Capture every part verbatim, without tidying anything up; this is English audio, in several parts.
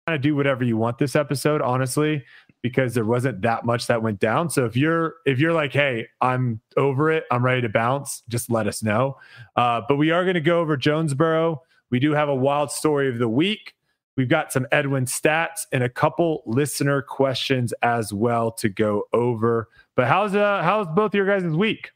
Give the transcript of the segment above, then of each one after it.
of do whatever you want this episode, honestly, because there wasn't that much that went down. So if you're if you're like, hey, I'm over it, I'm ready to bounce, just let us know. Uh, but we are going to go over Jonesboro. We do have a wild story of the week. We've got some Edwin stats and a couple listener questions as well to go over. But how's uh how's both of your guys' week?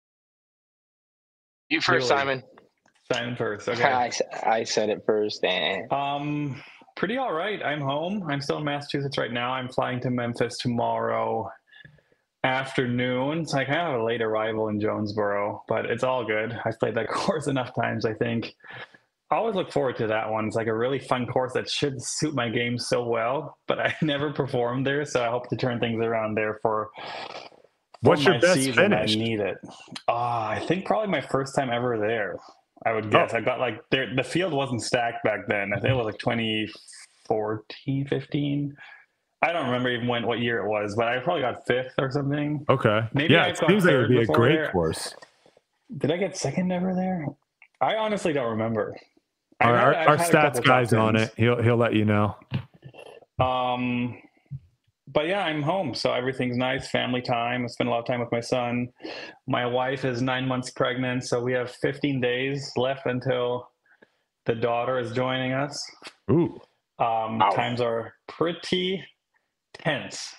You first, really? Simon. Simon first. Okay. I, I said it first. And... Um, pretty all right. I'm home. I'm still in Massachusetts right now. I'm flying to Memphis tomorrow afternoon. So I kind of have a late arrival in Jonesboro, but it's all good. I've played that course enough times, I think. I always look forward to that one. It's like a really fun course that should suit my game so well, but I never performed there, so I hope to turn things around there for, for What's my your best season. finish? I need it. Uh, I think probably my first time ever there. I would guess. Oh. I got like there. The field wasn't stacked back then. I think it was like twenty fourteen, fifteen. I don't remember even when what year it was, but I probably got fifth or something. Okay. Maybe yeah, I it seems like it would be a great there. course. Did I get second ever there? I honestly don't remember. Our, our, our stats guy's on it. He'll he'll let you know. Um, but yeah, I'm home, so everything's nice. Family time. I spend a lot of time with my son. My wife is nine months pregnant, so we have fifteen days left until the daughter is joining us. Ooh. Um, Ow. Times are pretty tense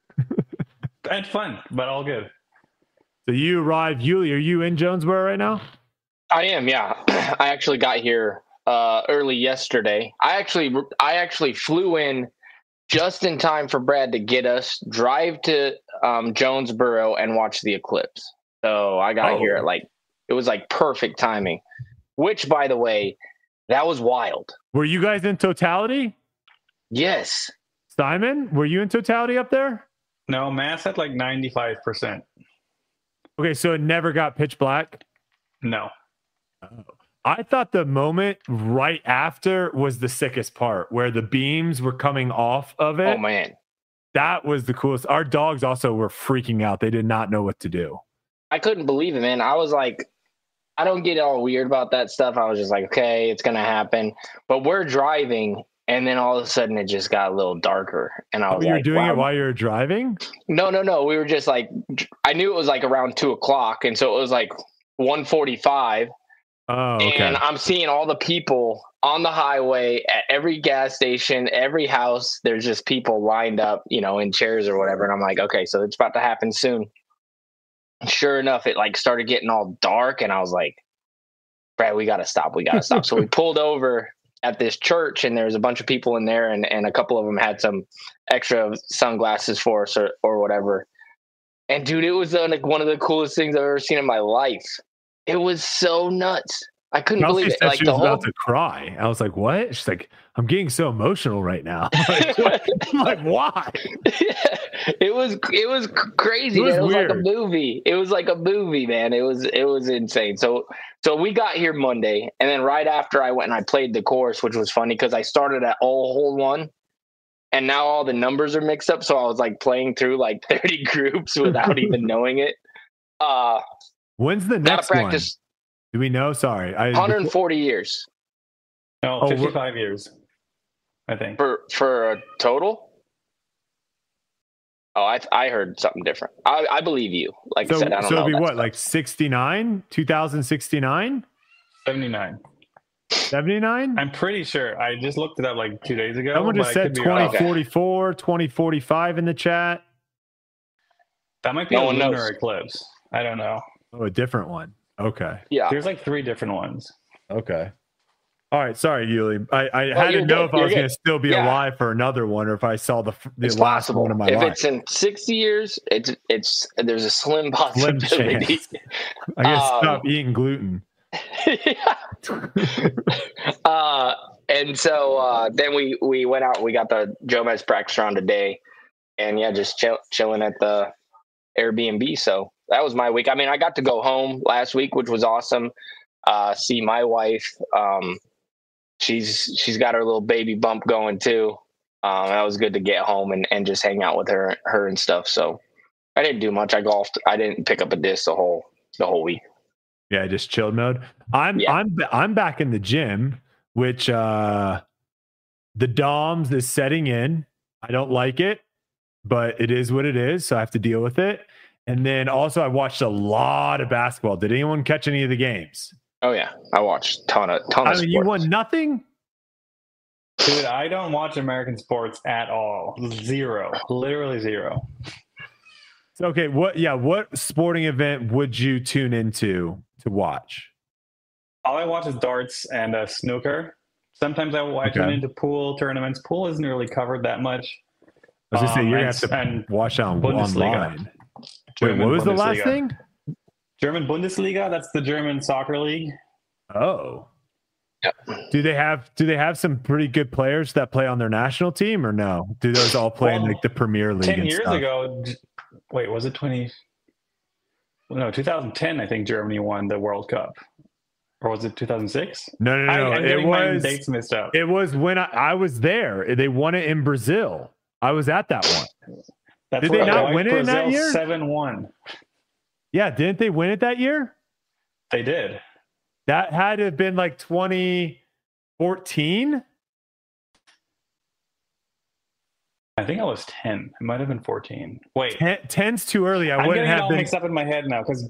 and fun, but all good. So you arrived, Yuli. Are you in Jonesboro right now? I am. Yeah, I actually got here uh, early yesterday. I actually I actually flew in just in time for Brad to get us, drive to um, Jonesboro, and watch the eclipse. So I got oh. here at like, it was like perfect timing, which, by the way, that was wild. Were you guys in totality? Yes. Simon, were you in totality up there? No, Mass had like ninety-five percent. Okay, so it never got pitch black? No. Oh. I thought the moment right after was the sickest part, where the beams were coming off of it. Oh, man. That was the coolest. Our dogs also were freaking out. They did not know what to do. I couldn't believe it, man. I was like, I don't get all weird about that stuff. I was just like, okay, it's going to happen. But we're driving, and then all of a sudden it just got a little darker. And I was oh, you like, were doing wow. it while you were driving? No, no, no. We were just like, I knew it was like around two o'clock. And so it was like one forty-five. Oh, okay. And I'm seeing all the people on the highway at every gas station, every house. There's just people lined up, you know, in chairs or whatever. And I'm like, okay, so it's about to happen soon. Sure enough, it like started getting all dark, and I was like, Brad, we got to stop. We got to stop. So we pulled over at this church, and there was a bunch of people in there, and, and a couple of them had some extra sunglasses for us or, or whatever. And dude, it was uh, like one of the coolest things I've ever seen in my life. It was so nuts. I couldn't Kelsey believe it. Said like she the was whole... about to cry. I was like, "What?" She's like, "I'm getting so emotional right now." I'm like, what? I'm like, why? it was it was crazy. It was, man. It was like a movie. It was like a movie, man. It was it was insane. So so we got here Monday, and then right after I went and I played the course, which was funny because I started at all hole one, and now all the numbers are mixed up. So I was like playing through like thirty groups without even knowing it. Uh, When's the next practice. one? Do we know? Sorry. I, one hundred forty years. No, oh, fifty-five years, I think. For for a total? Oh, I I heard something different. I, I believe you. Like so, I said, I don't so know. So it'd be what, stuff. like sixty-nine? two thousand sixty-nine? seventy-nine. seventy-nine? I'm pretty sure. I just looked it up like two days ago. Someone just said twenty forty-four, twenty forty-five in the chat. That might be no a one lunar knows. eclipse. I don't know. Oh, a different one. Okay. Yeah. There's like three different ones. Okay. All right. Sorry, Yuli. I, I well, had to know good. if I you're was going to good. still be yeah. alive for another one, or if I saw the the it's last possible. one of my if life. If it's in sixty years, it's it's there's a slim Slim possibility. chance. I guess um, stop eating gluten. uh, and so uh, then we we went out. We got the Jomez practice round today, and yeah, just chill, chilling at the Airbnb. So that was my week. I mean, I got to go home last week, which was awesome. Uh, see my wife. Um, she's she's got her little baby bump going too. Um, that was good to get home and, and just hang out with her her and stuff. So I didn't do much. I golfed. I didn't pick up a disc the whole the whole week. Yeah, just chilled mode. I'm yeah. I'm I'm back in the gym, which uh the Doms is setting in. I don't like it, but it is what it is. So I have to deal with it. And then also I watched a lot of basketball. Did anyone catch any of the games? Oh yeah. I watched ton of, ton of I mean, sports. you won nothing? Dude, I don't watch American sports at all. Zero. Literally zero. So, okay. What, yeah. What sporting event would you tune into to watch? All I watch is darts and uh, snooker. Sometimes I watch Okay. them into pool tournaments. Pool isn't really covered that much. I was just saying, Um, you're and- going to have to and watch that on Bundesliga. online. Wait, German what was the last Bundesliga. thing? German Bundesliga. That's the German soccer league. Oh. Yep. Do they have do they have some pretty good players that play on their national team or no? Do those all play in Well, like the Premier League? Ten and years stuff? ago, j- wait, was it twenty? No, two thousand ten. I think Germany won the World Cup, or was it two thousand six? No, no, no. I'm it getting my was dates mixed up. it was when I, I was there. They won it in Brazil. I was at that one. That's Did they where I not watched win it in that Brazil year? seven one. Yeah, didn't they win it that year? They did. That had to have been like twenty fourteen. I think I was ten. It might have been fourteen. Wait, Ten, ten's too early. I I'm wouldn't getting it have all been mixed up in my head now because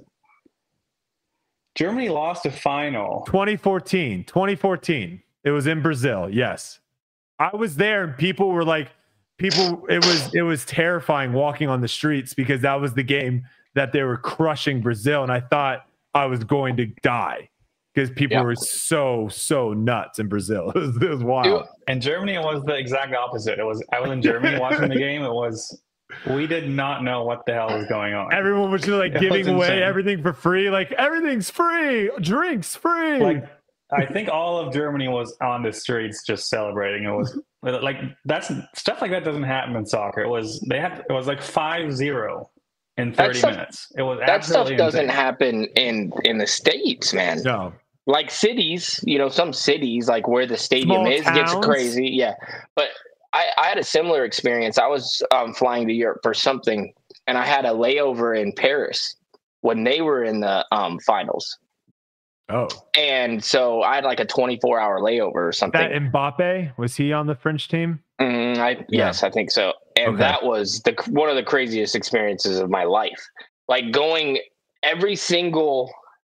Germany lost a final. twenty fourteen. twenty fourteen. It was in Brazil. Yes. I was there and people were like, people, it was, it was terrifying walking on the streets because that was the game that they were crushing Brazil. And I thought I was going to die because people Yeah. were so, so nuts in Brazil. It was, it was wild. Dude, And Germany was the exact opposite. It was I was in Germany watching the game. It was we did not know what the hell was going on. Everyone was just like It giving was away insane. everything for free. Like everything's free, drinks free. Like I think all of Germany was on the streets just celebrating. It was like that's stuff like that doesn't happen in soccer. It was they had it was like five zero in That thirty stuff- minutes. It was that stuff absolutely doesn't insane. happen in in the States, man. no. Like cities, you know, some cities like where the stadium Small is gets towns? crazy. Yeah. But I, I had a similar experience. I was um, flying to Europe for something and I had a layover in Paris when they were in the um, finals. Oh, And so I had like a twenty-four hour layover or something. that Mbappe, was he on the French team? Mm, I, yes, I think so. And Okay. that was the one of the craziest experiences of my life. Like going every single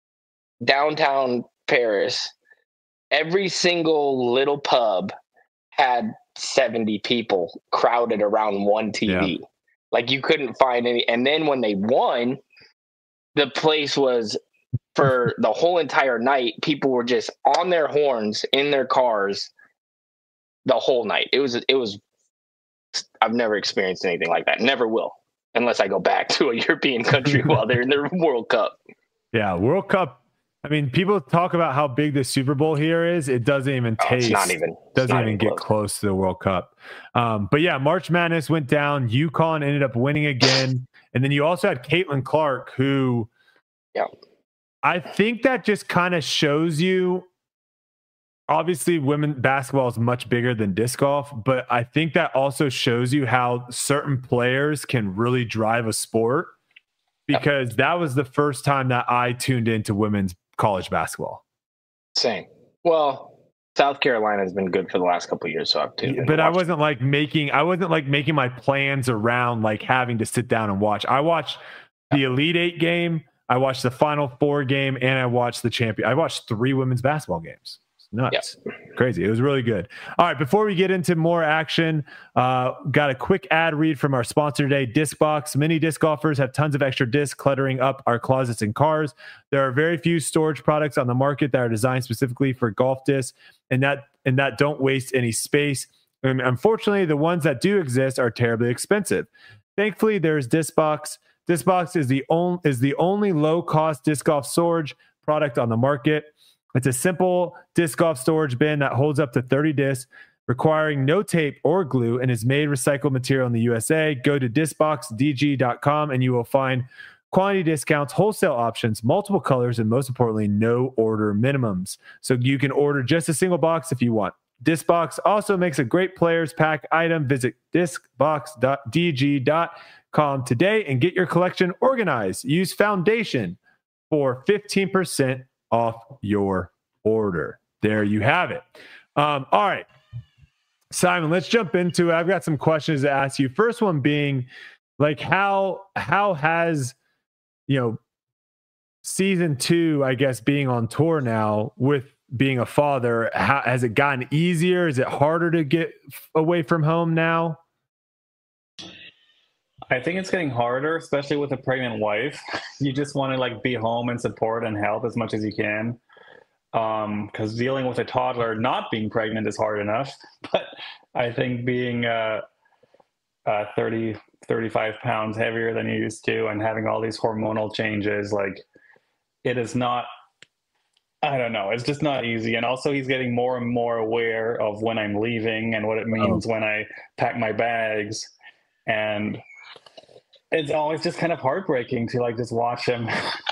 downtown Paris, every single little pub had seventy people crowded around one T V. Yeah. Like you couldn't find any. And then when they won, the place was for the whole entire night. People were just on their horns in their cars the whole night. It was, it was, I've never experienced anything like that. Never will, unless I go back to a European country while they're in the World Cup. Yeah, World Cup. I mean, people talk about how big the Super Bowl here is. It doesn't even Oh, taste. it's not even, it's doesn't not even get close. close to the World Cup. Um, but yeah, March Madness went down. UConn ended up winning again, and then you also had Caitlin Clark, who, Yeah. I think that just kind of shows you. Obviously, women basketball is much bigger than disc golf, but I think that also shows you how certain players can really drive a sport. Because that was the first time that I tuned into women's college basketball. Same. Well, South Carolina's been good for the last couple of years, so I've tuned in But to I watch. wasn't like making I wasn't like making my plans around like having to sit down and watch. I watched the Elite Eight game, I watched the Final Four game, and I watched the champion. I watched three women's basketball games. It's nuts. Crazy. It was really good. All right, before we get into more action, uh, got a quick ad read from our sponsor today, Discbox. Many disc golfers have tons of extra discs cluttering up our closets and cars. There are very few storage products on the market that are designed specifically for golf discs, and that and that don't waste any space. And unfortunately, the ones that do exist are terribly expensive. Thankfully, there's Discbox. Discbox is the only is the only low-cost disc golf storage product on the market. It's a simple disc golf storage bin that holds up to thirty discs, requiring no tape or glue, and is made recycled material in the U S A. Go to discbox d g dot com and you will find quantity discounts, wholesale options, multiple colors, and most importantly, no order minimums. So you can order just a single box if you want. Discbox also makes a great players pack item. Visit discbox dot d g dot com today and get your collection organized. Use Foundation for fifteen percent off your order. There you have it. Um, all right. Simon, let's jump into it. I've got some questions to ask you. First one being, like, how how has, you know, season two, I guess, being on tour now with being a father, how, has it gotten easier? Is it harder to get away from home now? I think it's getting harder, especially with a pregnant wife. You just want to like be home and support and help as much as you can. Um, because dealing with a toddler not being pregnant is hard enough. But I think being uh, uh, thirty, thirty-five pounds heavier than you used to and having all these hormonal changes, like it is not, I don't know, it's just not easy. And also he's getting more and more aware of when I'm leaving and what it means oh. when I pack my bags. And it's always just kind of heartbreaking to like just watch him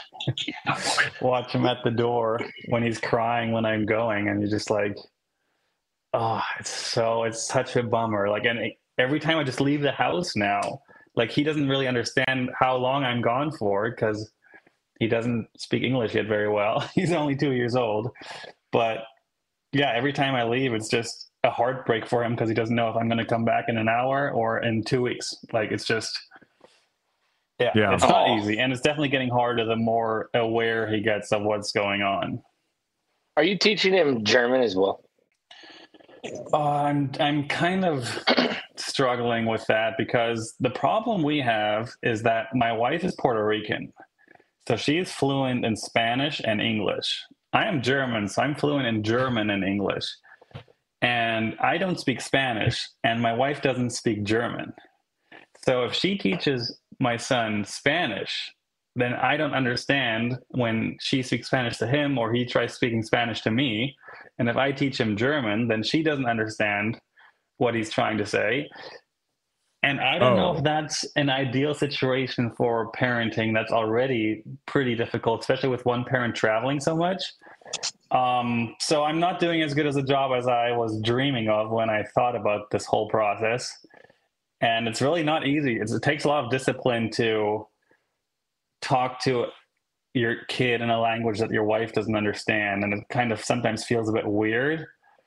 watch him at the door when he's crying when I'm going, and you're just like, oh, it's so it's such a bummer. Like, and every time I just leave the house now, like he doesn't really understand how long I'm gone for because he doesn't speak English yet very well. He's only two years old, but yeah, every time I leave, it's just a heartbreak for him because he doesn't know if I'm going to come back in an hour or in two weeks. Like, it's just. Yeah, yeah, it's not oh. easy, and it's definitely getting harder the more aware he gets of what's going on. Are you teaching him German as well? Uh, I'm I'm kind of struggling with that because the problem we have is that my wife is Puerto Rican, so she's fluent in Spanish and English. I am German, so I'm fluent in German and English, and I don't speak Spanish, and my wife doesn't speak German. So if she teaches my son Spanish, then I don't understand when she speaks Spanish to him or he tries speaking Spanish to me. And if I teach him German, then she doesn't understand what he's trying to say. And I don't oh. know if that's an ideal situation for parenting. That's already pretty difficult, especially with one parent traveling so much. Um, so I'm not doing as good as a job as I was dreaming of when I thought about this whole process. And it's really not easy. It's, it takes a lot of discipline to talk to your kid in a language that your wife doesn't understand. And it kind of sometimes feels a bit weird.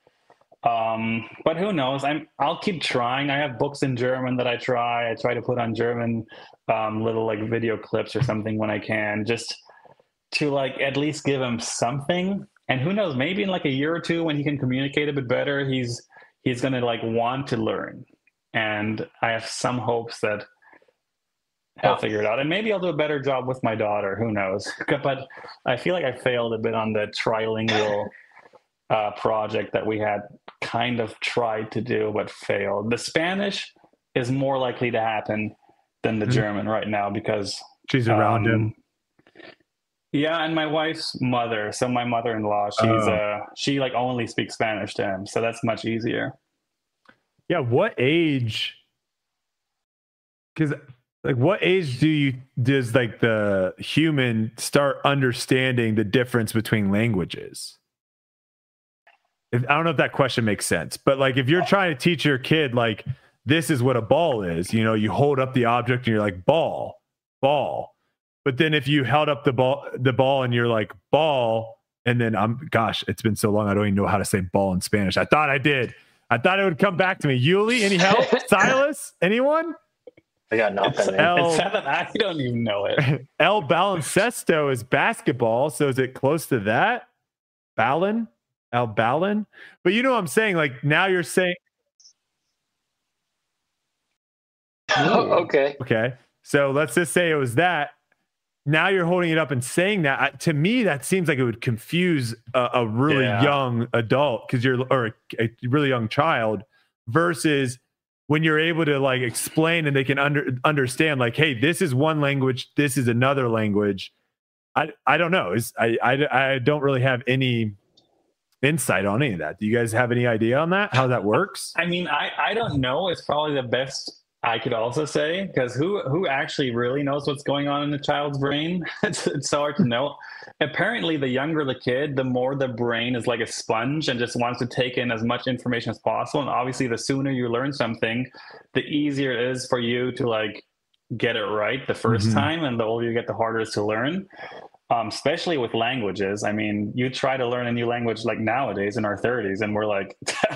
Um, but who knows? I'm, I'll keep trying. I have books in German that I try. I try to put on German um, little like video clips or something when I can, just to like at least give him something. And who knows, maybe in like a year or two when he can communicate a bit better, he's he's going to like want to learn. And I have some hopes that I'll figure it out. And maybe I'll do a better job with my daughter. Who knows? But I feel like I failed a bit on the trilingual uh, project that we had kind of tried to do, but failed. The Spanish is more likely to happen than the mm-hmm. German right now because she's around um, him. Yeah, and my wife's mother. So my mother-in-law, she's oh. uh, she like only speaks Spanish to him. So that's much easier. Yeah, what age? Because like, what age do you does like the human start understanding the difference between languages? If, I don't know if that question makes sense, but like if you're trying to teach your kid like this is what a ball is, you know, you hold up the object and you're like ball, ball. But then if you held up the ball, the ball and you're like ball, and then I'm gosh, it's been so long I don't even know how to say ball in Spanish. I thought I did. I thought it would come back to me. Yuli, any help? Silas, anyone? I got nothing. El, it's not that I don't even know it. El baloncesto is basketball, so is it close to that? Balon? El balon? But you know what I'm saying? Like now you're saying. Oh, okay. Okay. So let's just say it was that. Now you're holding it up and saying that. I, to me, that seems like it would confuse a, a really yeah. young adult because you're, or a, a really young child, versus when you're able to like explain and they can under, understand like, hey, this is one language, this is another language. I I don't know. It's, I, I I don't really have any insight on any of that. Do you guys have any idea on that? How that works? I mean, I I don't know. It's probably the best I could also say, because who who actually really knows what's going on in a child's brain? It's, it's so hard to know. Apparently, the younger the kid, the more the brain is like a sponge and just wants to take in as much information as possible. And obviously, the sooner you learn something, the easier it is for you to like get it right the first mm-hmm. time. And the older you get, the harder it is to learn, um, especially with languages. I mean, you try to learn a new language like nowadays in our thirties, and we're like,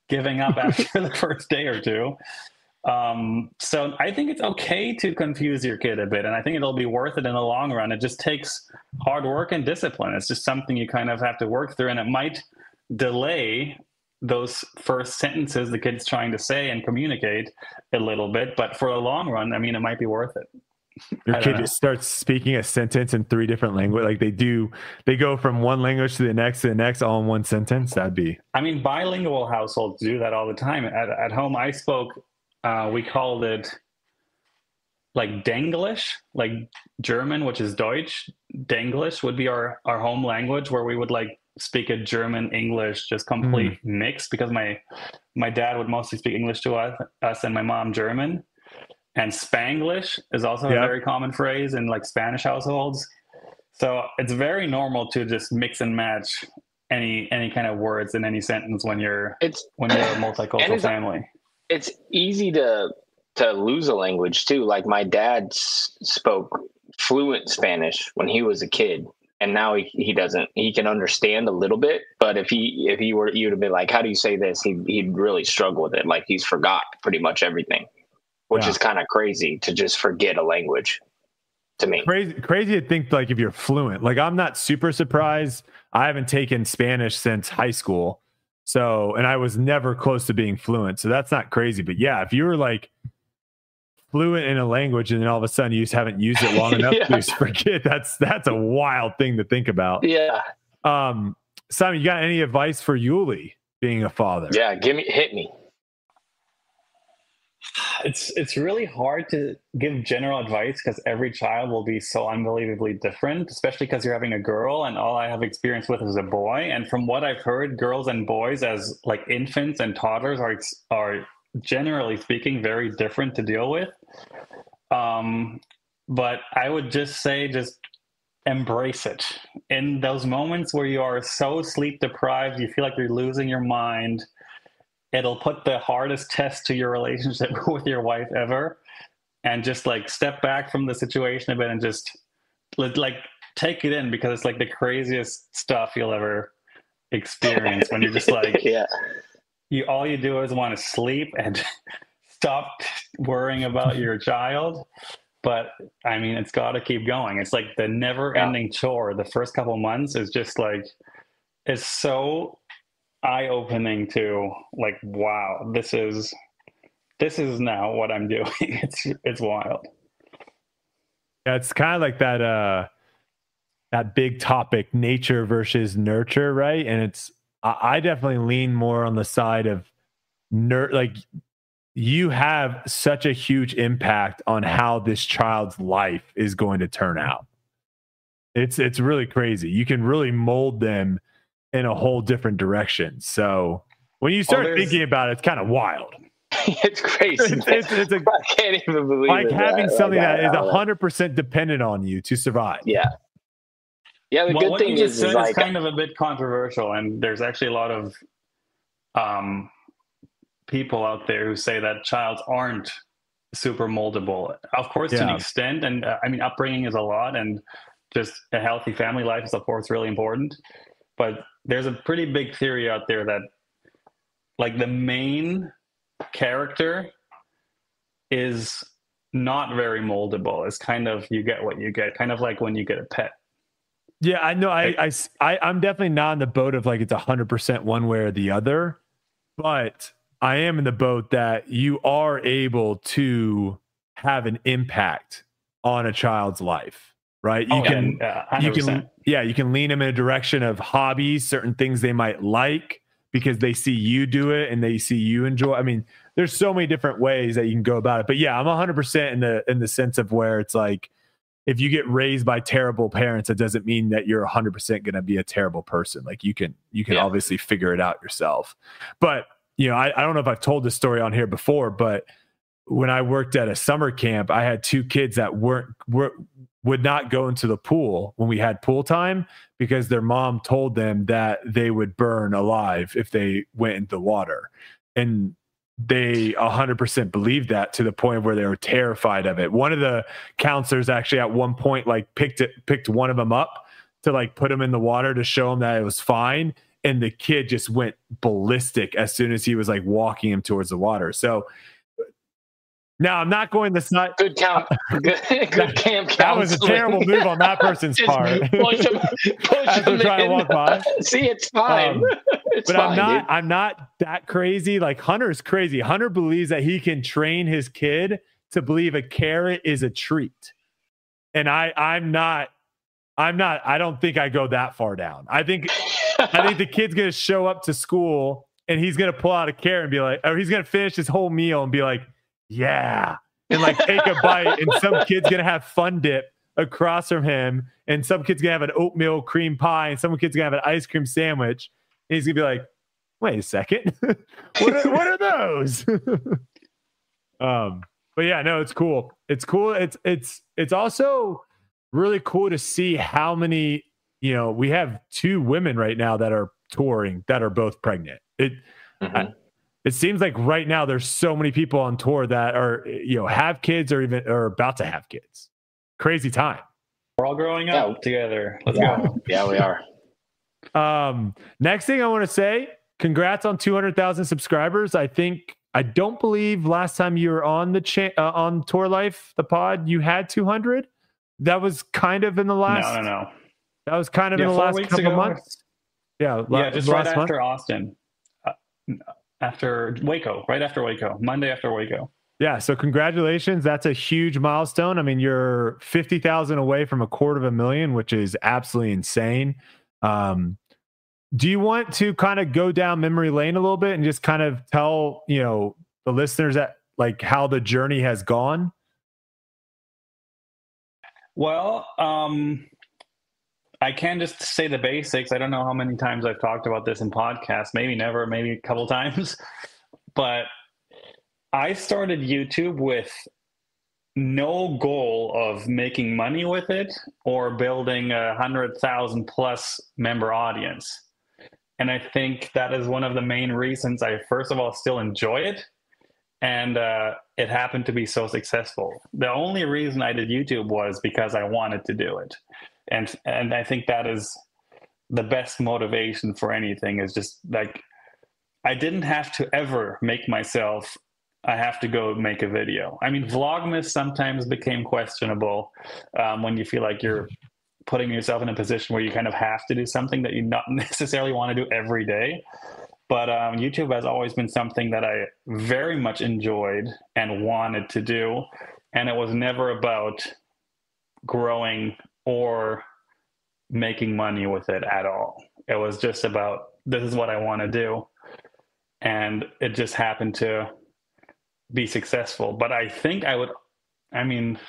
giving up after the first day or two. Um, so I think it's okay to confuse your kid a bit, and I think it'll be worth it in the long run. It just takes hard work and discipline. It's just something you kind of have to work through, and it might delay those first sentences the kid's trying to say and communicate a little bit. But for the long run, I mean, it might be worth it. Your kid just starts speaking a sentence in three different languages. Like they do, they go from one language to the next to the next all in one sentence. That'd be. I mean, bilingual households do that all the time. At, at home, I spoke. Uh, we called it like Denglish, like German, which is Deutsch. Denglish would be our, our home language, where we would like speak a German English, just complete mm. mix, because my my dad would mostly speak English to us, us and my mom German. And Spanglish is also yep. a very common phrase in like Spanish households. So it's very normal to just mix and match any any kind of words in any sentence when you're it's when you're a multicultural it's, family. It's easy to to lose a language too. Like my dad s- spoke fluent Spanish when he was a kid, and now he, he doesn't. He can understand a little bit, but if he if he were you to be like, how do you say this? He he'd really struggle with it. Like he's forgot pretty much everything, which yeah. is kind of crazy to just forget a language. To me, crazy crazy to think like if you're fluent. Like I'm not super surprised. I haven't taken Spanish since high school. So, and I was never close to being fluent. So that's not crazy. But yeah, if you were like fluent in a language and then all of a sudden you just haven't used it long enough yeah. to just forget, that's, that's a wild thing to think about. Yeah. Um, Simon, you got any advice for Yuli being a father? Yeah. Give me, hit me. It's it's really hard to give general advice because every child will be so unbelievably different, especially because you're having a girl and all I have experience with is a boy. And from what I've heard, girls and boys as like infants and toddlers are are generally speaking very different to deal with. Um, but I would just say just embrace it. In those moments where you are so sleep deprived, you feel like you're losing your mind, it'll put the hardest test to your relationship with your wife ever. And just like step back from the situation a bit and just like take it in, because it's like the craziest stuff you'll ever experience when you're just like, yeah, you, all you do is want to sleep and stop worrying about your child. But I mean, it's got to keep going. It's like the never ending yeah. chore. The first couple months is just like, it's so eye-opening to like, wow, this is this is now what I'm doing. It's it's wild. Yeah, it's kind of like that uh that big topic, nature versus nurture, right? And it's I, I definitely lean more on the side of nurt. Like you have such a huge impact on how this child's life is going to turn out. It's it's really crazy. You can really mold them in a whole different direction. So when you start oh, thinking about it, it's kind of wild. It's crazy. It's, it's, it's a, I can't even believe like it, having that. something like, that is one hundred percent dependent on you to survive. Yeah. Yeah, the well, good what thing you is, just is said like, is kind of a bit controversial, and there's actually a lot of um, people out there who say that childs aren't super moldable. Of course, yeah. to an extent, and uh, I mean, upbringing is a lot, and just a healthy family life is, of course, really important. But there's a pretty big theory out there that like the main character is not very moldable. It's kind of, you get what you get, kind of like when you get a pet. Yeah, I know. I, I, I, I'm definitely not in the boat of like it's one hundred percent one way or the other, but I am in the boat that you are able to have an impact on a child's life, right? You oh, can, yeah, you can, yeah, you can lean them in a direction of hobbies, certain things they might like because they see you do it and they see you enjoy. I mean, there's so many different ways that you can go about it, but yeah, I'm one hundred percent in the, in the sense of where it's like, if you get raised by terrible parents, it doesn't mean that you're one hundred percent going to be a terrible person. Like you can, you can yeah. obviously figure it out yourself. But, you know, I, I don't know if I've told this story on here before, but when I worked at a summer camp, I had two kids that weren't, were, would not go into the pool when we had pool time because their mom told them that they would burn alive if they went into the water. And they one hundred percent believed that to the point where they were terrified of it. One of the counselors actually at one point like picked it, picked one of them up to like put him in the water to show him that it was fine. and the kid just went ballistic as soon as he was like walking him towards the water. So now I'm not going the side. Good count. Good, good camp. That was a terrible move on that person's part. Push him, push As we're him trying to in. walk by. See, it's fine. Um, it's but fine, I'm not. dude. I'm not that crazy. Like Hunter's crazy. Hunter believes that he can train his kid to believe a carrot is a treat, and I. I'm not. I'm not. I don't think I go that far down. I think. I think the kid's gonna show up to school and he's gonna pull out a carrot and be like, or he's gonna finish his whole meal and be like, yeah. And like take a bite, and some kid's gonna have Fun Dip across from him, and some kid's gonna have an oatmeal cream pie, and some kid's gonna have an ice cream sandwich. And he's gonna be like, "Wait a second, what, are, what are those?" um, but yeah, no, it's cool. It's cool. It's it's it's also really cool to see how many. You know, we have two women right now that are touring that are both pregnant. It. Mm-hmm. I, It seems like right now there's so many people on tour that are, you know, have kids or even are about to have kids. Crazy time. We're all growing up yeah. together. Let's yeah. go. Yeah, we are. Um, next thing I want to say, congrats on two hundred thousand subscribers. I think, I don't believe last time you were on the cha- uh, on Tour Life, the pod, you had two hundred. That was kind of in the last. No, no, no. That was kind of yeah, in the last couple ago. months. Yeah. Yeah, la- just right month. after Austin. Uh, After Waco, right after Waco, Monday after Waco. Yeah, so congratulations. That's a huge milestone. I mean, you're fifty thousand away from a quarter of a million, which is absolutely insane. Um, do you want to kind of go down memory lane a little bit and just kind of tell, you know, the listeners that like how the journey has gone? Well, um, I can just say the basics. I don't know how many times I've talked about this in podcasts, maybe never, maybe a couple times. But I started YouTube with no goal of making money with it or building a hundred thousand plus member audience. And I think that is one of the main reasons I, first of all, still enjoy it. And uh, it happened to be so successful. The only reason I did YouTube was because I wanted to do it. And and I think that is the best motivation for anything, is just like, I didn't have to ever make myself, I have to go make a video. I mean, Vlogmas sometimes became questionable um, when you feel like you're putting yourself in a position where you kind of have to do something that you not necessarily want to do every day. But um, YouTube has always been something that I very much enjoyed and wanted to do. And it was never about growing or making money with it at all. It was just about, this is what I want to do. And it just happened to be successful. But I think I would, I mean,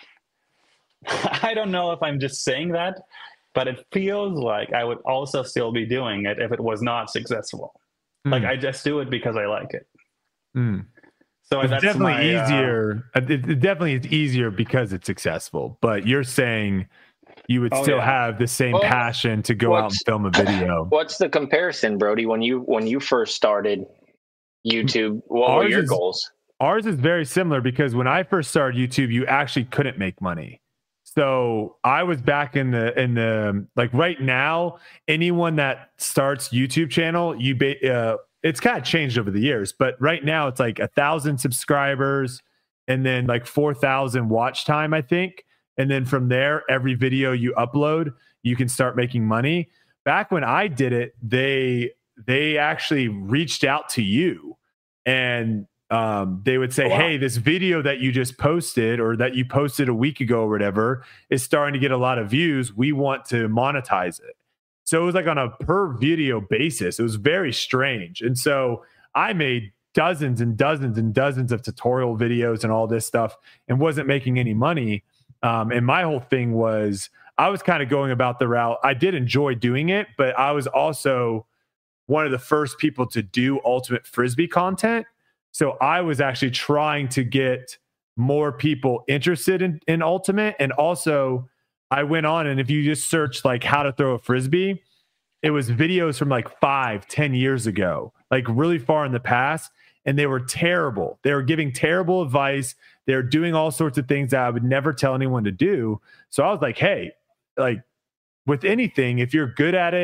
I don't know if I'm just saying that, but it feels like I would also still be doing it if it was not successful. Mm. Like I just do it because I like it. Mm. So it's that's definitely my, easier. Uh, it, it definitely is easier because it's successful. But you're saying you would oh, still yeah. have the same well, passion to go out and film a video. What's the comparison, Brody? When you when you first started YouTube, what ours were your is, goals? Ours is very similar because when I first started YouTube, you actually couldn't make money. So I was back in the in the like right now, anyone that starts YouTube channel, you ba- uh, it's kind of changed over the years, but right now it's like a thousand subscribers and then like four thousand watch time, I think. And then from there, every video you upload, you can start making money. Back when I did it, they they actually reached out to you and um, they would say, oh, wow. hey, this video that you just posted or that you posted a week ago or whatever is starting to get a lot of views. We want to monetize it. So it was like on a per video basis. It was very strange. And so I made dozens and dozens and dozens of tutorial videos and all this stuff and wasn't making any money. Um, and my whole thing was I was kind of going about the route. I did enjoy doing it, but I was also one of the first people to do Ultimate Frisbee content. So I was actually trying to get more people interested in, in Ultimate. And also I went on, and if you just search like how to throw a Frisbee, it was videos from like five, ten years ago, like really far in the past. And they were terrible. They were giving terrible advice. They're doing all sorts of things that I would never tell anyone to do. So I was like, hey, like with anything, if you're good at it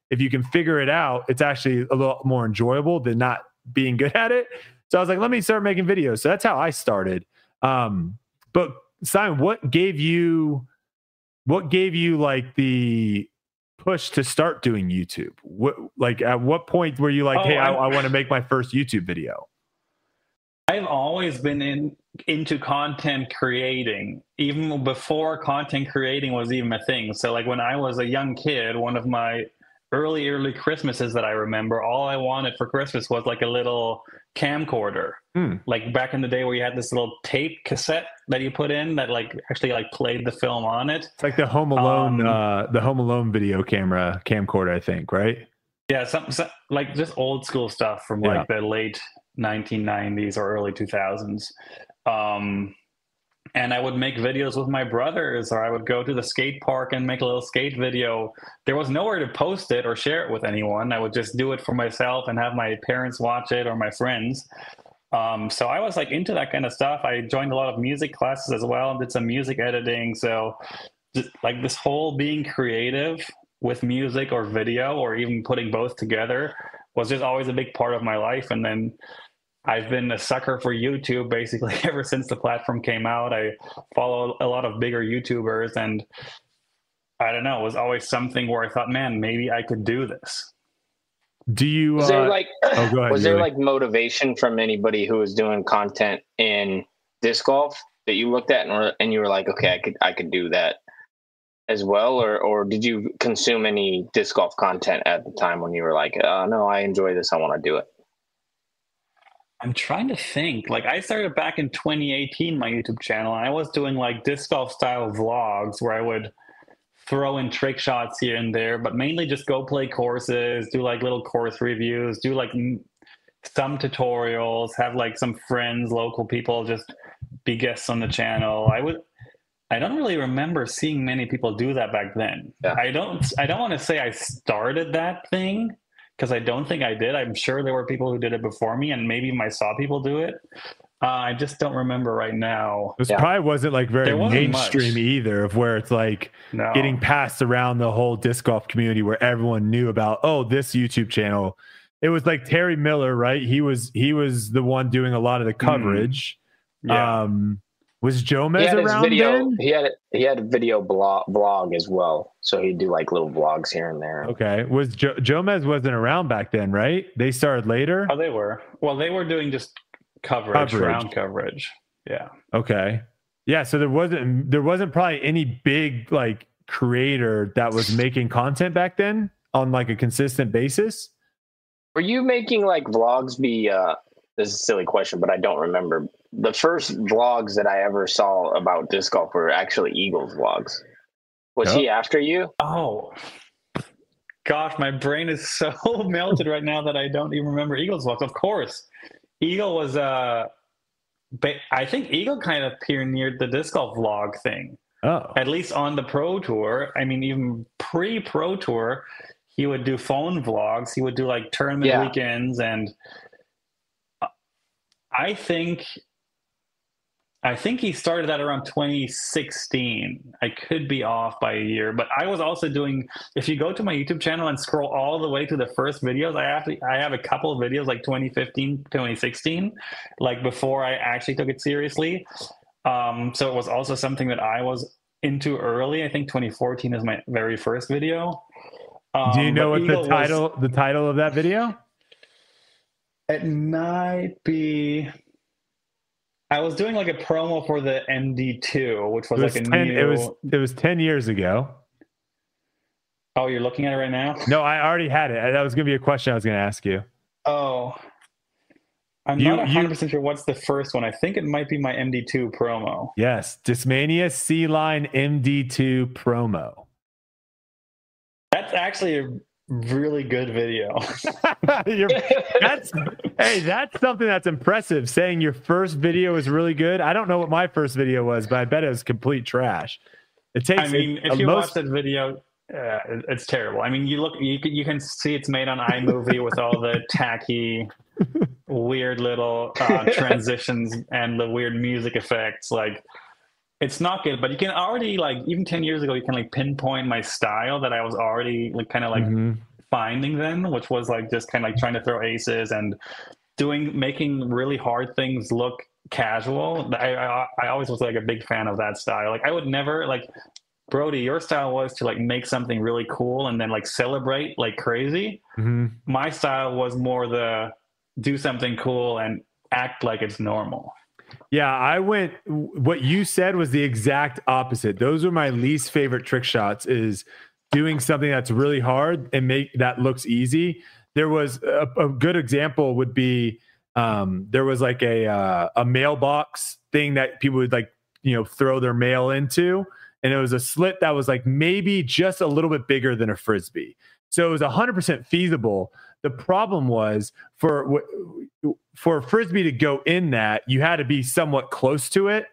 if you can figure it out, it's actually a little more enjoyable than not being good at it. So I was like, let me start making videos. So that's how I started. Um, but Simon, what gave you, what gave you like the push to start doing YouTube? What, like at what point were you like, oh, hey, I, I want to make my first YouTube video? I've always been in into content creating, even before content creating was even a thing. So like when I was a young kid, one of my early, early Christmases that I remember, all I wanted for Christmas was like a little camcorder. Mm. Like back in the day where you had this little tape cassette that you put in that like actually like played the film on it. It's like the Home Alone, um, uh, the Home Alone video camera camcorder, I think, right? Yeah, some, some like just old school stuff from like yeah. the late nineteen nineties or early two thousands. Um, and I would make videos with my brothers, or I would go to the skate park and make a little skate video. There was nowhere to post it or share it with anyone. I would just do it for myself and have my parents watch it or my friends. Um, so I was like into that kind of stuff. I joined a lot of music classes as well and did some music editing. So just like this whole being creative with music or video or even putting both together was just always a big part of my life. And then I've been a sucker for YouTube basically ever since the platform came out. I follow a lot of bigger YouTubers, and I don't know, it was always something where I thought, man, maybe I could do this. Do you was there uh, like oh, go ahead, was there really. like motivation from anybody who was doing content in disc golf that you looked at and, and you were like, okay, I could I could do that as well, or or did you consume any disc golf content at the time when you were like, oh no, I enjoy this, I want to do it? I'm trying to think. Like I started back in twenty eighteen, my YouTube channel, and I was doing like disc golf style vlogs where I would throw in trick shots here and there, but mainly just go play courses, do like little course reviews, do like some tutorials, have like some friends, local people just be guests on the channel. I would, I don't really remember seeing many people do that back then. Yeah. I don't, I don't want to say I started that thing, because I don't think I did. I'm sure there were people who did it before me, and maybe I saw people do it. Uh, I just don't remember right now. This yeah. probably wasn't like very wasn't mainstream much. either, of where it's like no. getting passed around the whole disc golf community where everyone knew about, oh, this YouTube channel. It was like Terry Miller, right? He was he was the one doing a lot of the coverage. Mm. Yeah. Um, was Jomez around video, then? He had he had a video blog, blog as well, so he'd do like little vlogs here and there. Okay, was jo- Jomez wasn't around back then, right? They started later. Oh, they were. Well, they were doing just coverage, coverage. round coverage. Yeah. Okay. Yeah. So there wasn't there wasn't probably any big like creator that was making content back then on like a consistent basis. Were you making like vlogs? Be uh, this is a silly question, but I don't remember. The first vlogs that I ever saw about disc golf were actually Eagle's vlogs. Was oh. he after you? Oh, gosh, my brain is so melted right now that I don't even remember Eagle's vlogs. Of course, Eagle was, uh, I think Eagle kind of pioneered the disc golf vlog thing. Oh. At least on the Pro Tour. I mean, even pre-Pro Tour, he would do phone vlogs. He would do like tournament yeah. weekends, and I think... I think he started that around twenty sixteen. I could be off by a year, but I was also doing, if you go to my YouTube channel and scroll all the way to the first videos, I have to, I have a couple of videos like twenty fifteen, twenty sixteen, like before I actually took it seriously. Um, so it was also something that I was into early. I think twenty fourteen is my very first video. Um, Do you know what Eagle the title, was, the title of that video? It might be... I was doing like a promo for the M D two, which was, was like a ten, new... It was, it was ten years ago. Oh, you're looking at it right now? No, I already had it. That was going to be a question I was going to ask you. Oh. I'm you, not one hundred percent you, sure what's the first one. I think it might be my M D two promo. Yes, Discmania C-Line M D two promo. That's actually a really good video. that's hey, that's something that's impressive. Saying your first video is really good. I don't know what my first video was, but I bet it was complete trash. It takes. I mean, if you most... watch that video, uh, it's terrible. I mean, you look, you can you can see it's made on iMovie with all the tacky, weird little uh, transitions and the weird music effects. Like, it's not good, but you can already, like, even ten years ago, you can like pinpoint my style that I was already like kind of like mm-hmm. finding then, which was like just kind of like trying to throw aces and doing, making really hard things look casual. I, I I always was like a big fan of that style. Like I would never like, Brody, your style was to like make something really cool and then like celebrate like crazy. Mm-hmm. My style was more the do something cool and act like it's normal. Yeah, I went, what you said was the exact opposite. Those are my least favorite trick shots, is doing something that's really hard and make that looks easy. There was a, a good example would be, um, there was like a, uh, a mailbox thing that people would like, you know, throw their mail into. And it was a slit that was like maybe just a little bit bigger than a Frisbee. So it was one hundred percent feasible. The problem was for for a Frisbee to go in that, you had to be somewhat close to it.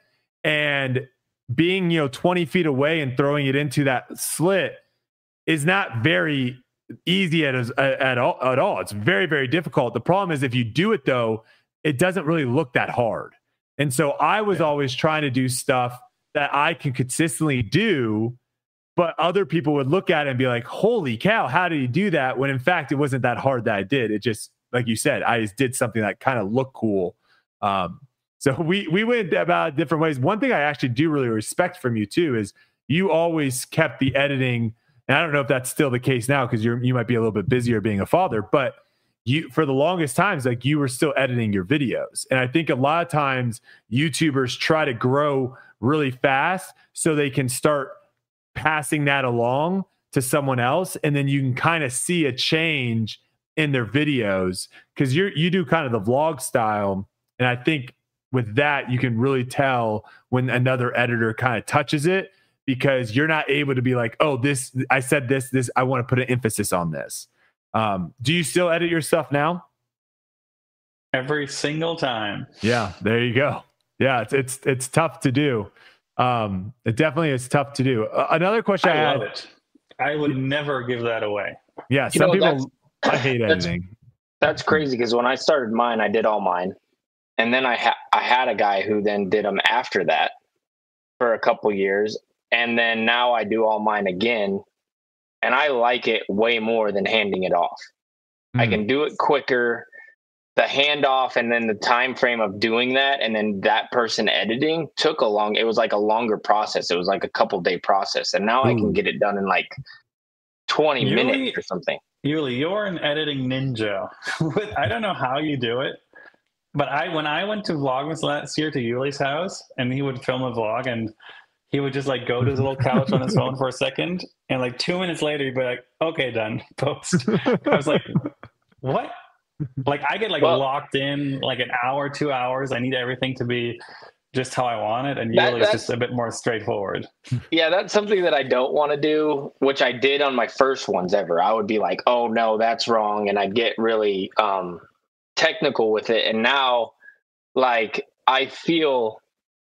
And being, you know, twenty feet away and throwing it into that slit is not very easy at, at, all, at all. It's very, very difficult. The problem is if you do it, though, it doesn't really look that hard. And so I was yeah. always trying to do stuff that I can consistently do, but other people would look at it and be like, holy cow, how did you do that? When in fact, it wasn't that hard that I did. It just, like you said, I just did something that kind of looked cool. Um, so we, we went about different ways. One thing I actually do really respect from you too, is you always kept the editing. And I don't know if that's still the case now, because you're, you might be a little bit busier being a father, but you, for the longest times, like you were still editing your videos. And I think a lot of times YouTubers try to grow really fast so they can start passing that along to someone else, and then you can kind of see a change in their videos, because you're you do kind of the vlog style, and I think with that you can really tell when another editor kind of touches it, because you're not able to be like, oh, this I said this this I want to put an emphasis on this. Um, do you still edit your stuff now? Every single time. Yeah, there you go. Yeah, it's it's it's tough to do. Um, it definitely is tough to do. Uh, another question I, I had, love it. I would never give that away. Yeah, you some know, people. I hate that's, editing. That's crazy, because when I started mine, I did all mine, and then I ha- I had a guy who then did them after that for a couple years, and then now I do all mine again, and I like it way more than handing it off. Mm. I can do it quicker. The handoff and then the time frame of doing that, and then that person editing took a long, it was like a longer process. It was like a couple day process. And now Ooh. I can get it done in like twenty Yuli, minutes or something. Yuli, you're an editing ninja. I don't know how you do it, but I, when I went to Vlogmas last year to Yuli's house, and he would film a vlog, and he would just like go to his little couch on his phone for a second. And like two minutes later, he'd be like, okay, done, post. I was like, what? Like I get like well, locked in like an hour, two hours. I need everything to be just how I want it. And usually it's just a bit more straightforward. Yeah, that's something that I don't want to do, which I did on my first ones ever. I would be like, oh no, that's wrong. And I'd get really um, technical with it. And now like, I feel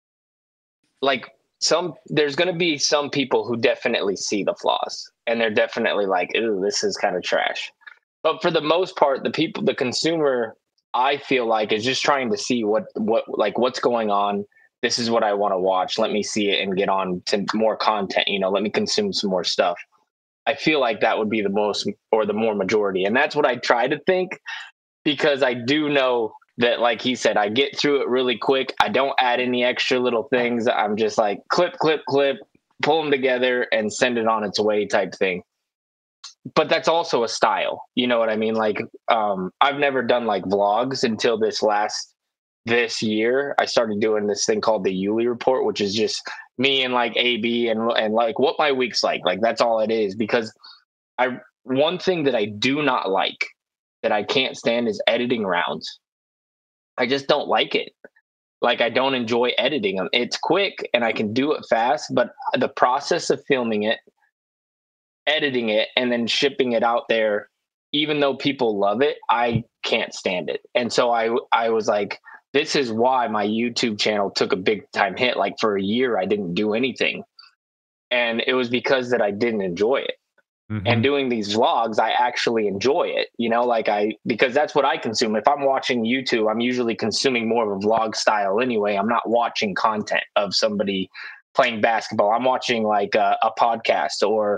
like some, there's going to be some people who definitely see the flaws, and they're definitely like, ooh, this is kind of trash. But for the most part, the people, the consumer, I feel like is just trying to see what, what, like what's going on. This is what I want to watch. Let me see it and get on to more content. You know, let me consume some more stuff. I feel like that would be the most, or the more majority. And that's what I try to think, because I do know that, like he said, I get through it really quick. I don't add any extra little things. I'm just like clip, clip, clip, pull them together and send it on its way type thing. But that's also a style, you know what I mean? Like, um, I've never done like vlogs until this last, this year. I started doing this thing called the Yuli Report, which is just me and like A B and, and like what my week's like. Like, that's all it is. Because I, one thing that I do not like, that I can't stand, is editing rounds. I just don't like it. Like, I don't enjoy editing them. It's quick and I can do it fast, but the process of filming it, editing it, and then shipping it out there, even though people love it, I can't stand it. And so I I was like, this is why my YouTube channel took a big time hit. Like, for a year, I didn't do anything. And it was because that I didn't enjoy it. Mm-hmm. And doing these vlogs, I actually enjoy it, you know, like I, because that's what I consume. If I'm watching YouTube, I'm usually consuming more of a vlog style anyway. I'm not watching content of somebody playing basketball. I'm watching like a, a podcast or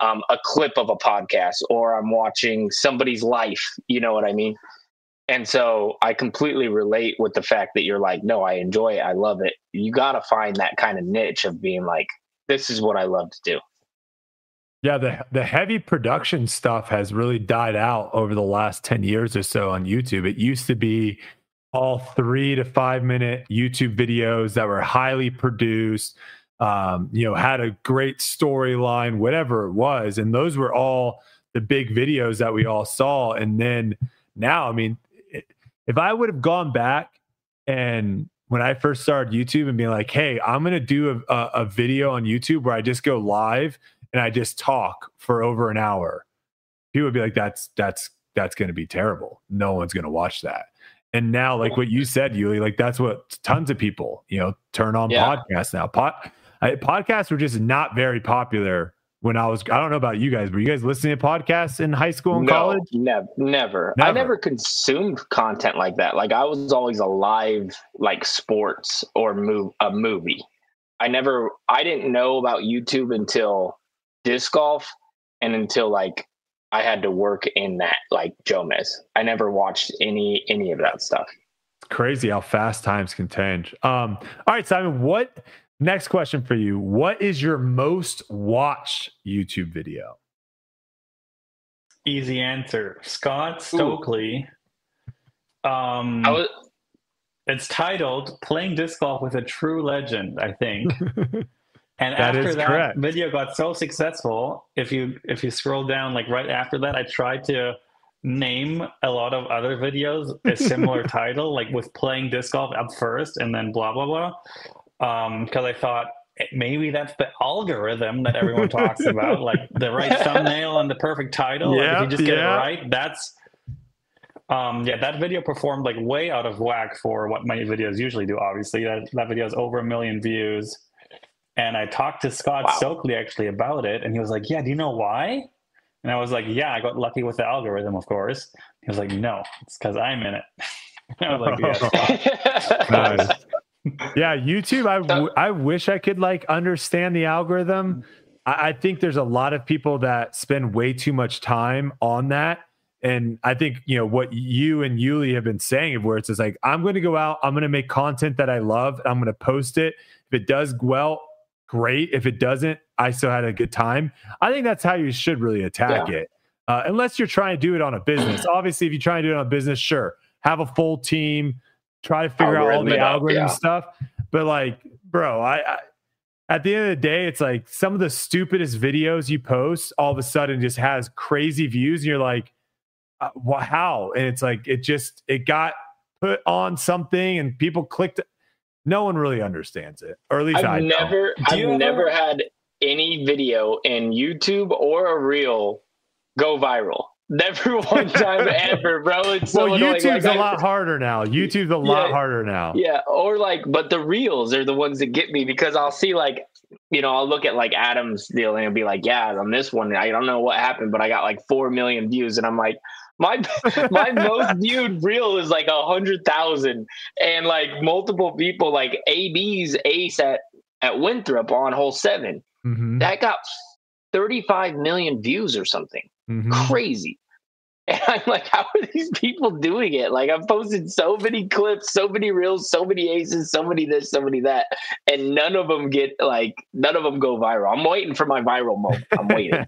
um, a clip of a podcast or I'm watching somebody's life. You know what I mean? And so I completely relate with the fact that you're like, no, I enjoy it. I love it. You got to find that kind of niche of being like, this is what I love to do. Yeah, the the heavy production stuff has really died out over the last ten years or so on YouTube. It used to be all three to five minute YouTube videos that were highly produced, um, you know, had a great storyline, whatever it was. And those were all the big videos that we all saw. And then now, I mean, if I would have gone back and when I first started YouTube and being like, hey, I'm going to do a, a video on YouTube where I just go live and I just talk for over an hour, people would be like, that's, that's, that's going to be terrible. No one's going to watch that. And now, like what you said, Yuli, like that's what tons of people, you know, turn on yeah. podcasts now. Pod, I, podcasts were just not very popular when I was, I don't know about you guys, were you guys listening to podcasts in high school and no, college? Never, never. Never. I never consumed content like that. Like I was always a live, like sports or move a movie. I never, I didn't know about YouTube until disc golf and until like I had to work in that, like Jomez. I never watched any, any of that stuff. It's crazy how fast times can change. Um, all right, Simon, what, next question for you. What is your most watched YouTube video? Easy answer. Scott Stokely. Ooh. Um, I was, it's titled Playing Disc Golf with a True Legend, I think. And that after that correct. video got so successful, if you if you scroll down, like right after that, I tried to name a lot of other videos a similar title, like with Playing Disc Golf up first and then blah, blah, blah. Um, because I thought maybe that's the algorithm that everyone talks about, like the right thumbnail and the perfect title. Yeah, like if you just get yeah. it right, that's um yeah, that video performed like way out of whack for what my videos usually do. Obviously, that, that video has over a million views. And I talked to Scott wow. Stokely actually about it, and he was like, yeah, do you know why? And I was like, yeah, I got lucky with the algorithm, of course. He was like, no, it's because I'm in it. I was like, yeah. Nice. Yeah, YouTube, I, w- I wish I could like understand the algorithm. I-, I think there's a lot of people that spend way too much time on that. And I think, you know, what you and Yuli have been saying, where it's just like, I'm going to go out, I'm going to make content that I love, I'm going to post it. If it does well, great. If it doesn't, I still had a good time. I think that's how you should really attack yeah. it. Uh, unless you're trying to do it on a business. Obviously, if you try to do it on a business, sure. Have a full team, try to figure algorithm out all the algorithm yeah. stuff. But like, bro, I, I at the end of the day, it's like some of the stupidest videos you post all of a sudden just has crazy views. And you're like, uh, wh- how? And it's like, it just, it got put on something and people clicked. No one really understands it, or at least I've I never, don't. I've ever... never had any video in YouTube or a reel go viral. Never one time ever, bro. It's so well, annoying. YouTube's like, a lot harder now. YouTube's a lot yeah, harder now. Yeah, or like, but the reels are the ones that get me because I'll see like, you know, I'll look at like Adam's deal and it'll be like, yeah, on this one, I don't know what happened, but I got like four million views, and I'm like, my my most viewed reel is like a hundred thousand, and like multiple people, like A B's ace at at Winthrop on hole seven, mm-hmm. that got thirty-five million views or something mm-hmm. crazy. And I'm like, how are these people doing it? Like, I've posted so many clips, so many reels, so many aces, so many this, so many that, and none of them get like, none of them go viral. I'm waiting for my viral moment. I'm waiting.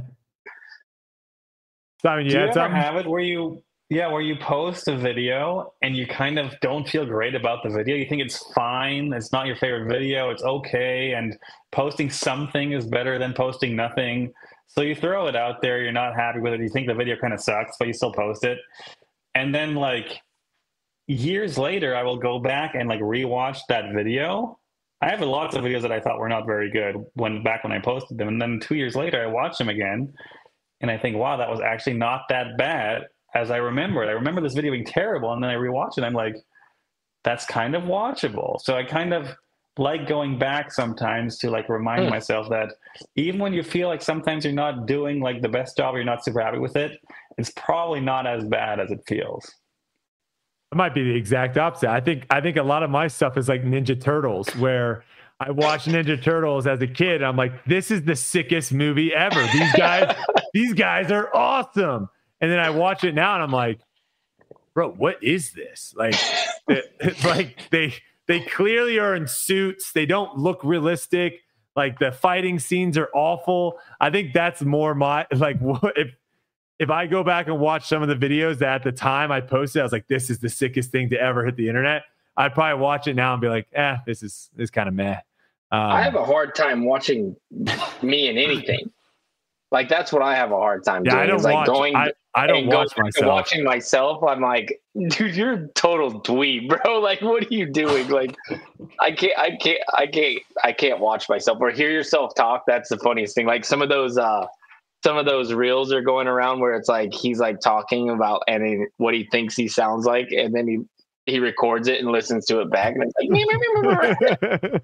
Simon, you Do you had ever something? have it where you, yeah, where you post a video and you kind of don't feel great about the video? You think it's fine, it's not your favorite video, it's okay, and posting something is better than posting nothing. So you throw it out there, you're not happy with it, you think the video kind of sucks, but you still post it. And then like years later, I will go back and like rewatch that video. I have lots of videos that I thought were not very good when back when I posted them. And then two years later, I watch them again. And I think, wow, that was actually not that bad as I remembered. I remember this video being terrible, and then I rewatch it, and I'm like, that's kind of watchable. So I kind of like going back sometimes to like remind mm. myself that even when you feel like sometimes you're not doing like the best job or you're not super happy with it, it's probably not as bad as it feels. It might be the exact opposite. I think I think a lot of my stuff is like Ninja Turtles, where I watched Ninja Turtles as a kid. I'm like, this is the sickest movie ever. These guys, these guys are awesome. And then I watch it now and I'm like, bro, what is this? Like, it, like they they clearly are in suits. They don't look realistic. Like the fighting scenes are awful. I think that's more my like what if if I go back and watch some of the videos that at the time I posted, I was like, this is the sickest thing to ever hit the internet. I'd probably watch it now and be like, eh, this is this kind of meh. Um, I have a hard time watching me in anything. Like that's what I have a hard time yeah, doing. I don't is like watch. going I, I don't and watch going myself. Watching myself, I'm like, dude, you're a total dweeb, bro. Like, what are you doing? Like, I can't, I can't, I can't, I can't watch myself or hear yourself talk. That's the funniest thing. Like some of those, uh, some of those reels are going around where it's like he's like talking about and what he thinks he sounds like, and then he he records it and listens to it back, and it's like.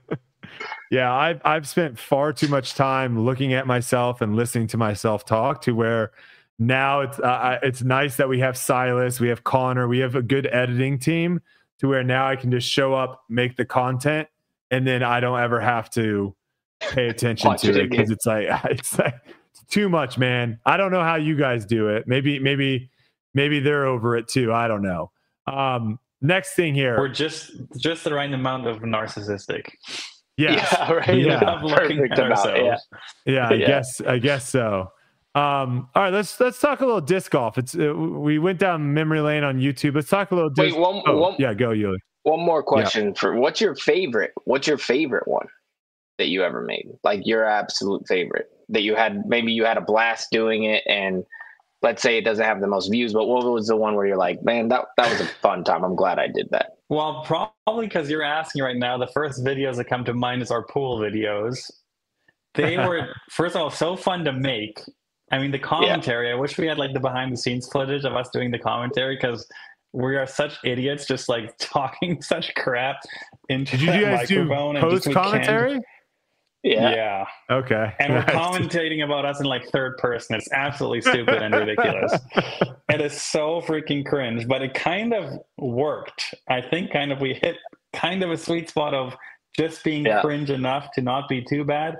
Yeah, I've I've spent far too much time looking at myself and listening to myself talk to where now it's uh, it's nice that we have Silas, we have Connor, we have a good editing team to where now I can just show up, make the content, and then I don't ever have to pay attention to it because it's like it's like it's too much, man. I don't know how you guys do it. Maybe maybe maybe they're over it too. I don't know. Um, next thing here, we're just just the right amount of narcissistic. Yes. Yeah, right. Yeah, perfect about it. Yeah. Yeah, I Yeah. guess I guess so. Um, all right, let's let's talk a little disc golf. It's uh, we went down memory lane on YouTube. Let's talk a little disc. Wait, one, oh, one, yeah, go Yuli. one more question for what's your favorite? What's your favorite one that you ever made? Like your absolute favorite that you had? Maybe you had a blast doing it, and let's say it doesn't have the most views, but what was the one where you're like, man, that that was a fun time. I'm glad I did that. Well, probably because you're asking right now, the first videos that come to mind is our pool videos. They were, first of all, so fun to make. I mean, the commentary, yeah. I wish we had like the behind the scenes footage of us doing the commentary because we are such idiots just like talking such crap into Did you that guys do microphone. post commentary? Yeah. Yeah. Okay. And we're commentating about us in like third person. It's absolutely stupid and ridiculous. It is so freaking cringe, but it kind of worked. I think kind of we hit kind of a sweet spot of just being yeah. cringe enough to not be too bad.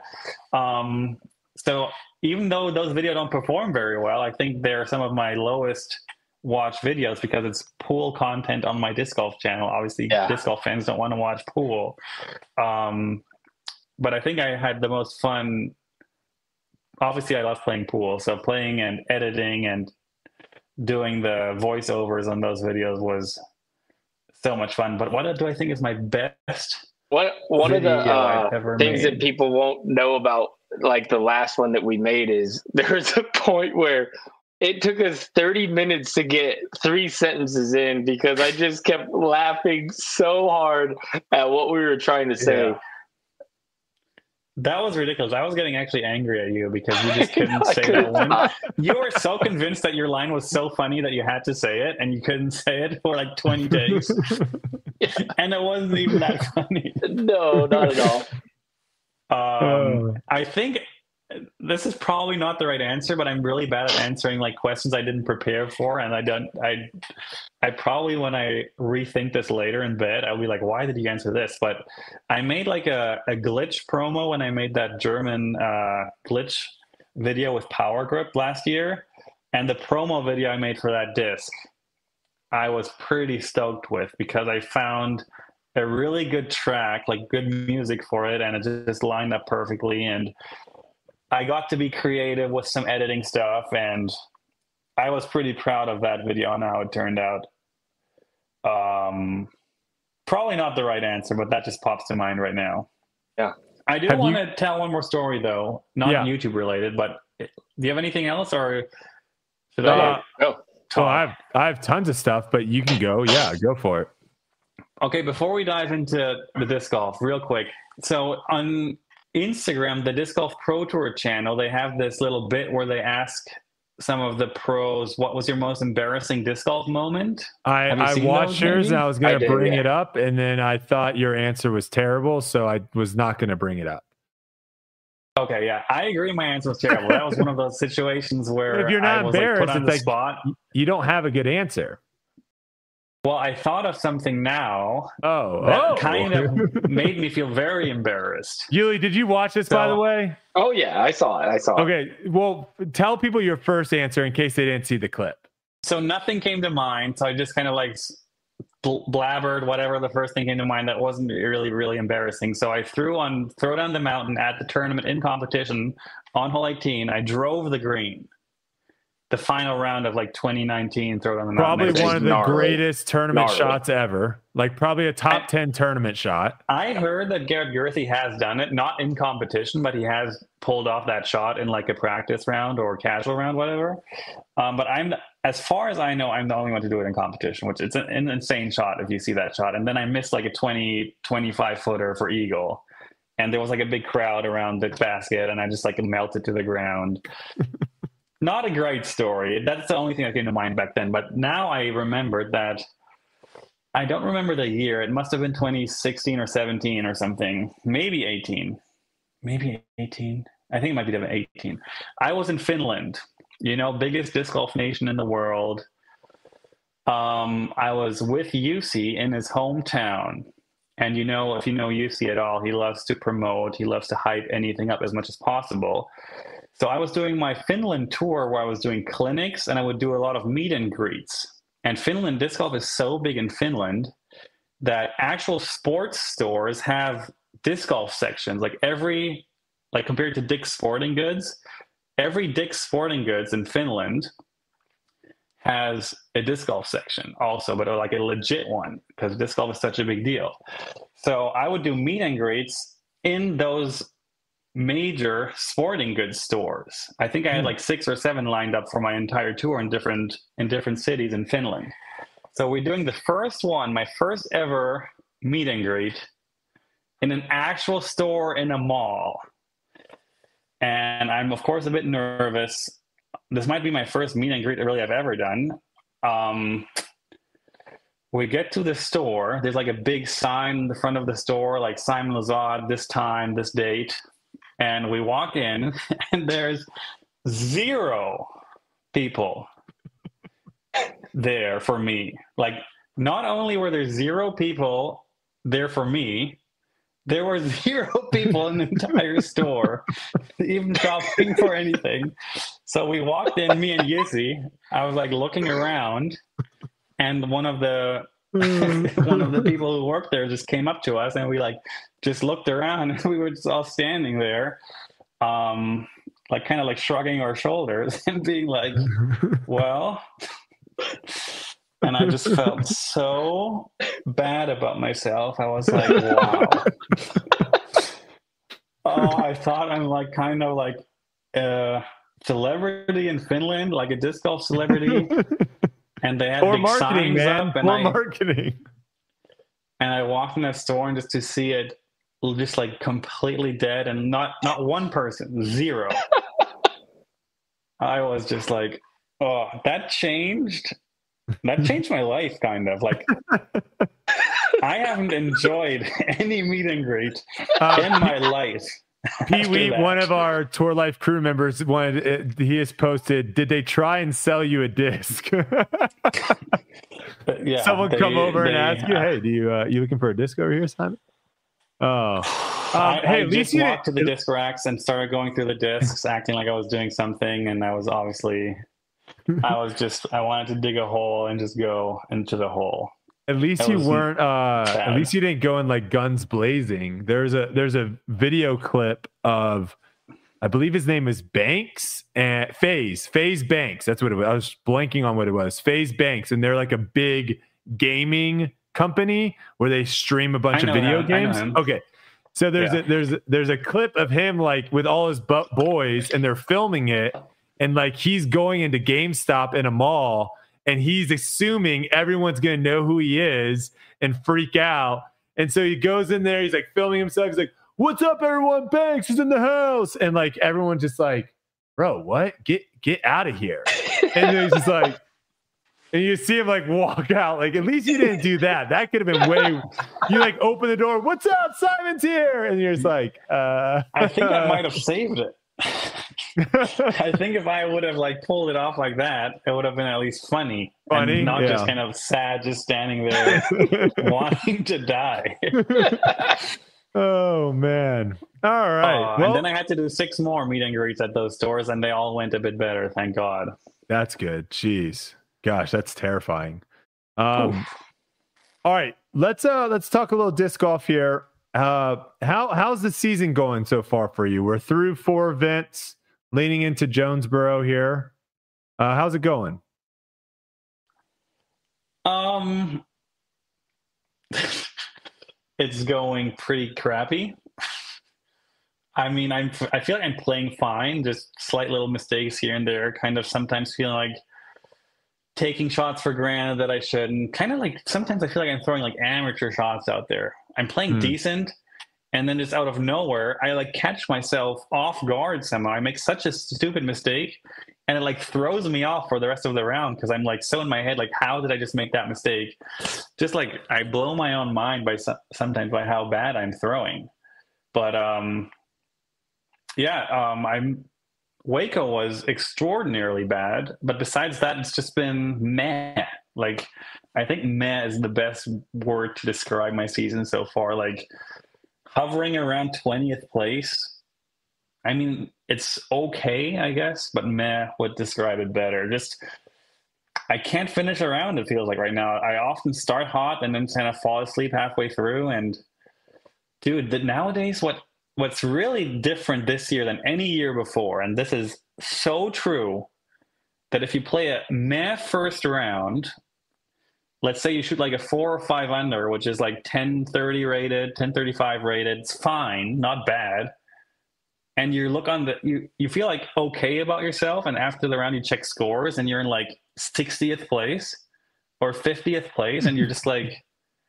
Um, so even though those videos don't perform very well, I think they're some of my lowest watch videos because it's pool content on my disc golf channel. Obviously, yeah. disc golf fans don't want to watch pool. Um, But I think I had the most fun. Obviously, I love playing pool. So playing and editing and doing the voiceovers on those videos was so much fun. But what do I think is my best? What One of the uh, things made. that people won't know about, like the last one that we made, is there was a point where it took us thirty minutes to get three sentences in because I just kept laughing so hard at what we were trying to say. Yeah. That was ridiculous. I was getting actually angry at you because you just couldn't say that one. You were so convinced that your line was so funny that you had to say it, and you couldn't say it for like twenty takes. And it wasn't even that funny. No, not at all. Um, Oh. I think this is probably not the right answer, but I'm really bad at answering like questions I didn't prepare for, and I don't. I, I probably when I rethink this later in bed, I'll be like, "Why did you answer this?" But I made like a, a glitch promo when I made that German uh, glitch video with Power Grip last year, and the promo video I made for that disc, I was pretty stoked with because I found a really good track, like good music for it, and it just lined up perfectly and. I got to be creative with some editing stuff, and I was pretty proud of that video and how it turned out. Um, probably not the right answer, but that just pops to mind right now. Yeah. I do Have want you- to tell one more story, though, not Yeah. YouTube related, but do you have anything else, or should Uh, I Go. So I have I have tons of stuff, but you can go. Yeah, go for it. Okay, before we dive into the disc golf, real quick. So on Instagram, the Disc Golf Pro Tour channel, they have this little bit where they ask some of the pros, what was your most embarrassing disc golf moment? I, Have you I seen watched those, yours maybe? and I was going I to did, bring yeah. it up, and then I thought your answer was terrible, so I was not going to bring it up. Okay, yeah, I agree. My answer was terrible. That was one of those situations where But if you're not I was like, put embarrassed, on it's the like- spot. You don't have a good answer. Well, I thought of something now Oh, that oh. kind of made me feel very embarrassed. Yuli, did you watch this, so, by the way? Oh, yeah, I saw it. I saw okay, it. Okay, well, tell people your first answer in case they didn't see the clip. So nothing came to mind, so I just kind of like blabbered whatever the first thing came to mind that wasn't really, really embarrassing. So I threw on throw down the mountain at the tournament in competition on hole eighteen. I drove the green. The final round of like twenty nineteen throw down the mountain. Probably one of the gnarly. greatest tournament gnarly. shots ever. Like probably a top I, ten tournament shot. I heard that Garrett Gurthie has done it, not in competition, but he has pulled off that shot in like a practice round or casual round, whatever. Um, but I'm, as far as I know, I'm the only one to do it in competition, which it's an, an insane shot if you see that shot. And then I missed like a twenty, twenty-five footer for eagle. And there was like a big crowd around the basket and I just like melted to the ground. Not a great story. That's the only thing that came to mind back then. But now I remembered that I don't remember the year. It must have been twenty sixteen or seventeen or something. Maybe eighteen. Maybe eighteen. I think it might be eighteen. I was in Finland, you know, biggest disc golf nation in the world. Um, I was with Jussi in his hometown. And, you know, if you know Jussi at all, he loves to promote. He loves to hype anything up as much as possible. So I was doing my Finland tour where I was doing clinics and I would do a lot of meet and greets. And Finland, disc golf is so big in Finland that actual sports stores have disc golf sections. Like every, like compared to Dick's Sporting Goods, every Dick's Sporting Goods in Finland has a disc golf section also, but like a legit one because disc golf is such a big deal. So I would do meet and greets in those major sporting goods stores. I think I had like six or seven lined up for my entire tour in different in different cities in Finland. So we're doing the first one, my first ever meet and greet in an actual store in a mall. And I'm of course a bit nervous. This might be my first meet and greet that really I've ever done. Um, we get to the store. There's like a big sign in the front of the store, like Simon Lizotte, this time, this date. And we walk in and there's zero people there for me. Like not only were there zero people there for me, there were zero people in the entire store even shopping for anything. So we walked in, me and Jussi. I was like looking around and one of the one of the people who worked there just came up to us and we like just looked around and we were just all standing there um like kind of like shrugging our shoulders and being like, well, and I just felt so bad about myself. I was like, wow. Oh, I thought I'm like kind of like a celebrity in Finland, like a disc golf celebrity. And they had or big signs man. up, and or I marketing. And I walked in that store and just to see it, just like completely dead, and not not one person, zero. I was just like, oh, that changed. That changed my life, kind of. Like, I haven't enjoyed any meet and greet uh, in my life. Pee Wee, one of our Tour Life crew members, wanted he has posted, did they try and sell you a disc? Yeah, someone they, come over they, and ask you, hey, do you uh, you looking for a disc over here, Simon? Oh, um, I, hey, I at just least walked to the disc racks and started going through the discs, acting like I was doing something, and I was obviously, I was just, I wanted to dig a hole and just go into the hole. At least you weren't. Uh, at least you didn't go in like guns blazing. There's a there's a video clip of, I believe his name is Banks and FaZe FaZe Banks. That's what it was. I was blanking on what it was. FaZe Banks, and they're like a big gaming company where they stream a bunch of video him. games. Okay, so there's yeah. a there's a, there's a clip of him like with all his bu- boys, and they're filming it, and like he's going into GameStop in a mall. And he's assuming everyone's going to know who he is and freak out. And so he goes in there. He's like filming himself. He's like, what's up, everyone? Banks is in the house. And like everyone's just like, bro, what? Get get out of here. And then he's just like, and you see him like walk out. Like, at least you didn't do that. That could have been way. You like open the door. What's up? Simon's here. And you're just like, uh, I think I might have saved it. I think if I would have like pulled it off like that, it would have been at least funny, Funny, and not yeah. just kind of sad, just standing there wanting to die. Oh man! All right. Uh, well, and then I had to do six more meet and greets at those stores, and they all went a bit better, thank God. that's good. Jeez, gosh, that's terrifying. Um, all right, let's uh let's talk a little disc golf here. Uh, how how's the season going so far for you? We're through four events, leaning into Jonesboro here. Uh, how's it going? Um, it's going pretty crappy. I mean, I'm I feel like I'm playing fine, just slight little mistakes here and there. Kind of sometimes feeling like taking shots for granted that I shouldn't. Kind of like sometimes I feel like I'm throwing like amateur shots out there. I'm playing Hmm. decent, and then just out of nowhere, I like catch myself off guard somehow. I make such a stupid mistake, and it like throws me off for the rest of the round because I'm like so in my head, like how did I just make that mistake? Just like I blow my own mind by so- sometimes by how bad I'm throwing. But um, yeah, um, I'm. Waco was extraordinarily bad, but besides that, it's just been meh. Like, I think meh is the best word to describe my season so far. Like, hovering around twentieth place. I mean, it's okay, I guess, but meh would describe it better. Just, I can't finish around, it feels like right now. I often start hot and then kind of fall asleep halfway through. And, dude, the, nowadays, what what's really different this year than any year before, and this is so true, that if you play a meh first round, let's say you shoot like a four or five under, which is like ten thirty rated, ten thirty-five rated, it's fine, not bad. And you look on the, you, you feel like okay about yourself, and after the round you check scores and you're in like sixtieth place or fiftieth place, and you're just like,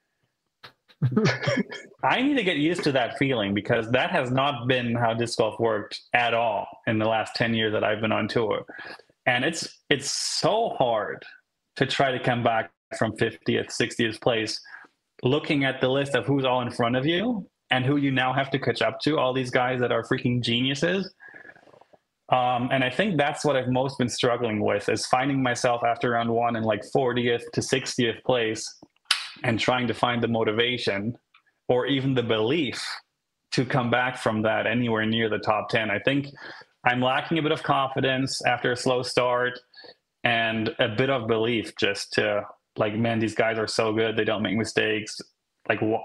I need to get used to that feeling, because that has not been how disc golf worked at all in the last ten years that I've been on tour. And it's it's so hard to try to come back from fiftieth, sixtieth place, looking at the list of who's all in front of you and who you now have to catch up to, all these guys that are freaking geniuses. Um, and I think that's what I've most been struggling with, is finding myself after round one in like fortieth to sixtieth place, and trying to find the motivation or even the belief to come back from that anywhere near the top ten. I think I'm lacking a bit of confidence after a slow start, and a bit of belief just to like, man, these guys are so good. They don't make mistakes. Like, what?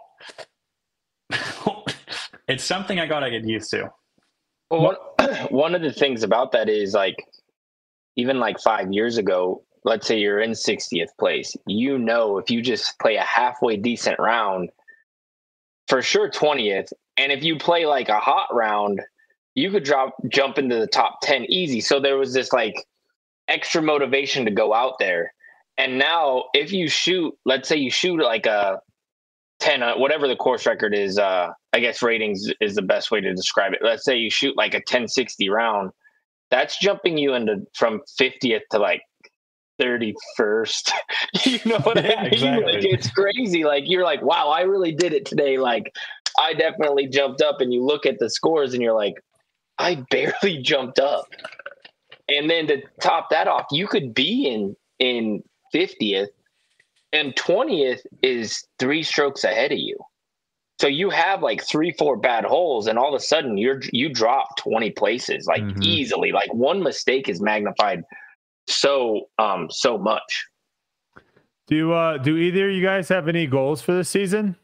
It's something I got to get used to. Well, one, one of the things about that is, like, even like five years ago, let's say you're in sixtieth place, you know, if you just play a halfway decent round, for sure twentieth. And if you play like a hot round, you could drop, jump into the top ten easy. So there was this like extra motivation to go out there. And now if you shoot, let's say you shoot like a ten, uh, whatever the course record is, uh, I guess ratings is the best way to describe it. Let's say you shoot like a ten sixty round, that's jumping you into from fiftieth to like thirty-first. You know what Yeah, I mean? exactly. Like, it's crazy. Like, you're like, wow, I really did it today. Like, I definitely jumped up. And you look at the scores and you're like, I barely jumped up. And then to top that off, you could be in in fiftieth, and twentieth is three strokes ahead of you. So you have like three, four bad holes, and all of a sudden you're you drop twenty places, like Mhm. easily. Like, one mistake is magnified so um so much. Do uh do either of you guys have any goals for this season?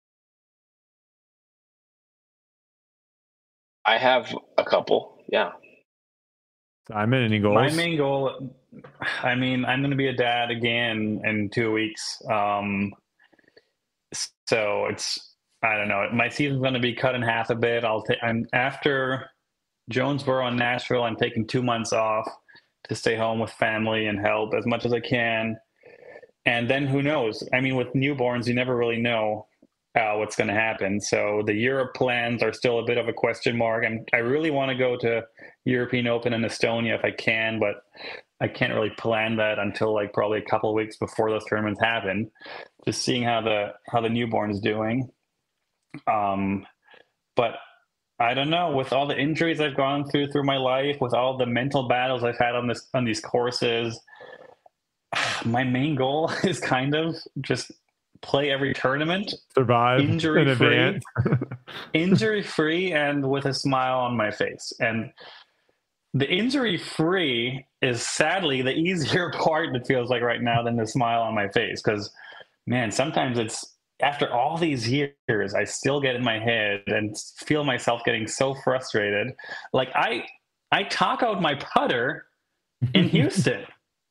I have a couple, yeah. Simon, any goals? My main goal, I mean, I'm going to be a dad again in two weeks. Um, so it's, I don't know, my season's going to be cut in half a bit. I'll take, I'm after Jonesboro and Nashville, I'm taking two months off to stay home with family and help as much as I can. And then who knows? I mean, with newborns, you never really know uh, what's going to happen. So the Europe plans are still a bit of a question mark. I'm, I really want to go to European Open in Estonia if I can, but I can't really plan that until like probably a couple of weeks before those tournaments happen. Just seeing how the how the newborn is doing. Um, but I don't know. With all the injuries I've gone through through my life, with all the mental battles I've had on this on these courses, my main goal is kind of just play every tournament, survive injury in free, advance. injury free, and with a smile on my face. And the injury free is sadly the easier part. It feels like right now than the smile on my face, because man, sometimes it's. After all these years, I still get in my head and feel myself getting so frustrated. Like I, I tacoed my putter in Houston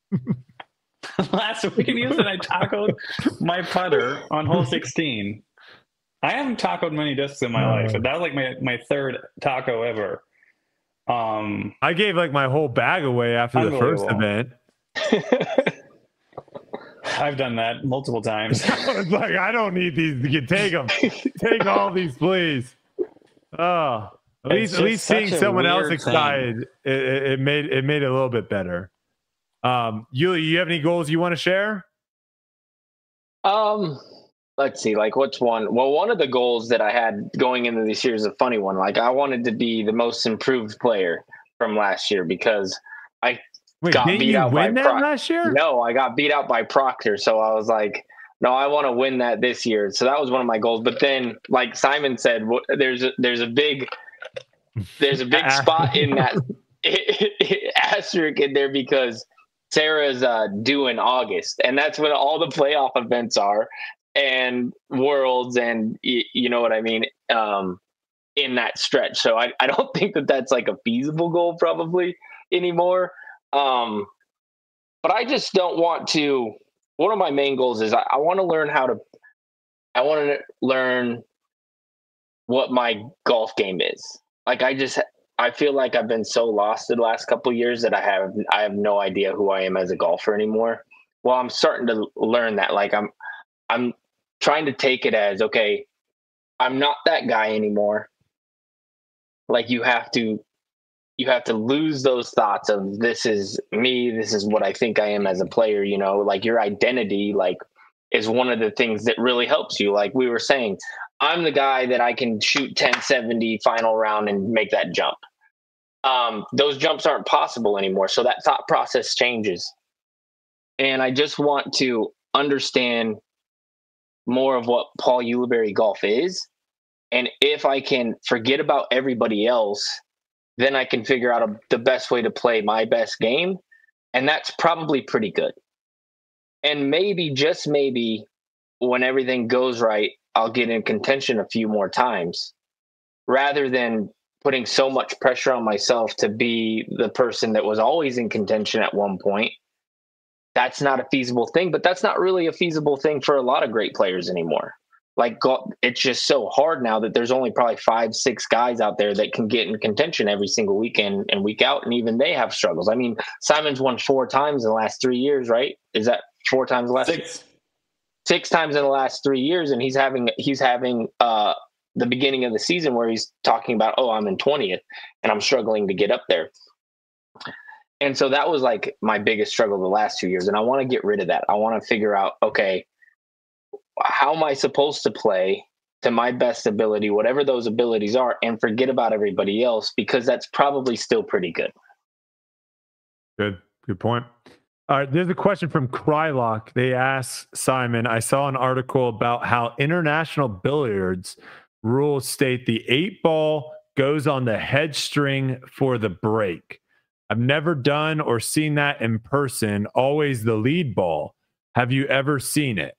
last week in Houston. I tacoed my putter on hole sixteen. I haven't tacoed many discs in my uh, life, but that was like my my third taco ever. Um, I gave like my whole bag away after the first event. I've done that multiple times. It's like, I don't need these. You take them. Take all these, please. Oh, at least at least seeing someone else excited, it, it made it made it a little bit better. Um, Yuli, you have any goals you want to share? Um, let's see. Like, what's one? Well, one of the goals that I had going into this year is a funny one. Like, I wanted to be the most improved player from last year because I. Wait, got didn't beat you out win by that Pro- last year? No, I got beat out by Proctor. So I was like, no, I want to win that this year. So that was one of my goals. But then, like Simon said, there's a, there's a big there's a big spot in that asterisk in there because Sarah's uh, due in August, and that's when all the playoff events are and Worlds, and you, you know what I mean, um, in that stretch. So I, I don't think that that's like a feasible goal probably anymore. Um, but I just don't want to, one of my main goals is I, I want to learn how to, I want to learn what my golf game is. Like, I just, I feel like I've been so lost the last couple of years that I have, I have no idea who I am as a golfer anymore. Well, I'm starting to learn that. Like, I'm, I'm trying to take it as, okay, I'm not that guy anymore. Like, you have to, you have to lose those thoughts of this is me, this is what I think I am as a player, you know, like your identity, like, is one of the things that really helps you. Like we were saying, I'm the guy that I can shoot ten seventy final round and make that jump. Um, those jumps aren't possible anymore. So that thought process changes. And I just want to understand more of what Paul Ulibarri golf is. And if I can forget about everybody else, then I can figure out a, the best way to play my best game. And that's probably pretty good. And maybe, just maybe, when everything goes right, I'll get in contention a few more times rather than putting so much pressure on myself to be the person that was always in contention at one point. That's not a feasible thing, but that's not really a feasible thing for a lot of great players anymore. Like, it's just so hard now that there's only probably five, six guys out there that can get in contention every single weekend and week out. And even they have struggles. I mean, Simon's won four times in the last three years, right? Is that four times in the last six? Six times in the last three years. And he's having, he's having uh, the beginning of the season where he's talking about, oh, I'm in twentieth and I'm struggling to get up there. And so that was like my biggest struggle the last two years. And I want to get rid of that. I want to figure out, okay, how am I supposed to play to my best ability, whatever those abilities are, and forget about everybody else, because that's probably still pretty good. Good. Good point. All right. There's a question from Krylock. They ask Simon, I saw an article about how international billiards rules state the eight ball goes on the head string for the break. I've never done or seen that in person, always the lead ball. Have you ever seen it?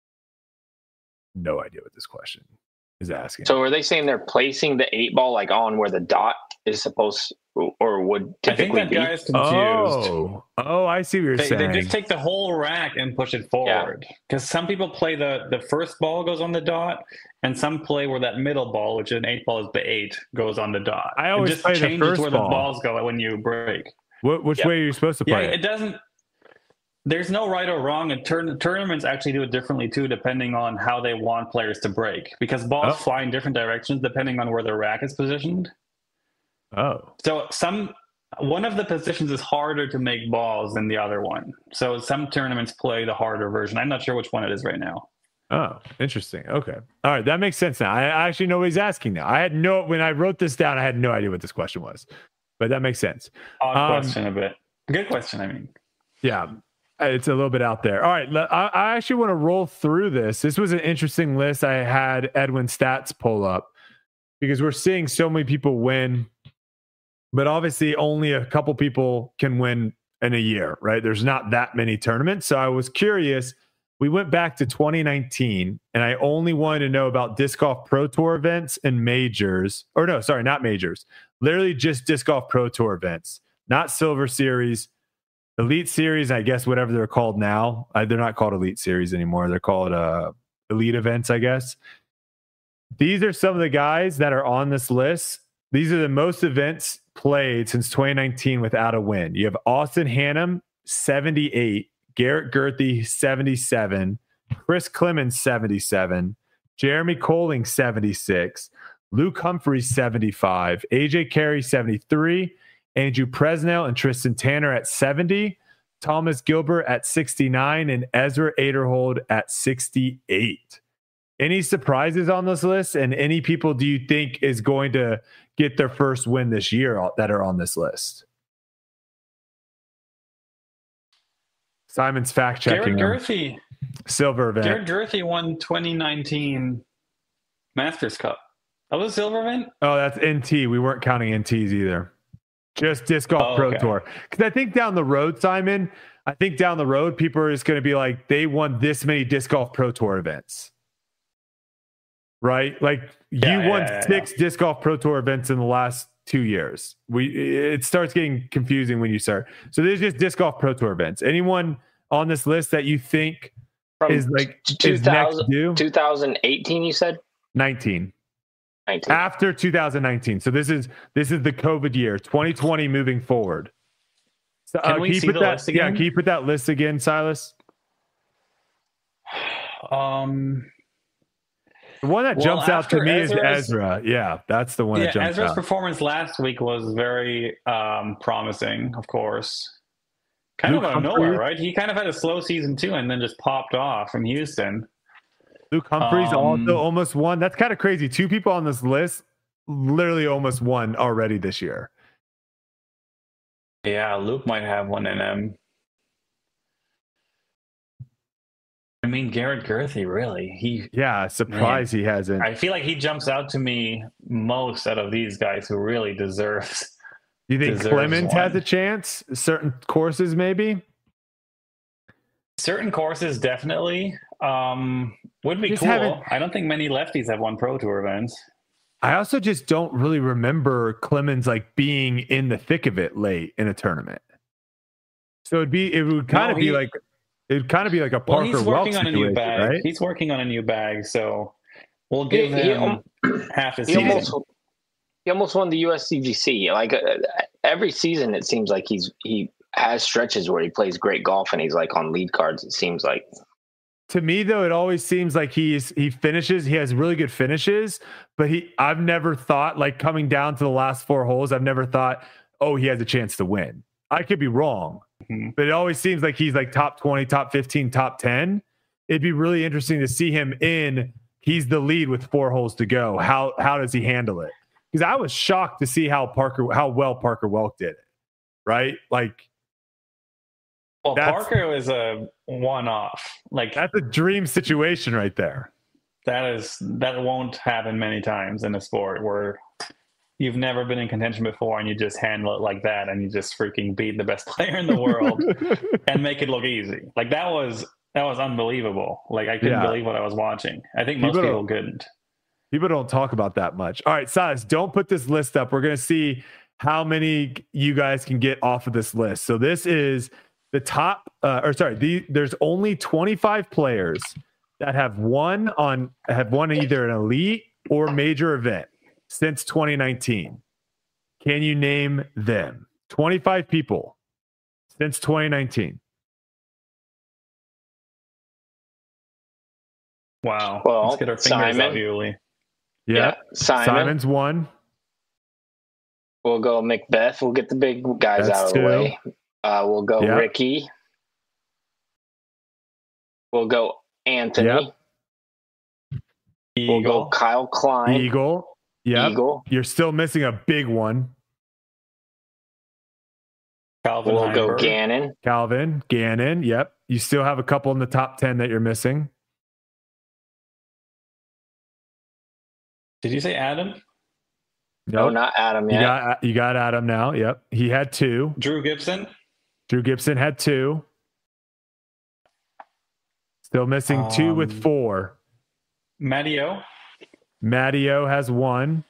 No idea what this question is asking. So are they saying they're placing the eight ball like on where the dot is supposed or would typically I think that be? guy is confused. Oh, oh, I see what you're they, saying. They just take the whole rack and push it forward. Because yeah. some people play the, the first ball goes on the dot, and some play where that middle ball, which is an eight ball is the eight, goes on the dot. I always it just play changes the first where ball. the balls go when you break. What, which yep. way are you supposed to play yeah, it? It doesn't. There's no right or wrong, and turn, tournaments actually do it differently too, depending on how they want players to break. Because balls oh. fly in different directions depending on where the rack is positioned. Oh, so some one of the positions is harder to make balls than the other one. So some tournaments play the harder version. I'm not sure which one it is right now. Oh, interesting. Okay. All right. That makes sense now. I I actually know what he's asking now. I had no, when I wrote this down, I had no idea what this question was, but that makes sense. Odd Um, question a bit. Good question, I mean. Yeah. It's a little bit out there. All right. I, I actually want to roll through this. This was an interesting list. I had Edwin Stats pull up because we're seeing so many people win, but obviously only a couple people can win in a year, right? There's not that many tournaments. So I was curious. We went back to twenty nineteen, and I only wanted to know about Disc Golf Pro Tour events and majors. Or no, sorry, not majors. Literally just Disc Golf Pro Tour events, not Silver Series, Elite Series, I guess whatever they're called now. Uh, they're not called Elite Series anymore. They're called uh, Elite Events, I guess. These are some of the guys that are on this list. These are the most events played since twenty nineteen without a win. You have Austin Hannum, seventy-eight. Garrett Gurthie, seventy-seven. Chris Clemens, seventy-seven. Jeremy Colling, seventy-six. Luke Humphreys, seventy-five. A J Carey, seventy-three. Andrew Presnell and Tristan Tanner at seventy. Thomas Gilbert at sixty-nine. And Ezra Aderhold at sixty-eight. Any surprises on this list? And any people do you think is going to get their first win this year that are on this list? Simon's fact checking. Garrett Gurthie. Silver event. Garrett Gurthie won twenty nineteen Masters Cup. That was a silver event? Oh, that's N T. We weren't counting N Ts either. Just Disc Golf oh, Pro okay. Tour. Because I think down the road, Simon, I think down the road, people are just going to be like, they won this many Disc Golf Pro Tour events. Right? Like Yeah, you won yeah, yeah, six yeah. Disc Golf Pro Tour events in the last two years. We it starts getting confusing when you start. So there's just Disc Golf Pro Tour events. Anyone on this list that you think From is like is next due? twenty eighteen, you said? nineteen. nineteen. After two thousand nineteen. So this is this is the COVID year, twenty twenty moving forward. So, Can uh, we can you see put the that, list Yeah, again? can you put that list again, Silas? Um, The one that Well, jumps out to after me is Ezra's- Ezra. Yeah, that's the one yeah, that jumps Ezra's out. performance last week was very um, promising, of course. Kind Luke of out of Humphreys- nowhere, right? He kind of had a slow season too, and then just popped off in Houston. Luke Humphreys Um, also almost won. That's kind of crazy. Two people on this list literally almost won already this year. Yeah, Luke might have one in him. I mean, Garrett Gurthie, really. He, Yeah, surprised he hasn't. I feel like he jumps out to me most out of these guys who really deserves. Do you think deserves Clemens has one. a chance? Certain courses, maybe? Certain courses, definitely. Um, would be Just cool. haven't- I don't think many lefties have won Pro Tour events. I also just don't really remember Clemens like being in the thick of it late in a tournament. So it'd be it would kind No, of be he- like it would kind of be like a Well, Parker he's Welch working on a new situation, bag. right? He's working on a new bag, so we'll He- give he him al- half his He season. almost, he almost won the U S C G C. Like uh, every season, it seems like he's he has stretches where he plays great golf and he's like on lead cards. It seems like. To me, though, it always seems like he's he finishes. He has really good finishes, but he I've never thought like coming down to the last four holes. I've never thought, oh, he has a chance to win. I could be wrong, Mhm. but it always seems like he's like top twenty, top fifteen, top ten. It'd be really interesting to see him in. He's the lead with four holes to go. How how does he handle it? Because I was shocked to see how Parker how well Parker Welk did it. Right, like Well, That's- Parker was a one-off. Like that's a dream situation right there. that is that won't happen many times in a sport where you've never been in contention before and you just handle it like that and you just freaking beat the best player in the world and make it look easy. Like that was that was unbelievable. Like I couldn't Yeah. believe what I was watching. I think most People people don't- couldn't. People don't talk about that much. All right, Silas, don't put this list up. We're going to see how many you guys can get off of this list. So this is the top, uh, or sorry, the, there's only twenty-five players that have won on have won either an elite or major event since twenty nineteen. Can you name them? twenty-five people since twenty nineteen. Wow. Well, Let's get our fingers Simon. out, Yuli. Yeah, Simon. Simon's one. We'll go Macbeth. We'll get the big guys That's out of the two. way. Uh, we'll go Yeah. Ricky. We'll go Anthony. Yep. We'll go Kyle Klein. Eagle. Yep. Eagle. You're still missing a big one. Calvin We'll go Heimberg. Gannon. Calvin, Gannon. Yep. You still have a couple in the top ten that you're missing. Did you say Adam? No, Nope. not Adam You yet. got you got Adam now. Yep. He had two. Drew Gibson? Drew Gibson had two. Still missing two with Um, four. Matteo? Matteo has one.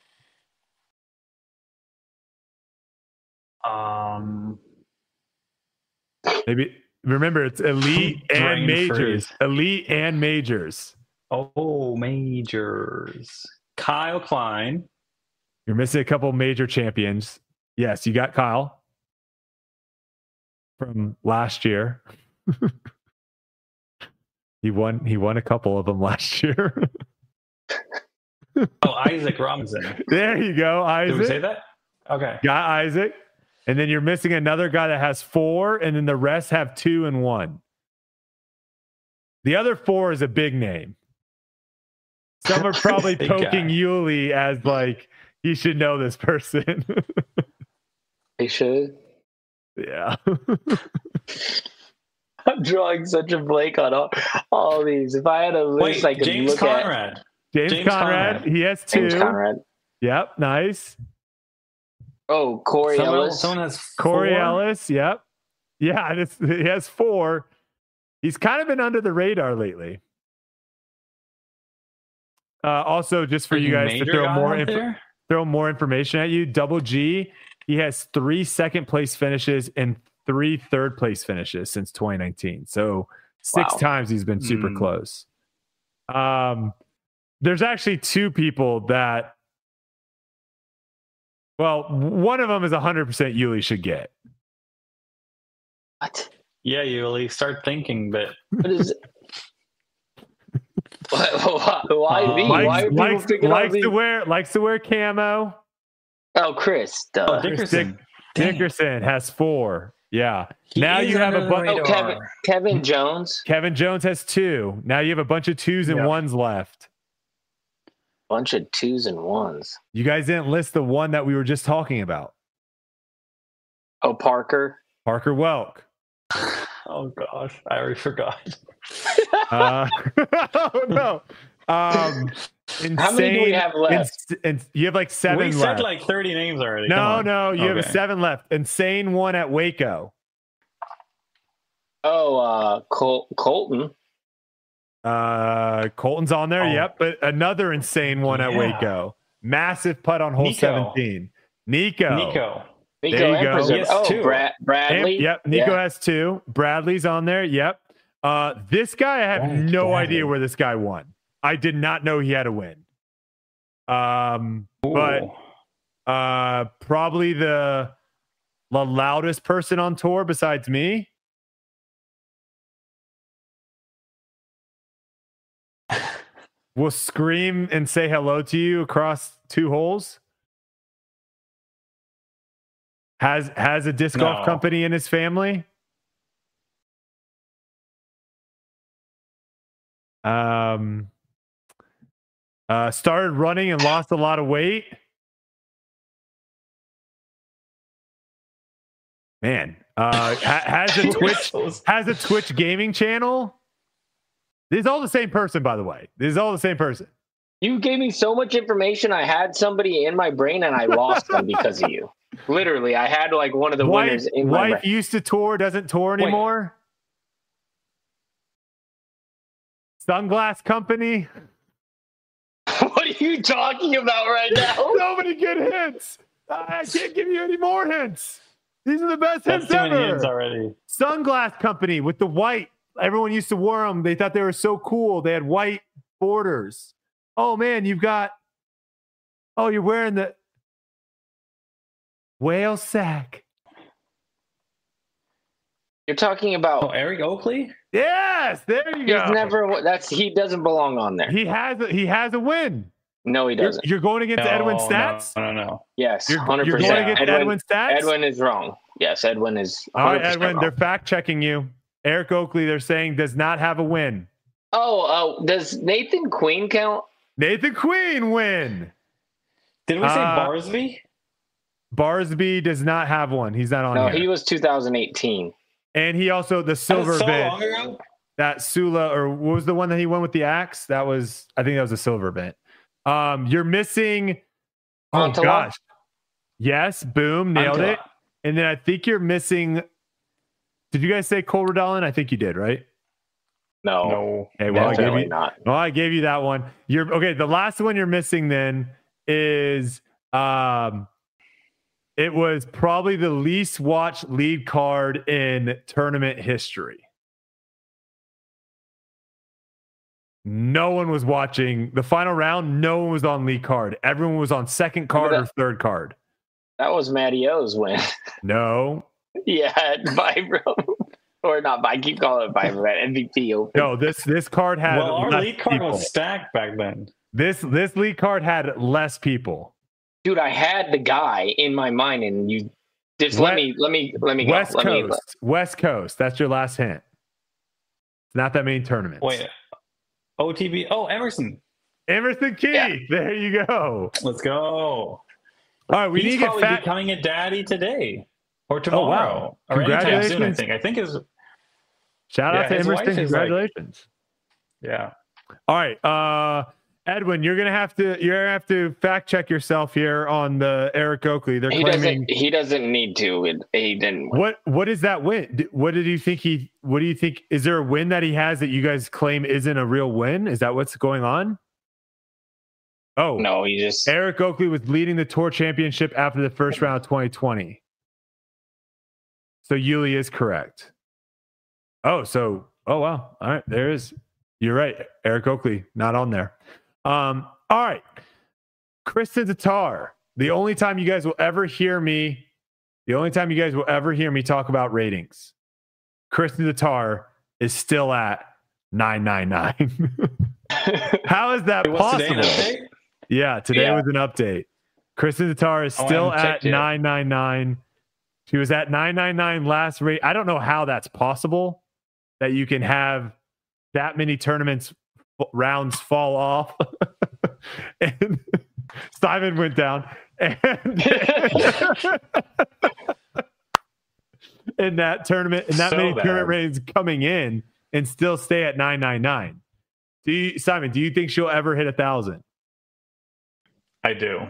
Um, Maybe remember it's elite and Brain majors. freeze. Elite and majors. oh, majors. Kyle Klein. You're missing a couple major champions. Yes, you got Kyle from last year. he won he won a couple of them last year. Oh, Isaac Robinson. There you go, Did we say Isaac. that? Okay. Got Isaac. And then you're missing another guy that has four, and then the rest have two and one. The other four is a big name. Some are probably Big poking guy. Yuli as like, you should know this person. They should. Yeah. I'm drawing such a blank on all, all these. If I had a list, I Wait, could James look Conrad. James, James Conrad, Conrad. he has at. two. James Conrad. Yep, nice. Oh, Corey Someone, Ellis. someone has Corey four? Ellis, yep. Yeah, and it's, he has four. He's kind of been under the radar lately. Uh, also, just for you Freaking guys to major throw guy more out info, there? throw more information at you, Double G, he has three second place finishes and three third place finishes since twenty nineteen. So six Wow. times he's been super Mm. close. Um, there's actually two people that, well, one of them is one hundred percent Yuli should get. What? Yeah, Yuli, start thinking, but What is it? Why, why, why Uh, me? Likes, Why are people likes, picking likes on me? to wear likes to wear camo. Oh, Chris. Duh. oh, Dickerson. Dang it. Dickerson has four. Yeah. He now is you have under a the bunch. oh, radar. Kevin, Kevin Jones. Kevin Jones has two. Now you have a bunch of twos and Yep. ones left. Bunch of twos and ones. You guys didn't list the one that we were just talking about. Oh, Parker. Parker Welk. Oh gosh, I already forgot. Uh, oh no. Um, insane, How many do we have left? ins- ins- you have like seven we left. said like thirty names already. Come no, on. no, you have a Okay. seven left. Insane one at Waco. Oh, uh, Col- Colton. Uh, Colton's on there. Oh. Yep, but another insane one at Yeah. Waco. Massive putt on hole Nico. seventeen. Nico. Nico. Nico There you and go. Preserve. Yes, oh, two. Brad, Bradley. And- yep, Nico Yeah. has two. Bradley's on there. Yep. Uh, this guy, I have Right, no Bradley. idea where this guy won. I did not know he had a win. Um, but Ooh. uh, probably the the loudest person on tour besides me. Will scream and say hello to you across two holes. Has has a disc golf No. company in his family. Um, uh, started running and lost a lot of weight. Man, uh, ha- has a Twitch has a Twitch gaming channel. This is all the same person, by the way. This is all the same person. You gave me so much information. I had somebody in my brain and I lost them because of you. Literally, I had like one of the Wife, winners in my wife brain. used to tour, doesn't tour anymore. Sunglass company. What are you talking about right now? So many good hints. I can't give you any more hints. These are the best That's hints too many ever. hints already. Sunglass company with the white. Everyone used to wear them. They thought they were so cool. They had white borders. Oh man, you've got. Oh, you're wearing the whale sack. You're talking about. Oh, Eric Oakley? Yes, there you He's go. never. That's he doesn't belong on there. He has a, he has a win. No, he You're, doesn't. you're going against No, Edwin no, Stats. No, no, no. Yes, You're, hundred you're percent. going against Edwin, Edwin Stats. Edwin is wrong. Yes, Edwin is. All right, one hundred percent Edwin. wrong. They're fact checking you. Eric Oakley. They're saying does not have a win. Oh, oh, does Nathan Queen count? Nathan Queen win. Did we say Uh, Barsby? Barsby does not have one. He's not on No, here. he was two thousand eighteen. And he also the silver so bit. long ago? That Sula, or what was the one that he won with the axe? That was, I think that was a silver bit. Um, you're missing. Oh Antala? gosh. Yes, boom, nailed Antala. it. And then I think you're missing. Did you guys say Cole Redallen? I think you did, right? No, No. Okay, well, I gave definitely you, not. well, I gave you that one. You're okay. The last one you're missing then is um, it was probably the least watched lead card in tournament history. No one was watching the final round. No one was on lead card. Everyone was on second card or third card. That was Matty O's win. No, Yeah, at Vibro. Or not, I keep calling it Vibro, at M V P Open. no. This this card had Well, our less lead card people. was stacked back then. This this lead card had less people. Dude, I had the guy in my mind, and you just West- let me, let me, let me go. West let me, Coast, West Coast. That's your last hint. It's not that many tournaments. Wait, O T B. Oh, Emerson. Emerson Key. Yeah. There you go. All Let's go. right, we He's need to get probably fat. becoming a daddy today or tomorrow. Oh, wow. Or anytime soon, I Congratulations. think. I think is Shout out Yeah, to his Emerson. wife is like- Congratulations. yeah. All right, uh, Edwin, you're gonna have to you're gonna have to fact check yourself here on the Eric Oakley. They're he claiming doesn't, he doesn't need to. It, he didn't win. what what is that win? D- What did you think he? What do you think? Is there a win that he has that you guys claim isn't a real win? Is that what's going on? Oh No, he just, Eric Oakley was leading the tour championship after the first round of twenty twenty. So Yuli is correct. Oh, so oh wow. All right, there is. You're right. Eric Oakley not on there. Um, all right. Kristen Tatar. The only time you guys will ever hear me, the only time you guys will ever hear me talk about ratings, Kristen Tatar is still at nine ninety-nine. How is that It was today an possible? update? Yeah, today Yeah. was an update. Kristen Tatar is Oh, I still haven't at checked yet. nine ninety-nine. She was at nine ninety-nine last rate. I don't know how that's possible that you can have that many tournaments f- rounds fall off. And Simon went down. And in that tournament, and that So many bad. tournament ratings coming in and still stay at nine ninety-nine. Do you, Simon, do you think she'll ever hit a thousand? I do.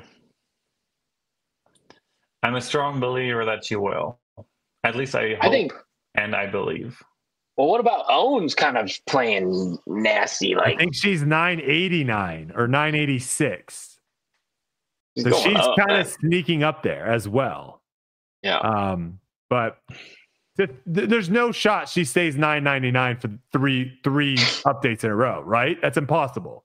I'm a strong believer that she will. At least I hope I think, and I believe. well, what about Owens kind of playing nasty? I Like, think she's nine eighty-nine or nine eighty-six. he's So going she's up, kind man. of sneaking up there as well. Yeah. Um, but th- th- there's no shot she stays nine ninety-nine for three three updates in a row, right? That's impossible.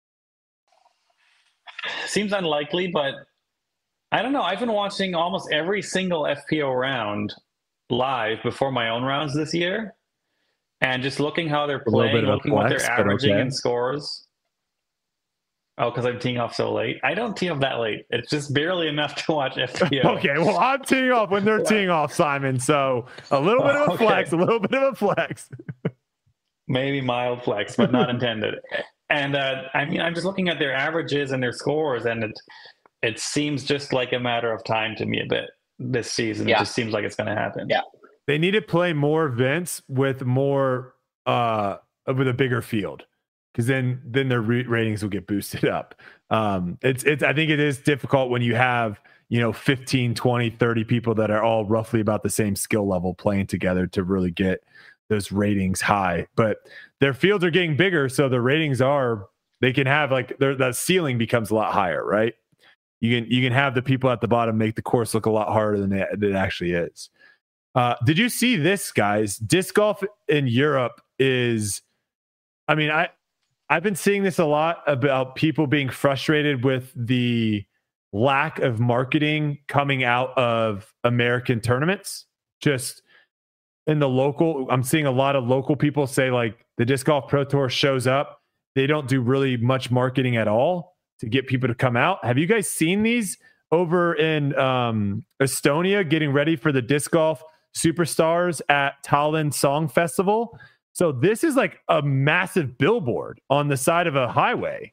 Seems unlikely, but I don't know. I've been watching almost every single F P O round live before my own rounds this year, and just looking how they're A little playing, bit of a looking what flex, they're but averaging okay. in scores. Oh, because I'm teeing off so late. I don't tee off that late. It's just barely enough to watch F P O. Okay, well, I'm teeing off when they're teeing off, Simon. So a little bit of a Okay. flex, a little bit of a flex. Maybe mild flex, but not intended. And uh, I mean, I'm just looking at their averages and their scores, and it it seems just like a matter of time to me a bit this season. Yeah. It just seems like it's going to happen. Yeah. They need to play more events with more uh with a bigger field, because then then their re- ratings will get boosted up. Um, it's it's I think it is difficult when you have, you know, fifteen, twenty, thirty people that are all roughly about the same skill level playing together to really get those ratings high. But their fields are getting bigger, so the ratings are, they can have like their the ceiling becomes a lot higher, right? You can you can have the people at the bottom make the course look a lot harder than it, than it actually is. Uh, did you see this, guys? Disc golf in Europe is, I mean, I I've been seeing this a lot about people being frustrated with the lack of marketing coming out of American tournaments. Just in the local, I'm seeing a lot of local people say like the Disc Golf Pro Tour shows up, they don't do really much marketing at all to get people to come out. Have you guys seen these over in um, Estonia getting ready for the Disc Golf Superstars at Tallinn Song Festival? So this is like a massive billboard on the side of a highway.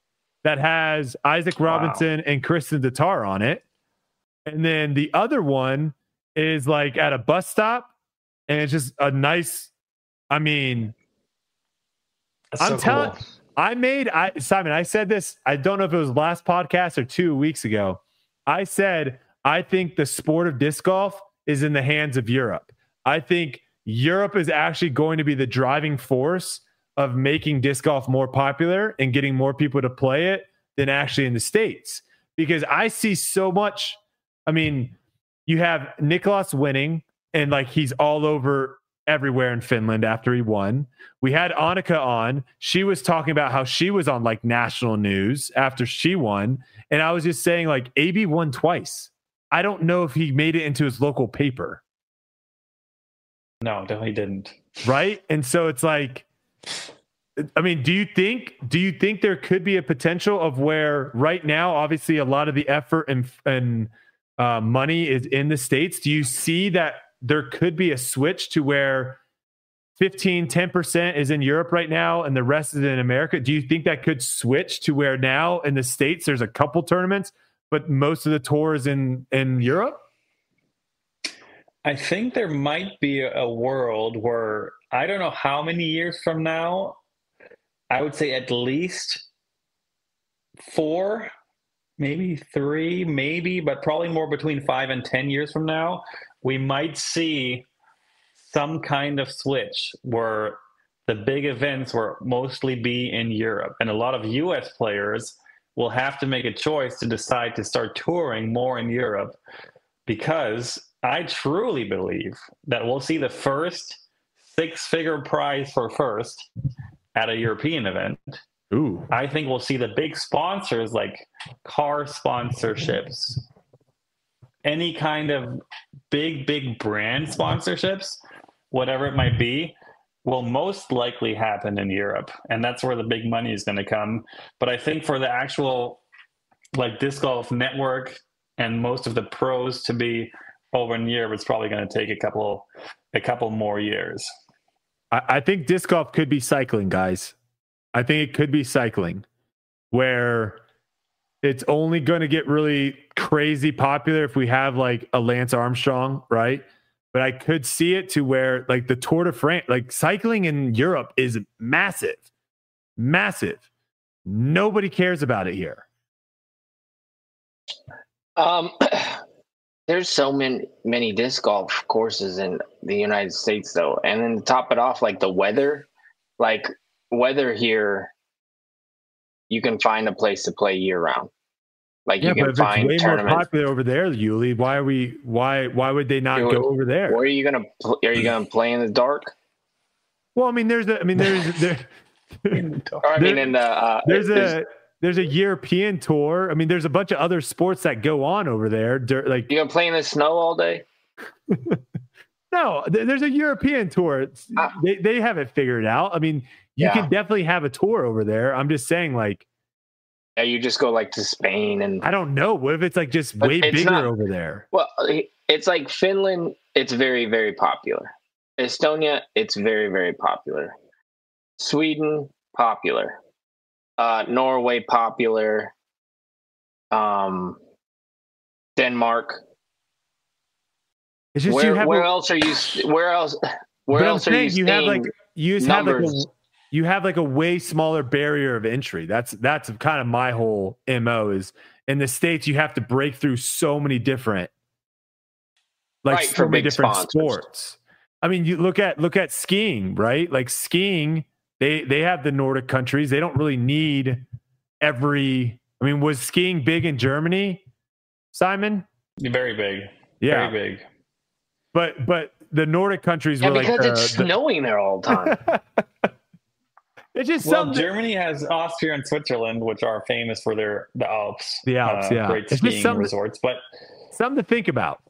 that has Isaac Robinson wow. and Kristen Tatar on it. And then the other one is like at a bus stop, and it's just a nice, I mean, That's I'm so telling cool. I made I Simon, I said this, I don't know if it was last podcast or two weeks ago. I said I think the sport of disc golf is in the hands of Europe. I think Europe is actually going to be the driving force of making disc golf more popular and getting more people to play it than actually in the States. Because I see so much, I mean, you have Nicholas winning, and like he's all over everywhere in Finland after he won. We had Annika on. She was talking about how she was on like national news after she won. And I was just saying, like, A B won twice. I don't know if he made it into his local paper. No, definitely didn't. Right? And so it's like, I mean, do you think do you think there could be a potential of where right now, obviously a lot of the effort and and uh, money is in the States? Do you see that there could be a switch to where fifteen, ten percent is in Europe right now and the rest is in America? Do you think that could switch to where now in the States there's a couple tournaments, but most of the tour is in, in Europe? I think there might be a world where, I don't know how many years from now, I would say at least four, maybe three, maybe, but probably more between five and ten years from now, we might see some kind of switch where the big events will mostly be in Europe. And a lot of U S players will have to make a choice to decide to start touring more in Europe, because I truly believe that we'll see the first six-figure prize for first at a European event. Ooh. I think we'll see the big sponsors like car sponsorships, any kind of big, big brand sponsorships, whatever it might be, will most likely happen in Europe. And that's where the big money is going to come. But I think for the actual like disc golf network and most of the pros to be over in Europe, it's probably going to take a couple, a couple more years. I, I think disc golf could be cycling, guys. I think it could be cycling, where it's only going to get really crazy popular if we have like a Lance Armstrong, right? But I could see it to where like the Tour de France, like cycling in Europe is massive, massive. Nobody cares about it here. Um, there's so many many disc golf courses in the United States, though, and then to top it off, like the weather, like weather here, you can find a place to play year round. Like yeah, you can but if find it's way tournaments. more popular over there, Yuli. Why are we? Why? Why would they not Dude, go over there? Where are you gonna? Are you gonna play in the dark? Well, I mean, there's a. I mean, there's there. or, I mean, in the uh, there's a there's a European tour. I mean, there's a bunch of other sports that go on over there. Like you gonna play in the snow all day? No, there's a European tour. Uh, they they have it figured out. I mean, you yeah. can definitely have a tour over there. I'm just saying, like. Yeah, you just go like to Spain and I don't know. What if it's like just way bigger not, over there? Well, it's like Finland. It's very, very popular. Estonia, it's very, very popular. Sweden, popular. Uh, Norway, popular. Um, Denmark. It's just where you have where a, else are you? Where else? Where else I'm are you? You have like you just numbers. have like a, you have like a way smaller barrier of entry. That's that's kind of my whole M O is in the States you have to break through so many different like right, so many different sponsors. sports. I mean, you look at look at skiing, right? Like skiing, they they have the Nordic countries. They don't really need every I mean, was skiing big in Germany, Simon? Very big. Yeah. Very big. But but the Nordic countries yeah, were because like it's the, snowing there all the time. It's just well, something. Germany has Austria and Switzerland, which are famous for their the Alps, the Alps, uh, yeah, great it's skiing resorts. But something to think about.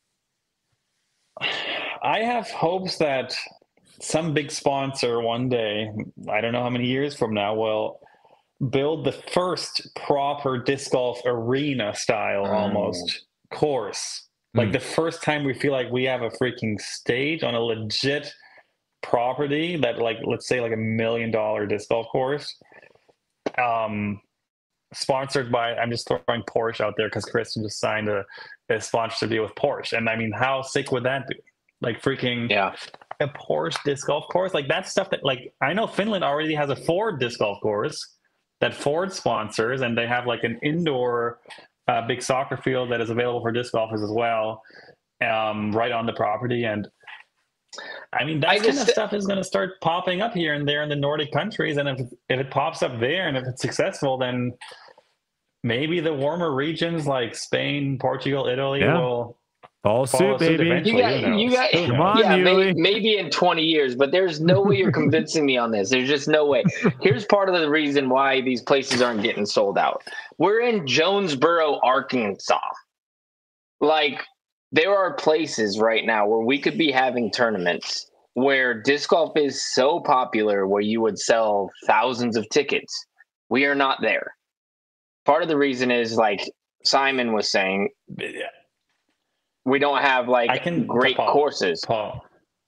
I have hopes that some big sponsor one day, I don't know how many years from now, will build the first proper disc golf arena style oh. almost course. Like mm. the first time we feel like we have a freaking stage on a legit property that, like, let's say like a million dollar disc golf course. Um, sponsored by, I'm just throwing Porsche out there because Kristen just signed a, a sponsorship deal with Porsche. And I mean, how sick would that be? Like freaking Yeah. a Porsche disc golf course. Like that's stuff that, like, I know Finland already has a Ford disc golf course that Ford sponsors, and they have like an indoor uh, big soccer field that is available for disc golfers as well, um, right on the property. And I mean, that I kind just- of stuff is going to start popping up here and there in the Nordic countries. And if if it pops up there and if it's successful, then maybe the warmer regions like Spain, Portugal, Italy Yeah. will Fall follow suit, suit baby. eventually. You got- Who knows? you got- Who Come knows? on, yeah, Yuli. maybe, maybe in twenty years, but there's no way you're convincing me on this. There's just no way. Here's part of the reason why these places aren't getting sold out. We're in Jonesboro, Arkansas. Like, there are places right now where we could be having tournaments where disc golf is so popular where you would sell thousands of tickets. We are not there. Part of the reason is, like Simon was saying, Yeah. we don't have I like can- great Paul. courses. Paul,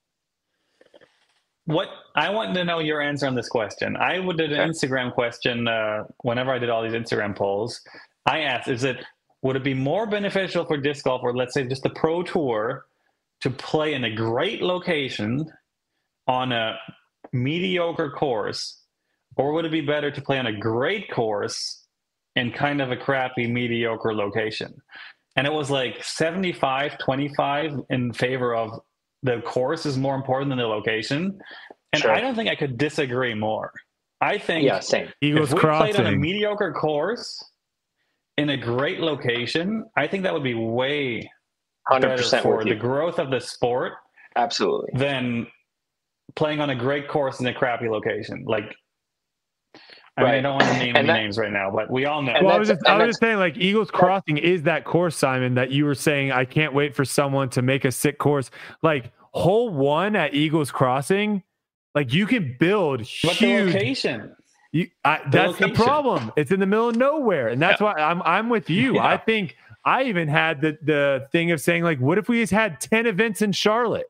what I want to know your answer on this question. I would did an Okay. Instagram question uh, whenever I did all these Instagram polls. I asked, is it would it be more beneficial for disc golf, or let's say just the pro tour, to play in a great location on a mediocre course, or would it be better to play on a great course in kind of a crappy mediocre location? And it was like seventy-five twenty-five in favor of the course is more important than the location. And Sure. I don't think I could disagree more. I think Yeah, same. Eagles if we played on a Crossing. mediocre course in a great location, I think that would be way one hundred better percent for with the you. growth of the sport Absolutely. than playing on a great course in a crappy location. Like, I mean, I Right. don't want to name And any that- names right now, but we all know. And Well, I was that's- just, I and was that's- just saying, like, Eagles Crossing is that course, Simon, that you were saying, I can't wait for someone to make a sick course. Like, hole one at Eagles Crossing, like, you can build But the huge. location. You, I, that's the location. problem. It's in the middle of nowhere, and that's why I'm I'm with you. Yeah. I think I even had the the thing of saying, like, what if we just had ten events in Charlotte?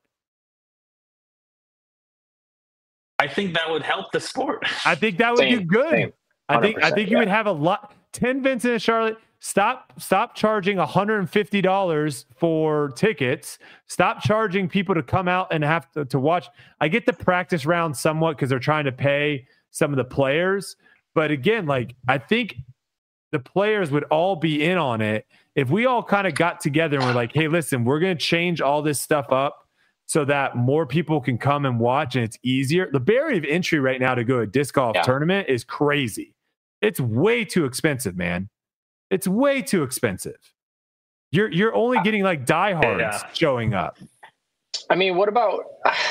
I think that would help the sport. I think that would Same, do good. same. I think I one hundred percent, think you yeah. would have a lot ten events in Charlotte. Stop stop charging one hundred fifty dollars for tickets. Stop charging people to come out and have to, to watch. I get the practice round somewhat because they're trying to pay some of the players. But again, like, I think the players would all be in on it if we all kind of got together and we're like, hey, listen, we're going to change all this stuff up so that more people can come and watch and it's easier. The barrier of entry right now to go to a disc golf Yeah. tournament is crazy. It's way too expensive, man. It's way too expensive. You're you're only getting like diehards Yeah. showing up. I mean, what about?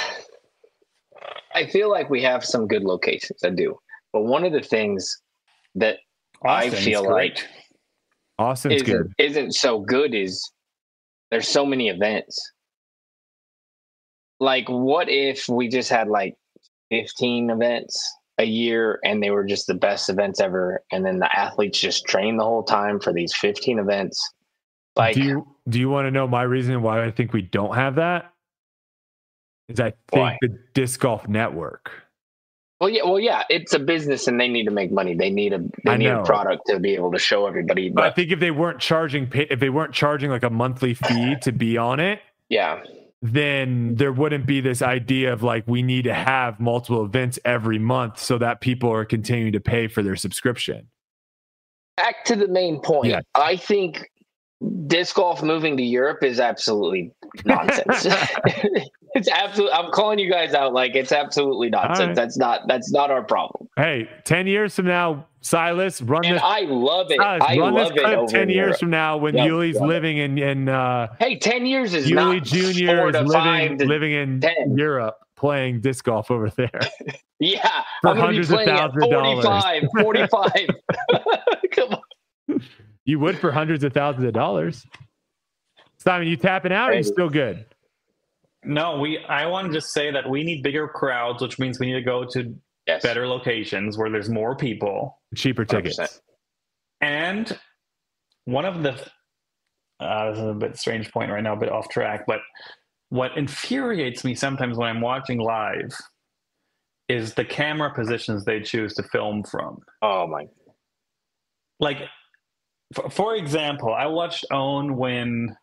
I feel like we have some good locations. I do, but one of the things that I Austin's feel great. like Austin's isn't good. isn't so good is there's so many events. Like, what if we just had like fifteen events a year and they were just the best events ever, and then the athletes just train the whole time for these fifteen events? Like, do you do you want to know my reason why I think we don't have that? Is I think Why? the disc golf network. well, yeah, well, yeah, it's a business and they need to make money. They need a they I need know. a product to be able to show everybody. But I But think if they weren't charging pay, if they weren't charging like a monthly fee to be on it, yeah, then there wouldn't be this idea of like we need to have multiple events every month so that people are continuing to pay for their subscription. back to the main point. Yeah. I think disc golf moving to Europe is absolutely nonsense. It's absolutely. I'm calling you guys out like it's absolutely nonsense. All right. That's not. That's not our problem. Hey, ten years from now, Silas, run And this. I love it. Silas, I run this love it. clip Over ten in years Europe. from now when Yep, Yuli's yep. living in in uh, Hey, ten years is Yuli not Junior four is to living five to living in ten. Europe playing disc golf over there. Yeah, For I'm gonna be hundreds of playing at thousands of dollars. forty-five, forty-five. Come on. You would for hundreds of thousands of dollars. Simon, you tapping out? Or are you Hey. still good? No, we. I want to just say that we need bigger crowds, which means we need to go to Yes. better locations where there's more people. Cheaper one hundred tickets. percent. And one of the uh, this is a bit strange point right now, a bit off track, but what infuriates me sometimes when I'm watching live is the camera positions they choose to film from. Oh my. like, for, for example, I watched Owen win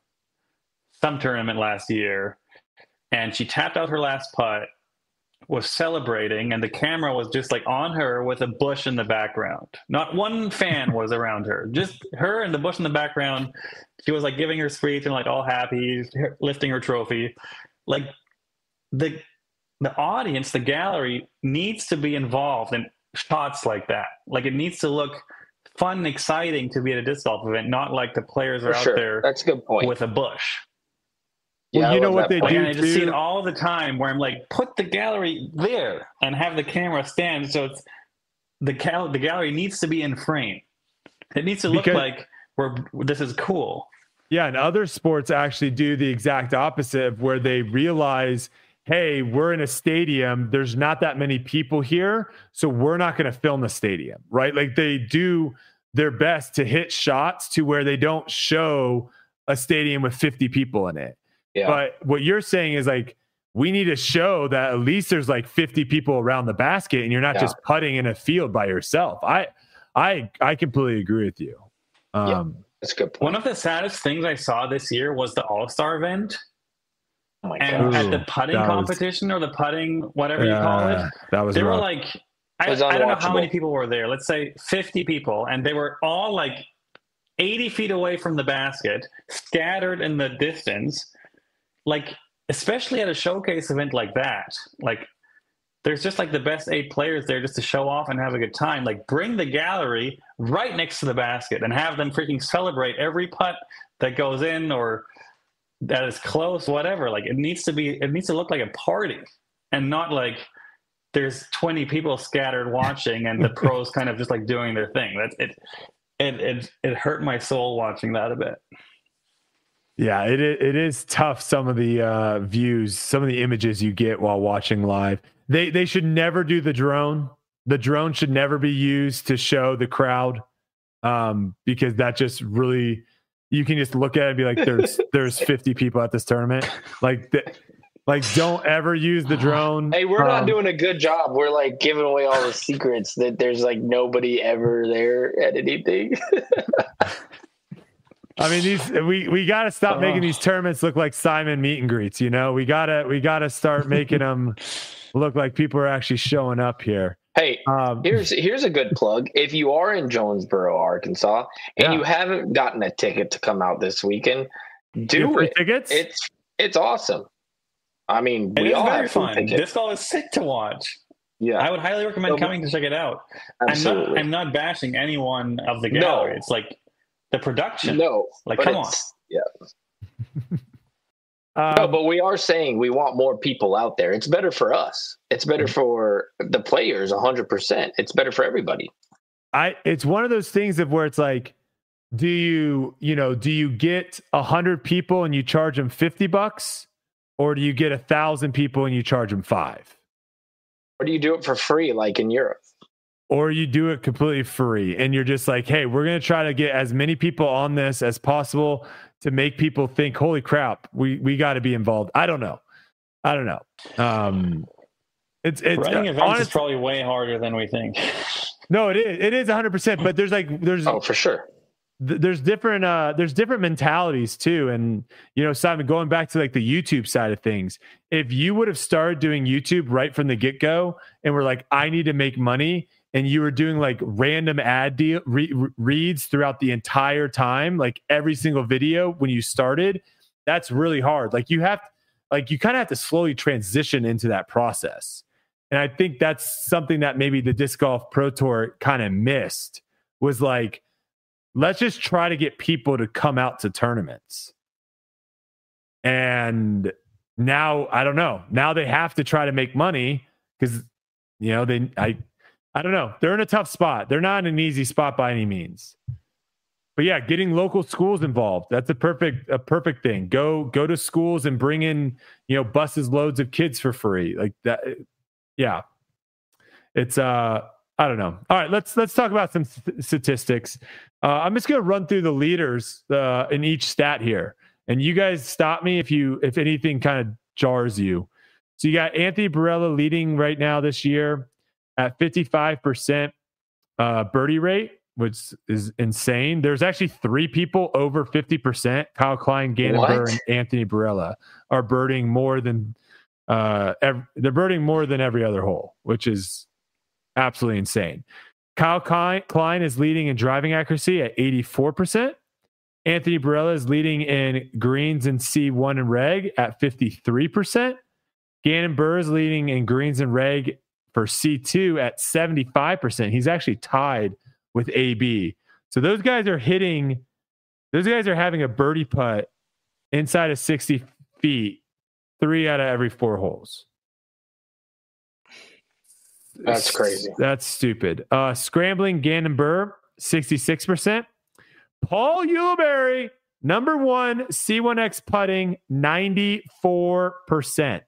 some tournament last year, and she tapped out her last putt, was celebrating, and the camera was just like on her with a bush in the background. Not one fan was around her, just her and the bush in the background. She was like giving her speech and like all happy, lifting her trophy. Like the the audience, the gallery needs to be involved in shots like that. Like it needs to look fun and exciting to be at a disc golf event, not like the players are For out sure. there That's a good point. with a bush. Well, Yeah, I you know love what that they point. do And I just see it too? all the time where I'm like, put the gallery there and have the camera stand so it's the gal- the gallery needs to be in frame. It needs to look Because- like we're this is cool. Yeah, and other sports actually do the exact opposite of where they realize, hey, we're in a stadium. There's not that many people here, so we're not going to film the stadium, right? Like they do their best to hit shots to where they don't show a stadium with fifty people in it. Yeah. But what you're saying is like, we need to show that at least there's like fifty people around the basket and you're not Yeah. just putting in a field by yourself. I, I, I completely agree with you. Um, Yeah. That's a good point. One of the saddest things I saw this year was the All-Star event. Oh my And gosh. at the Ooh, putting that was- competition or the putting, whatever you call yeah, it, that was there were rough. like, I, It was I don't know how unwatchable. many people were there. Let's say fifty people. And they were all like eighty feet away from the basket, scattered in the distance. Like, especially at a showcase event like that, like there's just like the best eight players there just to show off and have a good time. Like bring the gallery right next to the basket and have them freaking celebrate every putt that goes in or that is close, whatever. Like it needs to be, it needs to look like a party and not like there's twenty people scattered watching and the pros kind of just like doing their thing. That's it. It, it, it hurt my soul watching that a bit. Yeah, it i- it is tough. Some of the uh, views, some of the images you get while watching live. They they should never do the drone. The drone should never be used to show the crowd, um, because that just really you can just look at it and be like, there's there's fifty people at this tournament. Like the, like don't ever use the drone. Hey, we're not Um, doing a good job. We're like giving away all the secrets that there's like nobody ever there at anything. I mean, these we we got to stop making these tournaments look like Simon meet and greets. You know, we gotta we gotta start making them look like people are actually showing up here. Hey, Um, here's here's a good plug. If you are in Jonesboro, Arkansas, and Yeah. you haven't gotten a ticket to come out this weekend, get do free it. tickets. It's it's awesome. I mean, It we is all very have free fun. tickets. This all is sick to watch. Yeah, I would highly recommend So- coming to check it out. I'm absolutely. not, I'm not bashing anyone of the No. gallery. It's like the production. no, Like, but come on. it's- Yeah, Um, no, but we are saying we want more people out there. It's better for us. It's better Mm-hmm. for the players, one hundred percent. It's better for everybody. I it's one of those things of where it's like, do you you know do you get a hundred people and you charge them fifty bucks, or do you get a thousand people and you charge them five, Or do you do it for free like in Europe? or you do it completely free and you're just like, hey, we're gonna try to get as many people on this as possible to make people think, holy crap, we we got to be involved. I don't know, I don't know. Um, it's it's Running uh, events is honest- probably way harder than we think. no, it is it is one hundred percent. But there's like there's Oh, for sure. th- there's different uh there's different mentalities too. And you know, Simon, going back to like the YouTube side of things, if you would have started doing YouTube right from the get-go and were like, I need to make money, and you were doing like random ad deal re- re- reads throughout the entire time, like every single video when you started, that's really hard. Like you have like you kind of have to slowly transition into that process. And I think that's something that maybe the Disc Golf Pro Tour kind of missed, was like, let's just try to get people to come out to tournaments. And now, I don't know. Now they have to try to make money because, you know, they, I, I don't know. They're in a tough spot. They're not in an easy spot by any means. But yeah, getting local schools involved, that's a perfect, a perfect thing. Go, go to schools and bring in, you know, buses loads of kids for free. Like that. Yeah. It's, uh, I don't know. All right, let's let's talk about some st- statistics. Uh, I'm just going to run through the leaders uh, in each stat here, and you guys stop me if you if anything kind of jars you. So you got Anthony Barella leading right now this year at fifty-five percent uh, birdie rate. which is insane. There's actually three people over fifty percent. Kyle Klein, Gannon What? Burr, and Anthony Barella are birding more than uh, ev- they're birding more than every other hole, which is absolutely insane. Kyle Klein, Klein is leading in driving accuracy at eighty-four percent. Anthony Barella is leading in greens and C one and reg at fifty-three percent. Gannon Burr is leading in greens and reg for C two at seventy-five percent. He's actually tied with A B. So those guys are hitting, those guys are having a birdie putt inside of sixty feet, three out of every four holes. That's crazy. That's stupid. Uh, scrambling Gannon Burr, sixty-six percent. Paul Ulibarri, number one, C one X putting, ninety-four percent.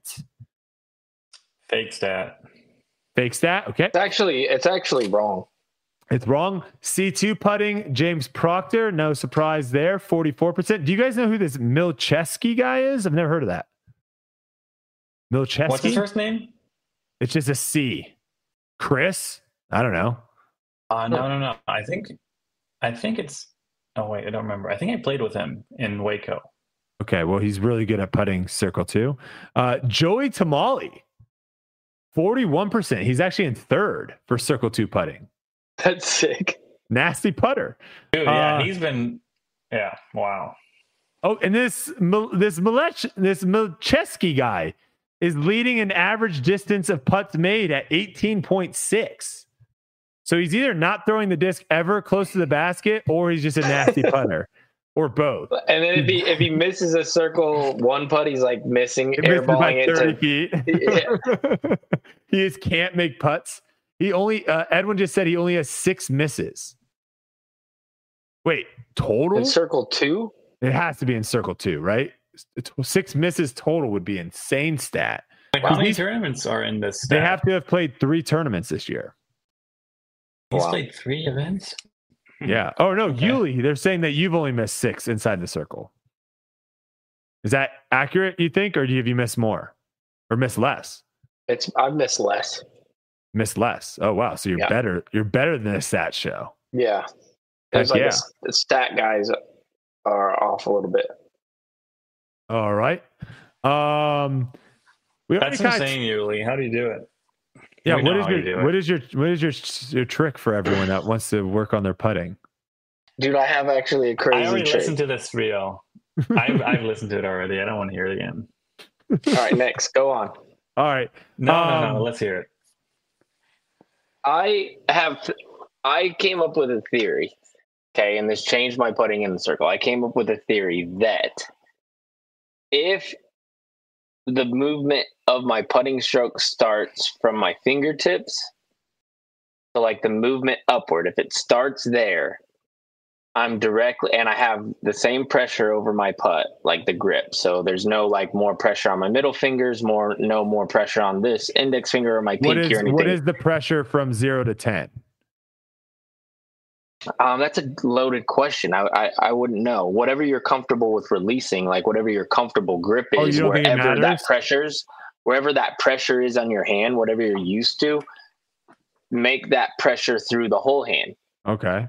Fake stat. Fake stat. Okay. It's actually, it's actually wrong. It's wrong. C two putting, James Proctor. No surprise there. forty-four percent. Do you guys know who this Milcheski guy is? I've never heard of that. Milcheski? What's his first name? It's just a C. Chris? I don't know. Uh, no, no, no. I think, I think it's. Oh wait, I don't remember. I think I played with him in Waco. Okay, well, he's really good at putting circle two. Uh, Joey Tamale, forty-one percent. He's actually in third for circle two putting. That's sick. Nasty putter. Dude, yeah, Uh, he's been. Yeah, wow. Oh, and this Mil- this Milech this Milcheski guy is leading an average distance of putts made at eighteen point six. So he's either not throwing the disc ever close to the basket, or he's just a nasty putter, or both. And then if he if he misses a circle one putt, he's like missing, It misses by airballing it thirty to. feet. Yeah. He just can't make putts. He only uh, Edwin just said he only has six misses. Wait, total? In circle two? It has to be in circle two, right? Six misses total would be insane stat. Like, how many he's- tournaments are in this? They stat? have to have played three tournaments this year. He's Wow. played three events. Yeah. Oh no, Okay. Yuli. They're saying that you've only missed six inside the circle. Is that accurate? You think, or do you, have you missed more, or missed less? It's I've missed less. Missed less. Oh wow. So you're Yeah. better. You're better than a stat show. Yeah. There's Heck like yeah. a s- the stat guys are off a little bit. All right. Um, we already That's kinda- insane, Yuli. How do you do it? Yeah. We What know is how you your do it. what is your what is your your trick for everyone that wants to work on their putting? Dude, I have actually a I crazy already trick. listened to this reel. I've, I've listened to it already. I don't want to hear it again. All right, next, go on. All right. No, no, Um, no. Let's hear it. I have I came up with a theory. Okay, and this changed my putting in the circle. I came up with a theory that if the movement of my putting stroke starts from my fingertips, so like the movement upward, if it starts there, I'm directly, and I have the same pressure over my putt, like the grip. So there's no like more pressure on my middle fingers, more no more pressure on this index finger or my What pinky is or anything. what is the pressure from zero to ten? Um, that's a loaded question. I, I I wouldn't know. Whatever you're comfortable with releasing, like whatever your comfortable grip Oh, is, you don't think it wherever that matters? pressures, wherever that pressure is on your hand, whatever you're used to, make that pressure through the whole hand. Okay.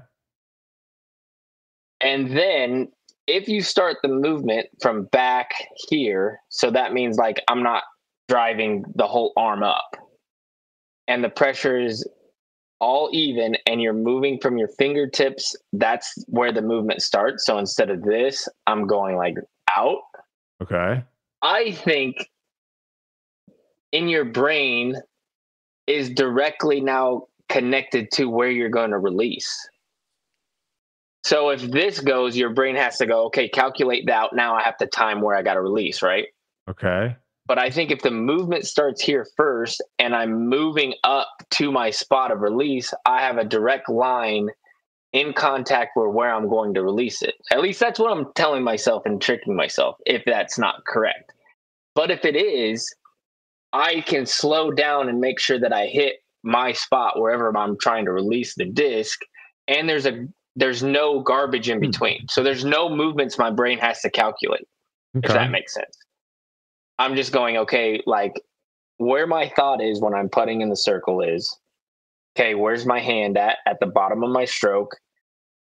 And then if you start the movement from back here, so that means like I'm not driving the whole arm up, and the pressure is all even, and you're moving from your fingertips, that's where the movement starts. So instead of this, I'm going like out. Okay. I think in your brain is directly now connected to where you're going to release. So if this goes, your brain has to go, okay, calculate that. Now I have to time where I got to release, right? Okay. But I think if the movement starts here first and I'm moving up to my spot of release, I have a direct line in contact with where I'm going to release it. At least that's what I'm telling myself and tricking myself, if that's not correct. But if it is, I can slow down and make sure that I hit my spot wherever I'm trying to release the disc. And there's a there's no garbage in between. So there's no movements my brain has to calculate, if Okay. that makes sense. I'm just going, okay, like where my thought is when I'm putting in the circle is, okay, where's my hand at? At the bottom of my stroke.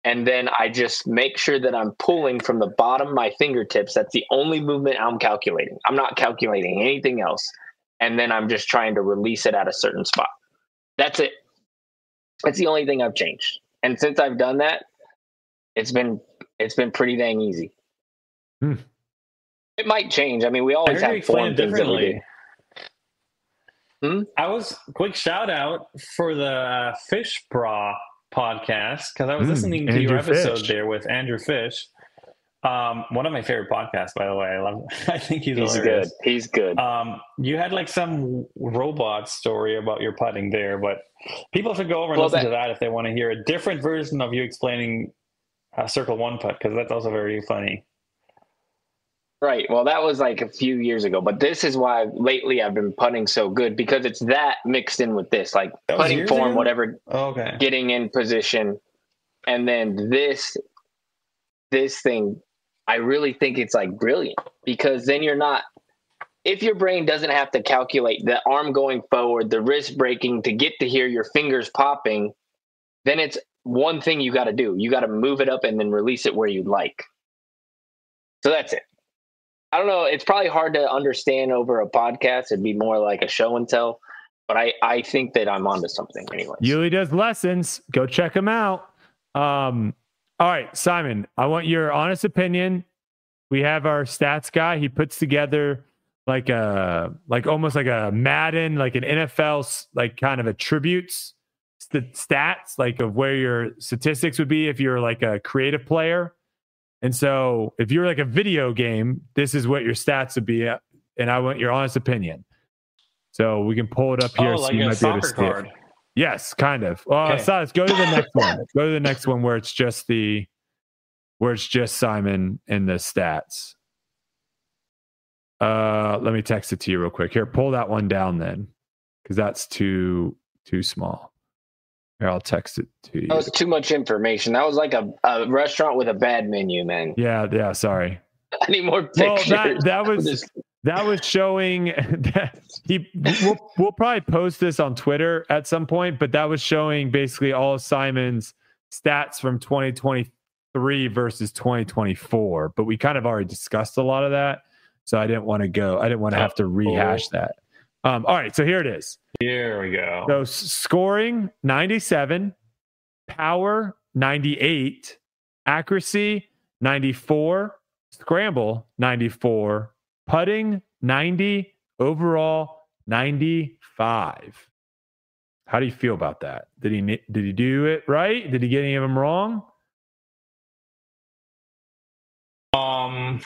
And then I just make sure that I'm pulling from the bottom of my fingertips. That's the only movement I'm calculating. I'm not calculating anything else. And then I'm just trying to release it at a certain spot. That's it. That's the only thing I've changed. And since I've done that, it's been it's been pretty dang easy. Hmm. It might change. I mean, we always have form things that we do. Hmm? I was quick shout out for the uh, Fish Bra podcast because I was mm, listening to Andrew your episode Fish. there with Andrew Fish. Um, one of my favorite podcasts, by the way. I love. I think he's, he's hilarious. good. He's good. Um, you had like some robot story about your putting there, but people should go over and well, listen that, to that if they want to hear a different version of you explaining a circle one putt, because that's also very funny. Right. Well, that was like a few years ago, but this is why lately I've been putting so good, because it's that mixed in with this, like putting form, ago? whatever, oh, okay. getting in position, and then this, this thing. I really think it's like brilliant, because then you're not, if your brain doesn't have to calculate the arm going forward, the wrist breaking to get to here, your fingers popping, then it's one thing you got to do. You got to move it up and then release it where you'd like. So that's it. I don't know. It's probably hard to understand over a podcast. It'd be more like a show and tell, but I, I think that I'm onto something anyway. Yuli does lessons. Go check him out. Um, All right, Simon, I want your honest opinion. We have our stats guy. He puts together like a, like almost like a Madden, like an N F L, like kind of attributes, the stats, like of where your statistics would be if you're like a creative player. And so if you're like a video game, this is what your stats would be at, and I want your honest opinion. So we can pull it up here. Oh, so like you a might be able to soccer card. It. Yes, kind of. Well, okay. so let's go to the next one. Go to the next one where it's just the, where it's just Simon and the stats. Uh, let me text it to you real quick. Here, pull that one down then, because that's too too small. Here, I'll text it to you. That was too much information. That was like a, a restaurant with a bad menu, man. Yeah, yeah. Sorry. I need more pictures. Well, that, that was that was showing that he. We'll, we'll probably post this on Twitter at some point, but that was showing basically all of Simon's stats from twenty twenty-three versus twenty twenty-four. But we kind of already discussed a lot of that, so I didn't want to go. I didn't want to have to rehash that. Um, all right, so here it is. Here we go. So scoring ninety-seven, power ninety-eight, accuracy ninety-four, scramble ninety-four, putting ninety, overall ninety-five. How do you feel about that? Did he did he do it right? Did he get any of them wrong? Um,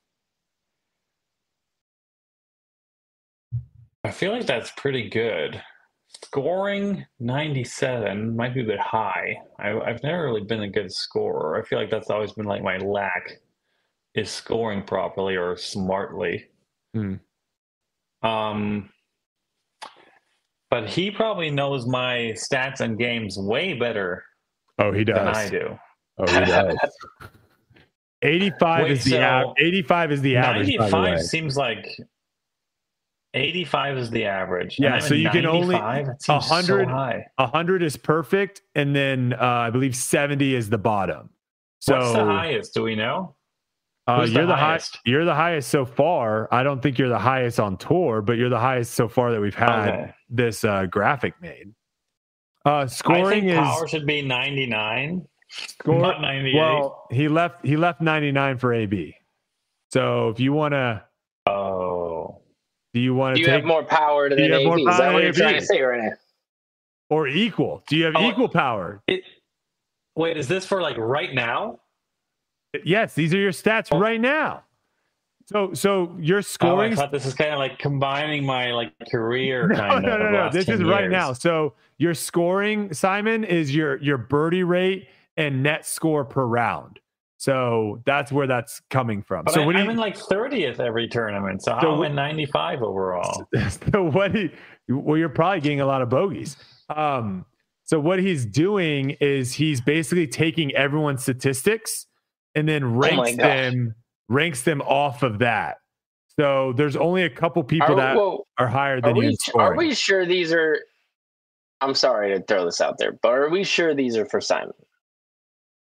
I feel like that's pretty good. Scoring ninety-seven might be a bit high. I, I've never really been a good scorer. I feel like that's always been like my lack, is scoring properly or smartly. Mm. Um, but he probably knows my stats and games way better. Oh, he does. Than I do. Oh, he does. eighty-five Wait, is the so av- eighty-five is the average. ninety-five seems like eighty-five is the average. Yeah, so you can only one hundred. So high. one hundred is perfect, and then uh, I believe seventy is the bottom. So what's the highest? Do we know? Uh, you're the, the highest? High, you're the highest so far. I don't think you're the highest on tour, but you're the highest so far that we've had okay. this uh, graphic made. Uh, scoring I think is power should be ninety-nine. Score, not ninety-eight. Well, he left. He left ninety-nine for A B. So if you want to, oh, do you want to? You take, have more power to the A B. Is that what you're trying to say right now? Or equal? Do you have oh, equal power? It, wait, is this for like right now? Yes, these are your stats oh. right now. So, so your scoring. Oh, I thought this is kind of like combining my like career. No, kind no, of no, no. This is years. right now. So your scoring, Simon, is your your birdie rate and net score per round. So that's where that's coming from. But so I, when I'm he, in like thirtieth every tournament. So, so I'm in ninety-five overall. So what he, well, you're probably getting a lot of bogeys. Um, so what he's doing is he's basically taking everyone's statistics and then ranks oh them ranks them off of that. So there's only a couple people are, that well, are higher than are you we, in scoring. Are we sure these are? I'm sorry to throw this out there, but are we sure these are for Simon?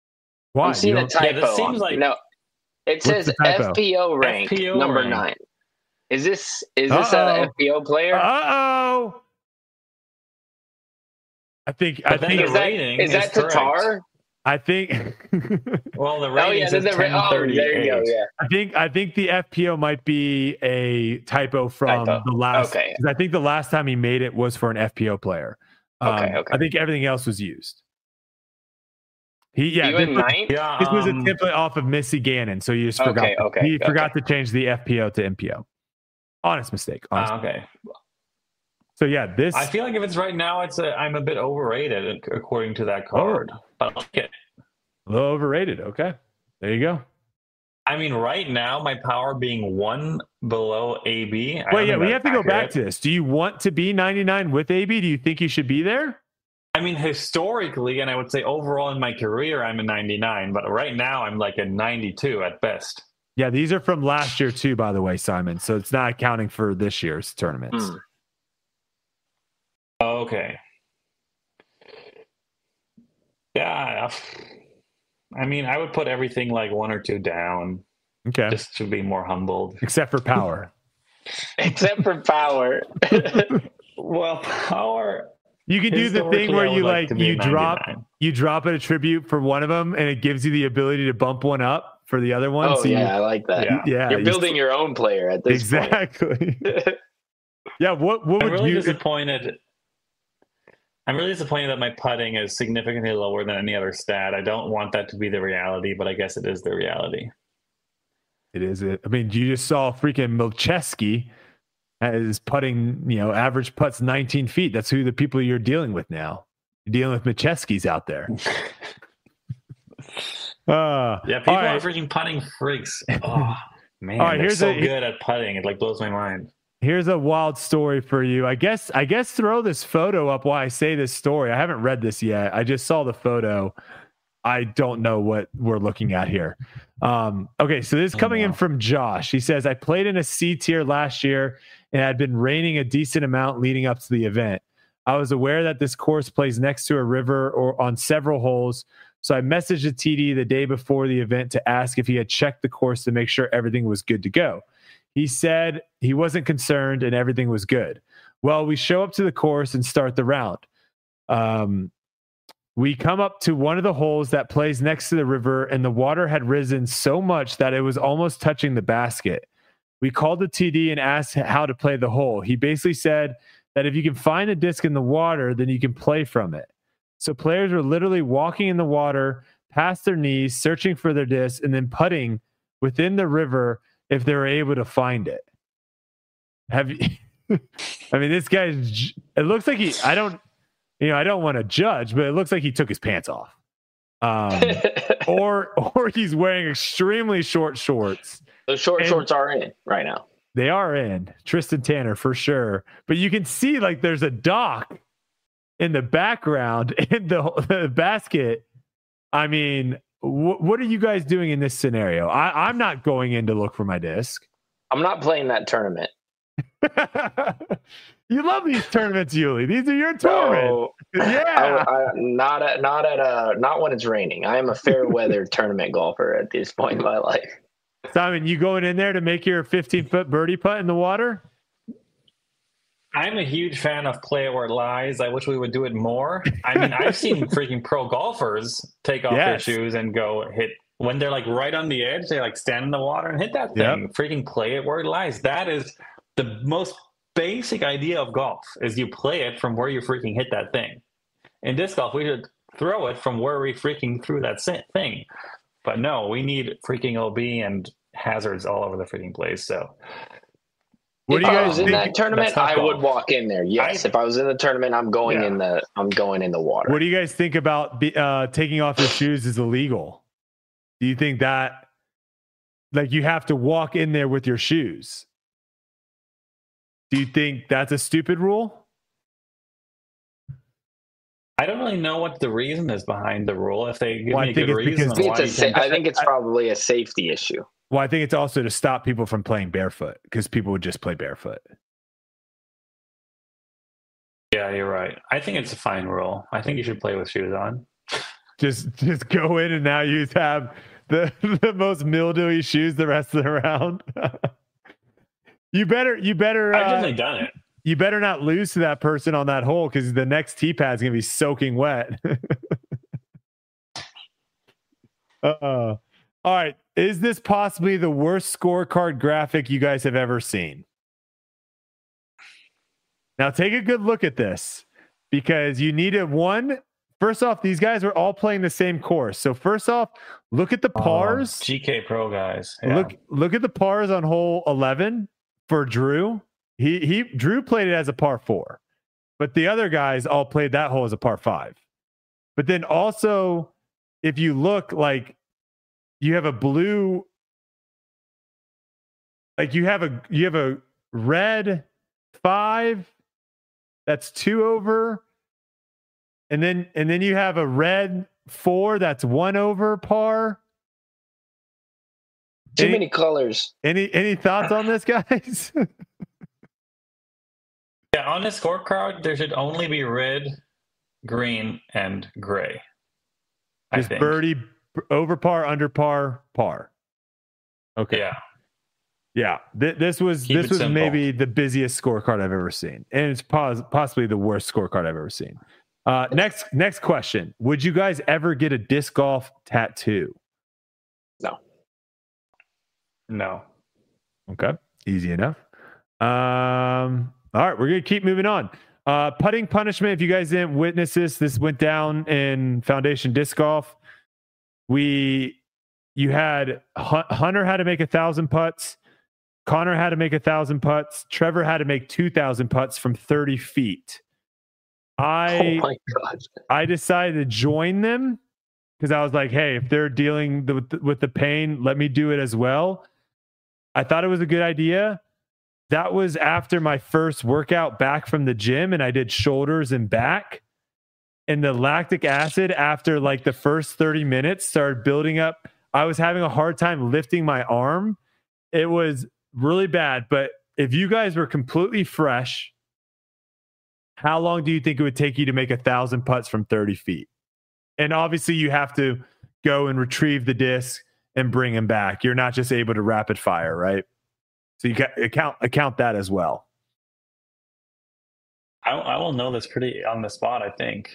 Why? I'm seeing You a don't- typo. Yeah, this seems like- no, it What's says the typo? F P O rank F P O number rank. nine. Is this is this Uh-oh. a F P O player? Uh-oh. I think I But then think the is that rating is is that correct. Tatar? I think Well, the Oh rating yeah, says there's a ra- ten oh, there you go. thirty-eight. Yeah. I think I think the F P O might be a typo from Typo. the last. Okay. 'Cause I think the last time he made it was for an F P O player. Um, Okay, okay. I think everything else was used. He yeah. Even this was, ninth? Yeah, this was a um, template off of Missy Gannon, so you just Okay, forgot. to- okay, he okay. forgot to change the F P O to M P O. Honest mistake. Honest. ah, okay. so yeah, this I feel like if it's right now, it's a, I'm a bit overrated ac- according to that card. But I like it. a little overrated. Okay, there you go. I mean, right now, my power being one below A B. I Wait, don't yeah, think we that's have to go back accurate. to this. Do you want to be ninety-nine with A B? Do you think you should be there? I mean, historically, and I would say overall in my career, I'm a ninety-nine, but right now I'm like a ninety-two at best. Yeah, these are from last year too, by the way, Simon. So it's not accounting for this year's tournaments. Hmm. Okay. Yeah. I mean, I would put everything like one or two down Okay, just to be more humbled. except for power. Except for power. Well, power. You can do the thing historically, where I would you like like to be you a drop ninety-nine. you drop an attribute for one of them, and it gives you the ability to bump one up for the other one. Oh so you- yeah, I like that. Yeah. yeah, You're you- building your own player at this exactly. point. yeah, what what I'm would really you? disappointed. I'm really disappointed that my putting is significantly lower than any other stat. I don't want that to be the reality, but I guess it is the reality. It is. It. I mean, you just saw freaking Milcheski as putting. You know, average putts nineteen feet. That's who the people you're dealing with now. You're dealing with Milcheskis out there. Uh, Yeah, people all right. are freaking putting freaks. Oh man, All right, they're here's so a- good at putting. It like blows my mind. Here's a wild story for you. I guess I guess throw this photo up while I say this story. I haven't read this yet. I just saw the photo. I don't know what we're looking at here. Um, okay, so this is Oh, coming in wow. from Josh. He says, I played in a C tier last year and had been raining a decent amount leading up to the event. I was aware that this course plays next to a river or on several holes. So I messaged a T D the day before the event to ask if he had checked the course to make sure everything was good to go. He said he wasn't concerned and everything was good. Well, we show up to the course and start the round. Um, we come up to one of the holes that plays next to the river, and the water had risen so much that it was almost touching the basket. We called the T D and asked how to play the hole. He basically said that if you can find the disc in the water, then you can play from it. So players were literally walking in the water past their knees, searching for their disc, and then putting within the river if they were able to find it. Have you? I mean, this guy's. It looks like he. I don't. You know, I don't want to judge, but it looks like he took his pants off, um, or or he's wearing extremely short shorts. Those short And- shorts are in right now. They are in Tristan Tanner for sure, but you can see like there's a dock in the background in the, the basket. I mean, wh- what are you guys doing in this scenario? I, I'm not going in to look for my disc. I'm not playing that tournament. You love these tournaments, Yuli. These are your tournaments. So, I, Yeah. I, not at not at a not when it's raining. I am a fair weather tournament golfer at this point in my life. Simon, you going in there to make your fifteen foot birdie putt in the water? I'm a huge fan of play it where it lies. I wish we would do it more. I mean, I've seen freaking pro golfers take off their Yes. shoes and go hit when they're like right on the edge. They like stand in the water and hit that Yep. thing. Freaking play it where it lies. That is the most basic idea of golf: is you play it from where you freaking hit that thing. In disc golf, we should throw it from where we freaking threw that si- thing. But no, we need freaking O B and hazards all over the freaking place. So What do if you I guys was in think? that tournament, That's not I would golf. walk in there. Yes, I- if I was in the tournament, I'm going Yeah. in the I'm going in the water. What do you guys think about be, uh, taking off your shoes is illegal? Do you think that, like, you have to walk in there with your shoes? Do you think that's a stupid rule? I don't really know what the reason is behind the rule. If they give Well, I me a think good it's reason, because- I think, why it's you a, sa- can't- I think it's probably a safety issue. Well, I think it's also to stop people from playing barefoot because people would just play barefoot. Yeah, you're right. I think it's a fine rule. I think you should play with shoes on. Just just go in and now you have the the most mildewy shoes the rest of the round. you better you better. I've uh, definitely done it. You better not lose to that person on that hole because the next tee pad is gonna be soaking wet. uh, all right, is this possibly the worst scorecard graphic you guys have ever seen? Now take a good look at this because you need a one. First off, these guys are all playing the same course. So first off, look at the pars. Oh, G K Pro guys. Yeah. Look, look at the pars on hole eleven for Drew. He he Drew played it as a par four, but the other guys all played that hole as a par five. But then also, if you look, like you have a blue, like you have a you have a red five, that's two over. And then and then you have a red four that's one over par. Too any, many colors. Any any thoughts on this, guys? Yeah, on the scorecard, there should only be red, green, and gray. Just birdie, over par, under par, par. Okay. Yeah. Yeah. Th- this was Keep this was simple. maybe the busiest scorecard I've ever seen, and it's pos- possibly the worst scorecard I've ever seen. Uh, next next question: would you guys ever get a disc golf tattoo? No. No. Okay, easy enough. Um, all right, we're gonna keep moving on. Uh, putting punishment. If you guys didn't witness this, this went down in Foundation Disc Golf. We, you had Hunter had to make a thousand putts. Connor had to make a thousand putts. Trevor had to make two thousand putts from thirty feet. I, oh my God. I decided to join them because I was like, hey, if they're dealing the, with, the, with the pain, let me do it as well. I thought it was a good idea. That was after my first workout back from the gym, and I did shoulders and back. And the lactic acid after like the first thirty minutes started building up. I was having a hard time lifting my arm. It was really bad. But if you guys were completely fresh, how long do you think it would take you to make a thousand putts from thirty feet? And obviously you have to go and retrieve the disc and bring him back. You're not just able to rapid fire, right? So you can account account that as well. I, I will know this pretty on the spot, I think.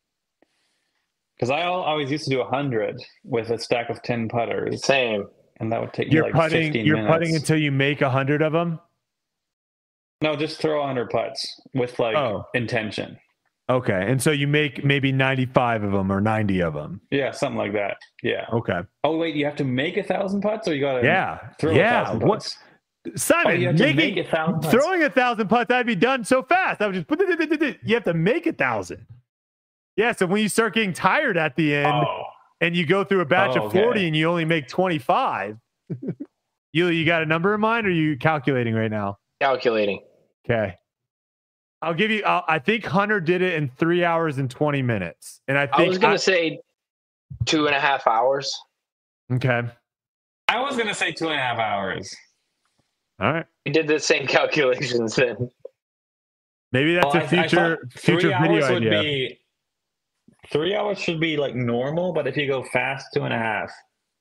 Because I al- always used to do one hundred with a stack of ten putters. Same. And that would take You're me like putting. fifteen You're minutes. putting until you make a hundred of them. No, just throw one hundred putts with like Oh. intention. Okay, and so you make maybe ninety-five of them or ninety of them. Yeah, something like that. Yeah. Okay. Oh wait, you have to make a thousand putts, or you got to Yeah. throw yeah. a thousand What, putts? Simon? Oh, you have to making, make a thousand putts. throwing a thousand putts, that'd be done so fast. I would just put it. You have to make a thousand. Yeah. So when you start getting tired at the end, Oh. and you go through a batch Oh, of forty okay. and you only make twenty-five, you you got a number in mind, or are you calculating right now? Calculating. Okay. I'll give you. I'll, I think Hunter did it in three hours and twenty minutes, and I think I was gonna say two and a half hours. Okay. I was gonna say two and a half hours. All right. We did the same calculations then. Maybe that's Well, a I- I future thought future three video hours would idea. be three hours should be like normal, but if you go fast, two and a half.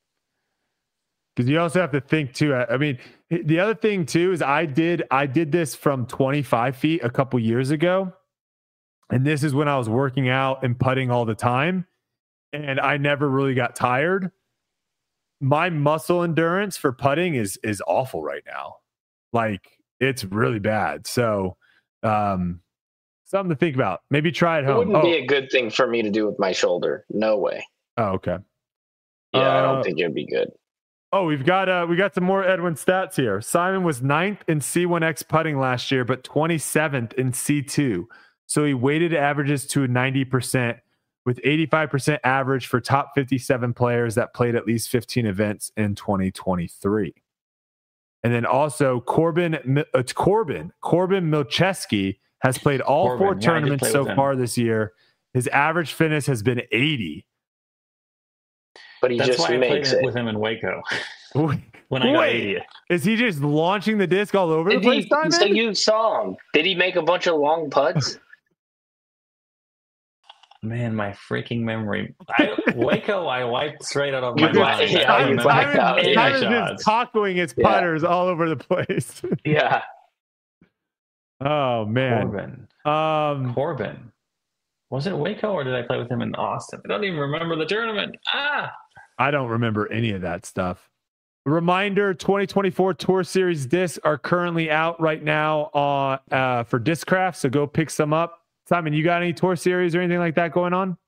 Because you also have to think too. I mean, the other thing too is I did I did this from twenty-five feet a couple years ago, and this is when I was working out and putting all the time, and I never really got tired. My muscle endurance for putting is is awful right now. Like it's really bad. So, um, something to think about. Maybe try it It home. wouldn't Oh, be a good thing for me to do with my shoulder. No way. oh, okay. Yeah, I Uh, don't think it'd be good. Oh, we've got uh we got some more Edwin stats here. Simon was ninth in C one X putting last year, but twenty-seventh in C two. So he weighted averages to ninety percent with eighty-five percent average for top fifty-seven players that played at least fifteen events in twenty twenty-three. And then also Corbin it's Corbin Corbin Milcheski has played all Corbin, four yeah, I did tournaments play so with him. far this year. His average finish has been eighty. But he That's just why I played makes it it. with him in Waco when I got Wait. eightieth. Is he just launching the disc all over Did the place, he, Simon? so you saw him. Did he make a bunch of long putts? man, my freaking memory. I, Waco, I wiped straight out of my You mind. blacked- I yeah, don't you remember blacked out, any yeah. Simon's shots. just tacoing its Yeah. putters all over the place. Yeah. Oh man. Corbin. Um, Corbin. Was it Waco or did I play with him in Austin? I don't even remember the tournament. Ah. I don't remember any of that stuff. Reminder: twenty twenty-four Tour Series discs are currently out right now on uh, for Discraft, so go pick some up. Simon, you got any Tour Series or anything like that going on?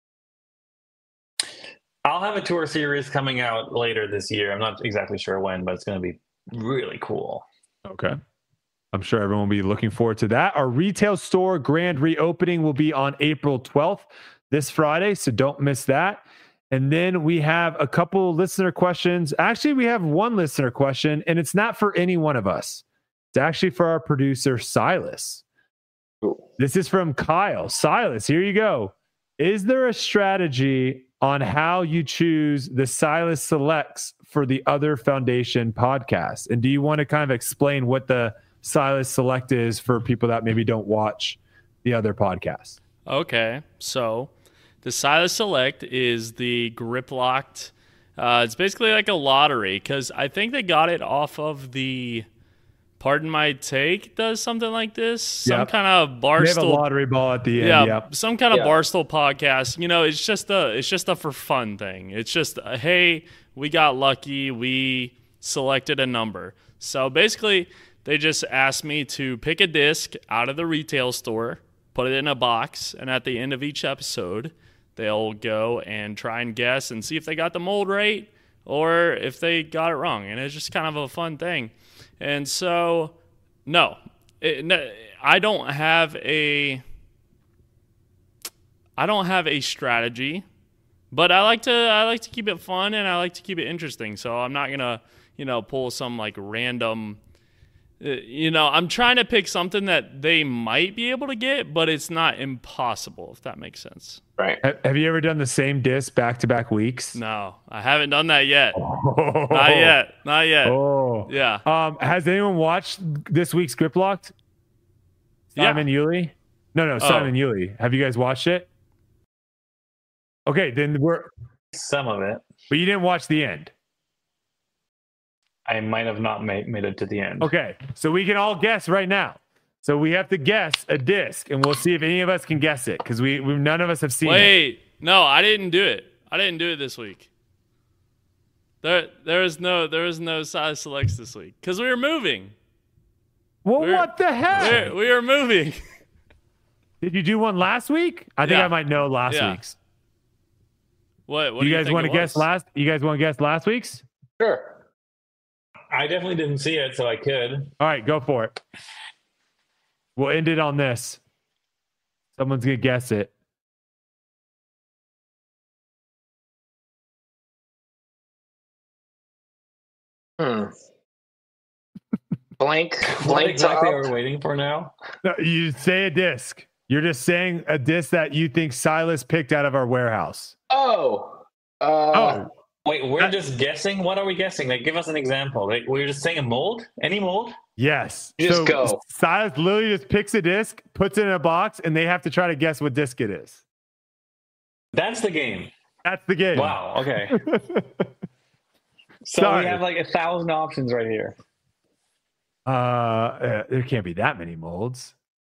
I'll have a tour series coming out later this year. I'm not exactly sure when, but it's going to be really cool. Okay. I'm sure everyone will be looking forward to that. Our retail store grand reopening will be on April twelfth, this Friday, so don't miss that. And then we have a couple listener questions. Actually, we have one listener question, and it's not for any one of us. It's actually for our producer, Silas. Cool. This is from Kyle. Silas, here you go. Is there a strategy on how you choose the Silas selects for the other foundation podcast? And do you want to kind of explain what the Silas select is for people that maybe don't watch the other podcasts? Okay, so the Silas Select is the grip locked. Uh, it's basically like a lottery because I think they got it off of the Pardon My Take does something like this. Some Yep. kind of They have a barstool. lottery ball at the end. Yeah, Yep. some kind of Yeah. barstool podcast. You know, it's just a it's just a for fun thing. It's just a, hey, we got lucky, we selected a number. So basically, they just asked me to pick a disc out of the retail store, put it in a box, and at the end of each episode, they'll go and try and guess and see if they got the mold right or if they got it wrong. And it's just kind of a fun thing. And so, no, it, no I don't have a I don't have a strategy, but I like to I like to keep it fun and I like to keep it interesting. So I'm not gonna you know pull some like random. You know, I'm trying to pick something that they might be able to get, but it's not impossible, if that makes sense. Right. Ha- Have you ever done the same disc back to back weeks? No, I haven't done that yet. Oh. Not yet. Not yet. Oh. Yeah. Um, has anyone watched this week's Grip Locked? Simon Yuli? No, no, Simon Yuli. Have you guys watched it? Okay, then we're. Some of it. But you didn't watch the end. I might have not made, made it to the end. Okay, so we can all guess right now. So we have to guess a disc, and we'll see if any of us can guess it because we, we none of us have seen it. Wait, no, I didn't do it. I didn't do it this week. There, there is no, there is no size selects this week because we were moving. Well, We're- what the heck? We're, we were moving. Did you do one last week? I think Yeah. I might know last Yeah. week's. What? What Do do you guys think want to it guess was? last? You guys want to guess last week's? Sure. I definitely didn't see it, so I could. All right, go for it. We'll end it on this. Someone's gonna guess it. Hmm. Blank. What Blank exactly top. are we waiting for now? No, you say a disc. You're just saying a disc that you think Silas picked out of our warehouse. Oh. Uh, Oh, Wait, we're That- just guessing? What are we guessing? Like, give us an example. Like, we're just saying a mold? Any mold? yes. Just so go. Silas literally just picks a disc, puts it in a box, and they have to try to guess what disc it is. That's the game. That's the game. Wow. Okay. So Sorry. we have like a thousand options right here. uh, uh, there can't be that many molds.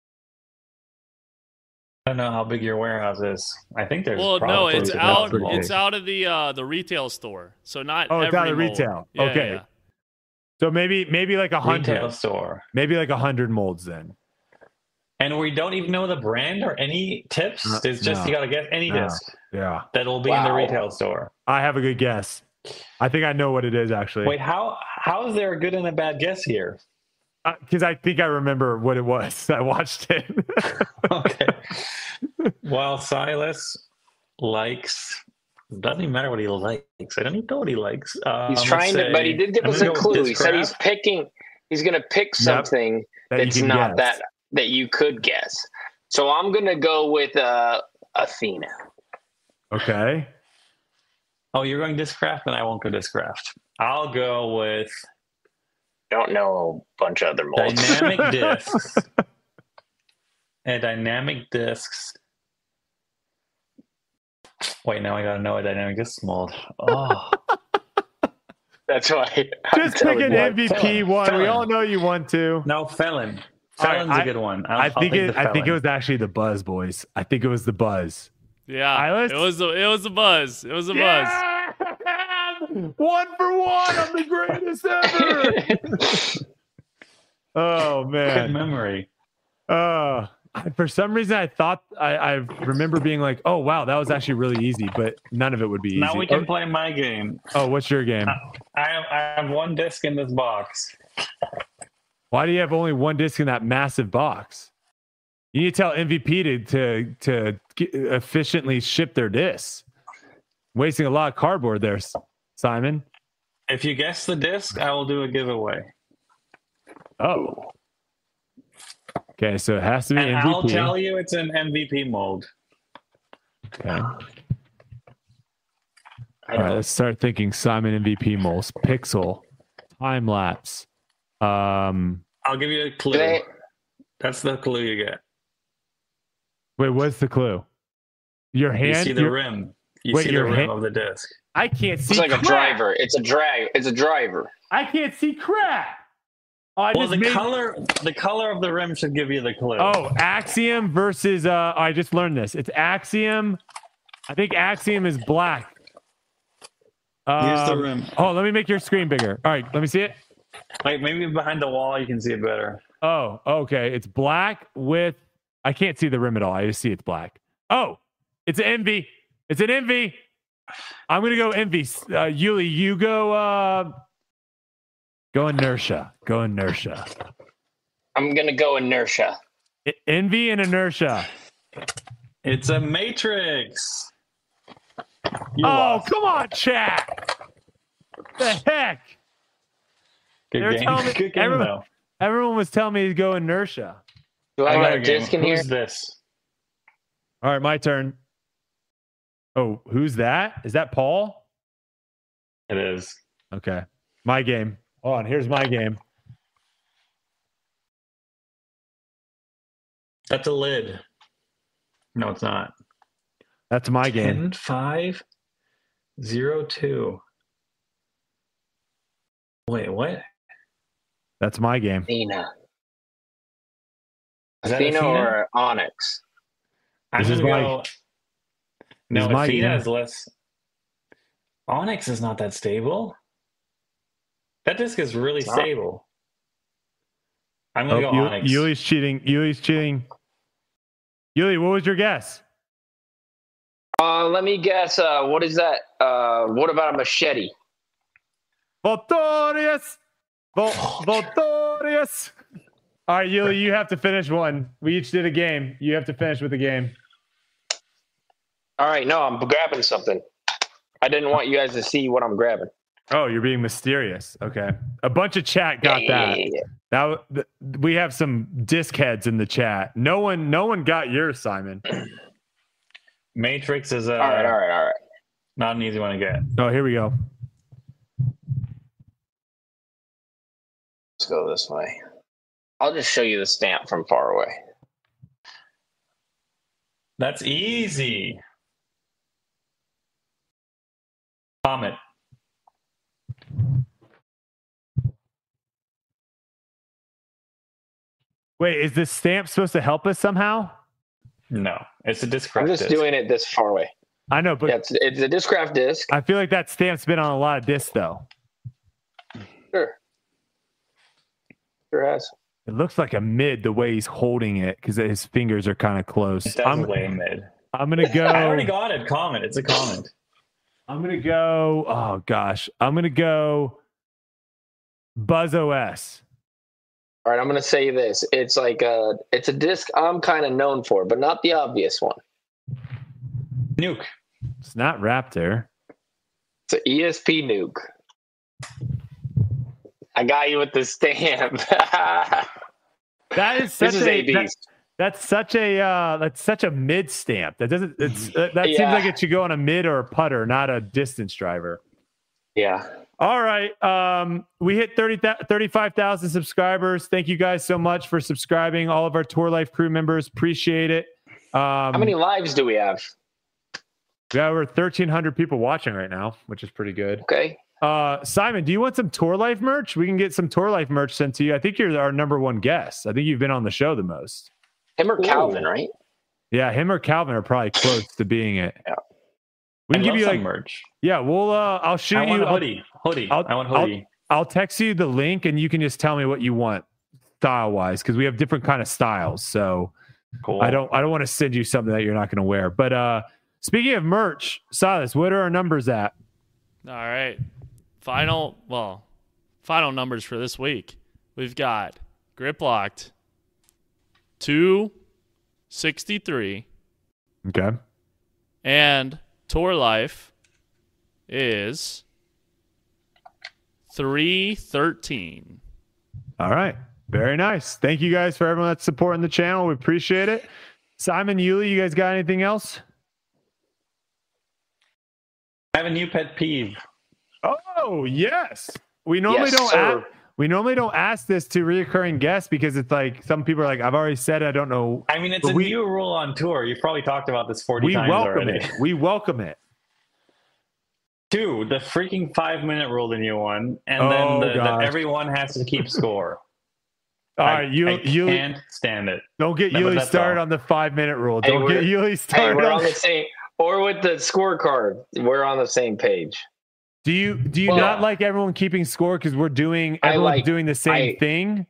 I don't know how big your warehouse is. I think there's. Well, no, probably it's about out. three It's big. out of the uh, the retail store, so not. Oh, it's every out of mold. retail. Yeah, Okay. yeah. So maybe maybe like a hundred, retail store, maybe like a hundred molds then. and we don't even know the brand or any tips. Uh, It's just no. you got to get any No. disc Yeah, that will be in the Wow. retail store. I have a good guess. I think I know what it is actually. Wait, how how is there a good and a bad guess here? Because I think I remember what it was. I watched it. Okay. Well, Silas likes. Doesn't even matter what he likes. I don't even know what he likes. Um, he's let's trying to, but he say- did give I'm us a gonna go with clue. He said he's Discraft. picking. He's going to pick something That you that's can not guess. that that you could guess. So I'm going to go with uh, Athena. Okay. Oh, you're going Discraft, and I won't go Discraft. I'll go with Don't know a bunch of other molds. dynamic discs. And dynamic discs Wait, now I gotta know a dynamic disc mold. Oh, That's why. Just pick an M V P Felon. one. We Felon. all know you want to. no, Felon. All right, Felon's I- a good one. I'll, I I'll think take it. the I think it Felon. was actually the buzz, boys. I think it was the buzz. Yeah, I was- it was the it was a buzz. It was a buzz. Yeah! One for one. I'm the greatest ever. Oh Good man. memory. Uh, I- for some reason, I thought I, I remember being like, "Oh wow, that was actually really easy," but none of it would be easy. Now we can oh, play my game. oh, what's your game? I have, I have one disc in this box. Why do you have only one disc in that massive box? You need to tell M V P to to to get- efficiently ship their discs. Wasting a lot of cardboard there, S- Simon. If you guess the disc, I will do a giveaway. Oh. Okay, so it has to be And M V P. I'll tell you it's an M V P mold. Okay. I All right, don't- let's start thinking Simon M V P molds. Pixel, time lapse. Um, I'll give you a clue. They- That's the clue you get. wait, what's the clue? Your hand. You see the your- rim. You Wait, see the your rim hand- of the disc. I can't see. It's like a crap. driver. It's a drag. It's a driver. I can't see crap. Oh, I Well, just the made- color, the color of the rim should give you the clue. Oh, Axiom versus. Uh, I just learned this. It's Axiom. I think Axiom is black. Use the Um, rim. Oh, let me make your screen bigger. All right, let me see it. Like maybe behind the wall, you can see it better. Oh, okay. It's black with. I can't see the rim at all. I just see it's black. Oh, it's an envy. It's an envy. I'm gonna go envy. Uh, Yuli, you go. Uh, go inertia. Go inertia. I'm gonna go inertia. I- envy and inertia. It's a matrix. You Oh, lost. come on, chat. The heck. Good They're game. telling me- Good game everyone- though. Everyone was telling me to go inertia. Do I, I got got a a game. disc in here? Who's this? All right, my turn. Oh, who's that? Is that Paul? It is. Okay. My game. Hold on. Here's my game. That's a lid. No, it's not. That's my game. Ten five zero two. Wait, what? That's my game. Athena. Is that Athena Athena? or Onyx? I'm This is gonna my- go. this No, is my Athena game. is less. Onyx is not that stable. That disc is really It's not. stable. I'm Oh, gonna go Yu- Onyx. Yuli's cheating. Yuli's cheating. Yuli, what was your guess? Uh, let me guess. Uh, what is that? Uh, what about a machete? Voltorius. Vol- Voltorius. All right, Yuli, you have to finish one. We each did a game. You have to finish with a game. All right, no, I'm grabbing something. I didn't want you guys to see what I'm grabbing. Oh, you're being mysterious. Okay. A bunch of chat got Yeah, that. yeah, yeah, yeah. That th- we have some disc heads in the chat. No one, no one got yours, Simon. Matrix is uh, All right, all right, all right. not an easy one to get. Oh, here we go. Let's go this way. I'll just show you the stamp from far away. That's easy. Comet. Wait, is this stamp supposed to help us somehow? No, it's a disc. I'm just disc. doing it this far away. I know, but Yeah, it's, it's a Discraft disc. I feel like that stamp's been on a lot of discs, though. Sure. Sure has. It looks like a mid the way he's holding it because his fingers are kind of close. It does I'm, way mid. I'm gonna go. I already got it. Comet. It's a comet. I'm gonna go. Oh gosh, I'm gonna go. Buzz O S. All right, I'm gonna say this. It's like a, it's a disc I'm kind of known for, but not the obvious one. Nuke. It's not Raptor. It's an E S P nuke. I got you with the stamp. That is such this is a. A B's. that- that's such a. Uh, that's such a mid stamp. That doesn't. It's that, that seems Yeah. like it should go on a mid or a putter, not a distance driver. Yeah. All right. Um, we hit thirty, thirty-five thousand subscribers. Thank you guys so much for subscribing. All of our Tour Life crew members. Appreciate it. Um, How many lives do we have? We got over thirteen hundred people watching right now, which is pretty good. Okay. Uh, Simon, do you want some Tour Life merch? We can get some Tour Life merch sent to you. I think you're our number one guest. I think you've been on the show the most. Him or Ooh. Calvin, right? Yeah, him or Calvin are probably close to being it. Yeah. We can I give love you some like merch. yeah. We'll uh, I'll shoot I want you. a hoodie. Hoodie. I'll, I want I'll, hoodie. I'll text you the link, and you can just tell me what you want style wise, because we have different kind of styles. So Cool. I don't I don't want to send you something that you're not going to wear. But uh, speaking of merch, Silas, what are our numbers at? All right. Final, well, final numbers for this week. We've got Grip Locked two sixty-three. Okay. And Tour Life is three thirteen. All right. Very nice. Thank you guys for everyone that's supporting the channel. We appreciate it. Simon, Yuli, you guys got anything else? I have a new pet peeve. Oh, yes. We normally Yes, don't sir. ask, we normally don't ask this to reoccurring guests because it's like some people are like, I've already said it, I don't know. I mean, it's But a we- new rule on tour. You've probably talked about this forty We times welcome already. it. We welcome it. Two, the freaking five minute rule, the new one, and Oh, then the, the gosh. everyone has to keep score. All I, right, you I you can't stand it. don't get No, but Yuli that's started all. on the five minute rule. Hey, Don't get we're- Yuli Hey, started we're on. on the same, or with the scorecard, we're on the same page. Do you do you Well, not like everyone keeping score because we're doing I everyone's like- doing the same I- thing?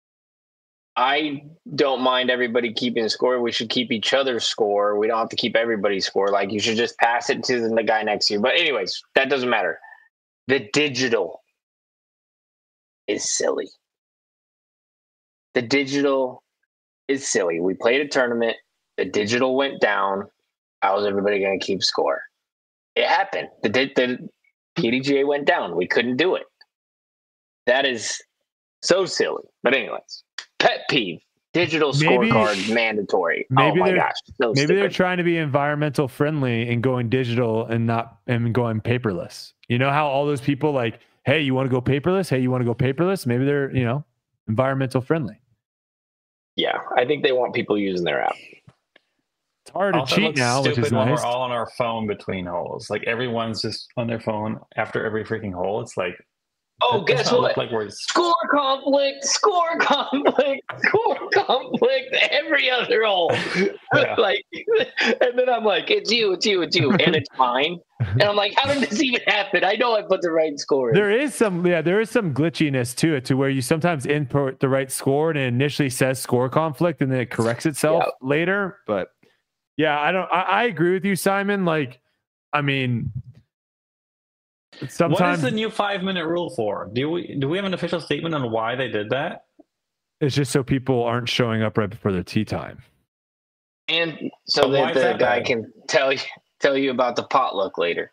I don't mind everybody keeping score. We should keep each other's score. We don't have to keep everybody's score. Like, you should just pass it to the guy next to you. But anyways, that doesn't matter. The digital is silly. The digital is silly. We played a tournament. The digital went down. How is everybody going to keep score? It happened. The, di- the P D G A went down. We couldn't do it. That is so silly. But anyways, pet peeve. Digital Maybe- scorecard mandatory. maybe oh my they're- gosh. So Maybe they're stupid. trying to be environmental friendly and going digital and not and going paperless. You know how all those people like, hey, you want to go paperless? Hey, you want to go paperless? Maybe they're, you know, environmental friendly. Yeah, I think they want people using their app. It's hard to Also, it cheat looks now, which stupid is when nice. we're all on our phone between holes. Like everyone's just on their phone after every freaking hole. It's like, Oh, that does guess not what? look like we're Score conflict, score conflict, score conflict, every other hole. Yeah. Like, and then I'm like, it's you, it's you, it's you, and it's mine. And I'm like, how did this even happen? I know I put the right score in. There is some, yeah, there is some glitchiness to it, to where you sometimes input the right score and it initially says score conflict and then it corrects itself Yeah. later. But yeah, I don't, I, I agree with you, Simon. Like, I mean, What is sometimes the new five minute rule for? Do we do we have an official statement on why they did that? it's just so people aren't showing up right before their tea time. And so But why that is the that guy bad? can tell you tell you about the potluck later.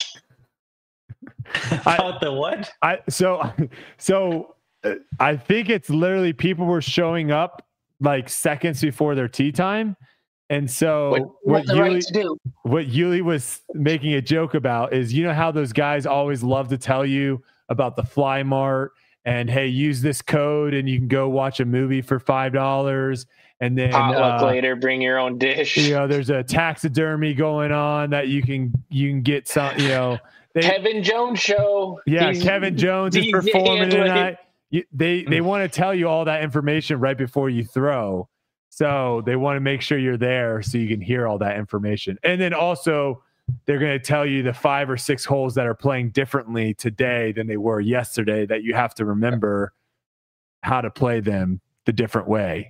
About the what? I so so uh, I think it's literally people were showing up like seconds before their tea time. And so What, what what the Yuli, right to do? what Yuli was making a joke about is, you know how those guys always love to tell you about the Fly Mart and, hey, use this code and you can go watch a movie for five dollars. And then Potluck uh, later, bring your own dish. you know, there's a taxidermy going on that you can you can get some, you know, they, Kevin Jones show. yeah, He's- Kevin Jones is he's performing handling- tonight. You, they they want to tell you all that information right before you throw. So they want to make sure you're there so you can hear all that information. And then also they're going to tell you the five or six holes that are playing differently today than they were yesterday, that you have to remember how to play them the different way.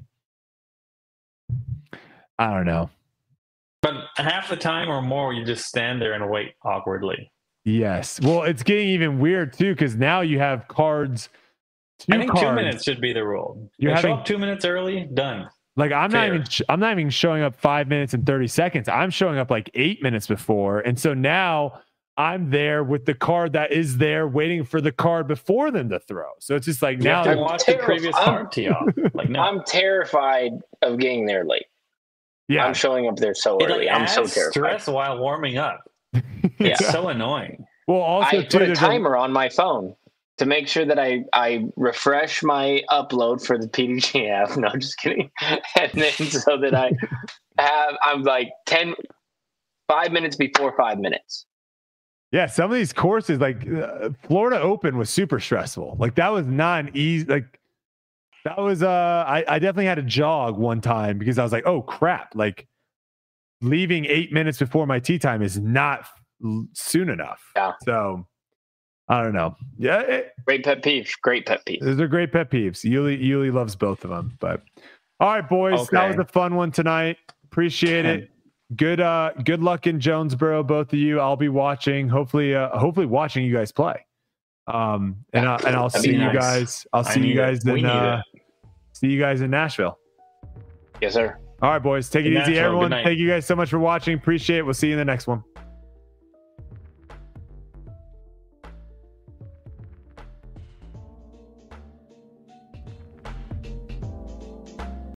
I don't know. But half the time or more, you just stand there and wait awkwardly. Yes. Well, it's getting even weird too, because now you have cards. Two I think cards. two minutes should be the rule. You're You show having- up two minutes early, done. Like I'm not Fair. even sh- I'm not even showing up five minutes and thirty seconds. I'm showing up like eight minutes before, and so now I'm there with the card that is there, waiting for the card before them to throw. So it's just like You now have to they're- watch terrified. the previous card tee off. Like no, I'm terrified of getting there late. yeah, I'm showing up there so it like early. I'm so adds terrified. stress while warming up. Yeah. It's so annoying. well, also I too, put a there's timer on my phone to make sure that I, I refresh my upload for the P D G app. No, I'm just kidding. And then so that I have, I'm like ten, five minutes before five minutes. Yeah, some of these courses, like uh, Florida Open, was super stressful. Like that was not an easy. Like that was. Uh, I, I definitely had to jog one time because I was like, oh crap! Like leaving eight minutes before my tee time is not l- soon enough. Yeah. So I don't know. Yeah. It, Great pet peeve. Great pet peeve. those are great pet peeves. Yuli Yuli loves both of them. But all right, boys, Okay. that was a fun one tonight. Appreciate it. Good uh good luck in Jonesboro, both of you. I'll be watching, hopefully uh hopefully watching you guys play. Um and I, and I'll That'd see be you nice. guys. I'll I see you need it. guys We in need uh it. see you guys in Nashville. Yes, sir. All right, boys. Take it In easy, Nashville. Good everyone. night. Thank you guys so much for watching. Appreciate it. We'll see you in the next one.